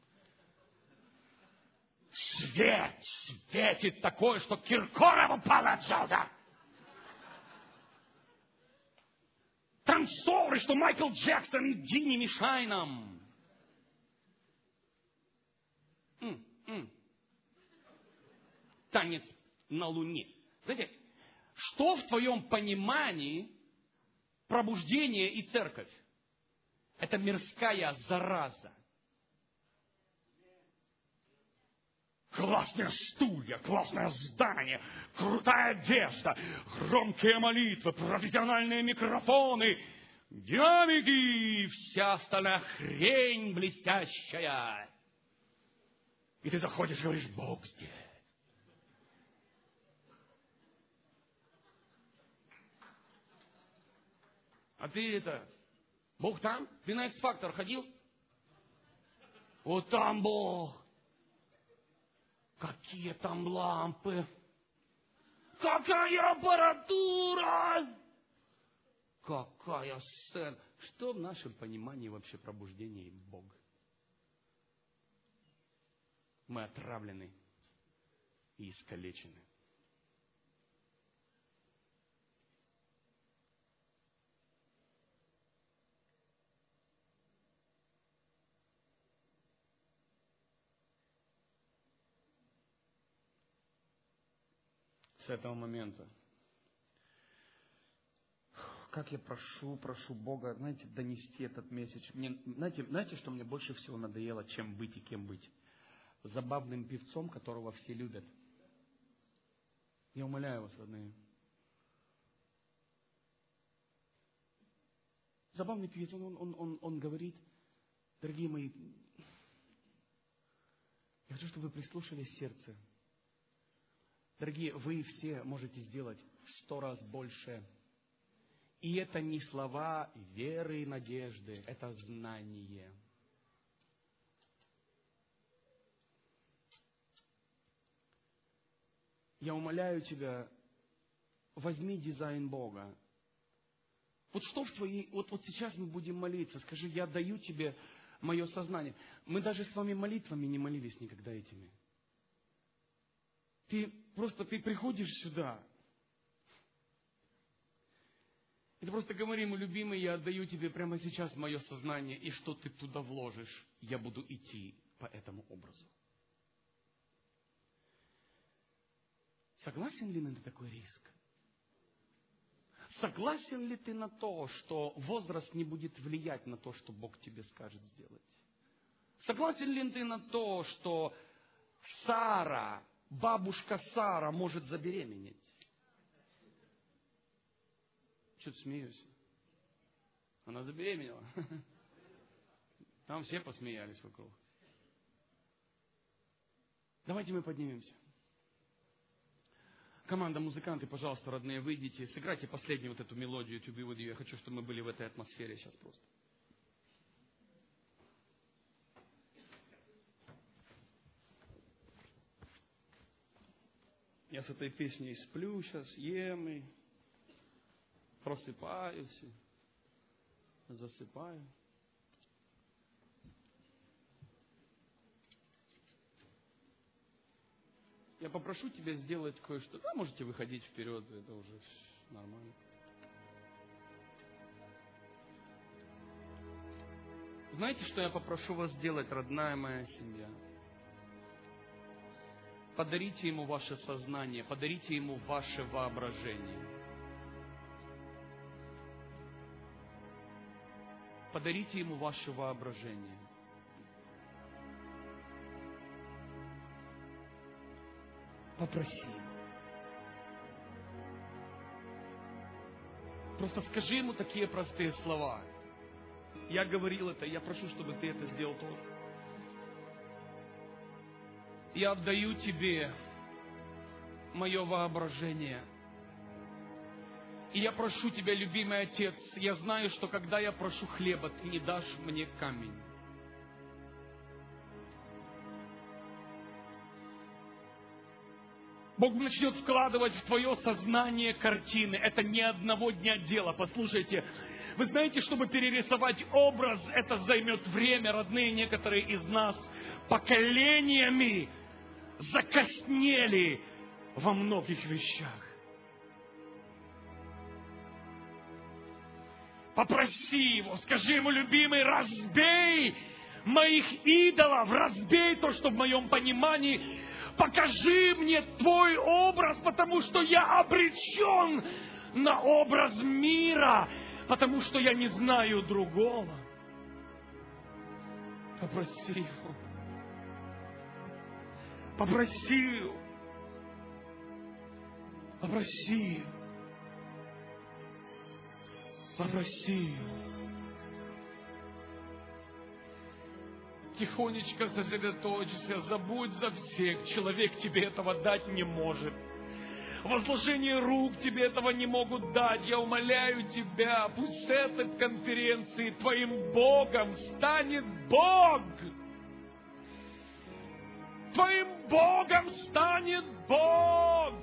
S1: Свет светит такое, что Киркоров упал от жалда. Танцоры, что Майкл Джексон, иди, не мешай нам. М-м. Танец на Луне. Знаете, что в твоем понимании пробуждение и церковь – это мирская зараза. Классные стулья, классное здание, крутая одежда, громкие молитвы, профессиональные микрофоны, динамики, вся остальная хрень блестящая. И ты заходишь и говоришь: Бог здесь. А ты это, Бог там? Ты на X-Factor ходил? Вот там Бог. Какие там лампы. Какая аппаратура. Какая сцена. Что в нашем понимании вообще пробуждение и Бог? Мы отравлены и искалечены. С этого момента. Как я прошу, прошу Бога, знаете, донести этот месседж. Мне, знаете, знаете, что мне больше всего надоело, чем быть и кем быть? Забавным певцом, которого все любят. Я умоляю вас, родные. Забавный певец, он, он, он, он говорит: дорогие мои, я хочу, чтобы вы прислушались к сердцу. Дорогие, вы все можете сделать в сто раз больше. И это не слова веры и надежды, это знание. Я умоляю тебя, возьми дизайн Бога. Вот что в твоей... Вот, вот сейчас мы будем молиться. Скажи: я даю тебе мое сознание. Мы даже с вами молитвами не молились никогда этими. Ты просто ты приходишь сюда. И ты просто говори ему: любимый, я отдаю тебе прямо сейчас мое сознание, и что ты туда вложишь, я буду идти по этому образу. Согласен ли на такой риск? Согласен ли ты на то, что возраст не будет влиять на то, что Бог тебе скажет сделать? Согласен ли ты на то, что Сара, бабушка Сара, может забеременеть? Что-то смеюсь. Она забеременела. Там все посмеялись вокруг. Давайте мы поднимемся. Команда, музыканты, пожалуйста, родные, выйдите, сыграйте последнюю вот эту мелодию To Be With You. Я хочу, чтобы мы были в этой атмосфере сейчас просто. Я с этой песней сплю сейчас, ем и просыпаюсь, и засыпаю. Я попрошу тебя сделать кое-что. Да, можете выходить вперед, это уже нормально. Знаете, что я попрошу вас сделать, родная моя семья? Подарите ему ваше сознание, подарите ему ваше воображение. Подарите ему ваше воображение. Попроси. Просто скажи ему такие простые слова. Я говорил это, я прошу, чтобы ты это сделал тоже. Я отдаю тебе мое воображение. И я прошу тебя, любимый Отец, я знаю, что когда я прошу хлеба, ты не дашь мне камень. Бог начнет вкладывать в твое сознание картины. Это не одного дня дело. Послушайте, вы знаете, чтобы перерисовать образ, это займет время. Родные, некоторые из нас поколениями закоснели во многих вещах. Попроси его, скажи ему: любимый, разбей моих идолов, разбей то, что в моем понимании. Покажи мне твой образ, потому что я обречен на образ мира, потому что я не знаю другого. Попроси Его. Попроси Его. Попроси Его. Попроси Его. Тихонечко сосредоточься, забудь за всех. Человек тебе этого дать не может. Возложение рук тебе этого не могут дать. Я умоляю тебя, пусть с этой конференции твоим Богом станет Бог. Твоим Богом станет Бог.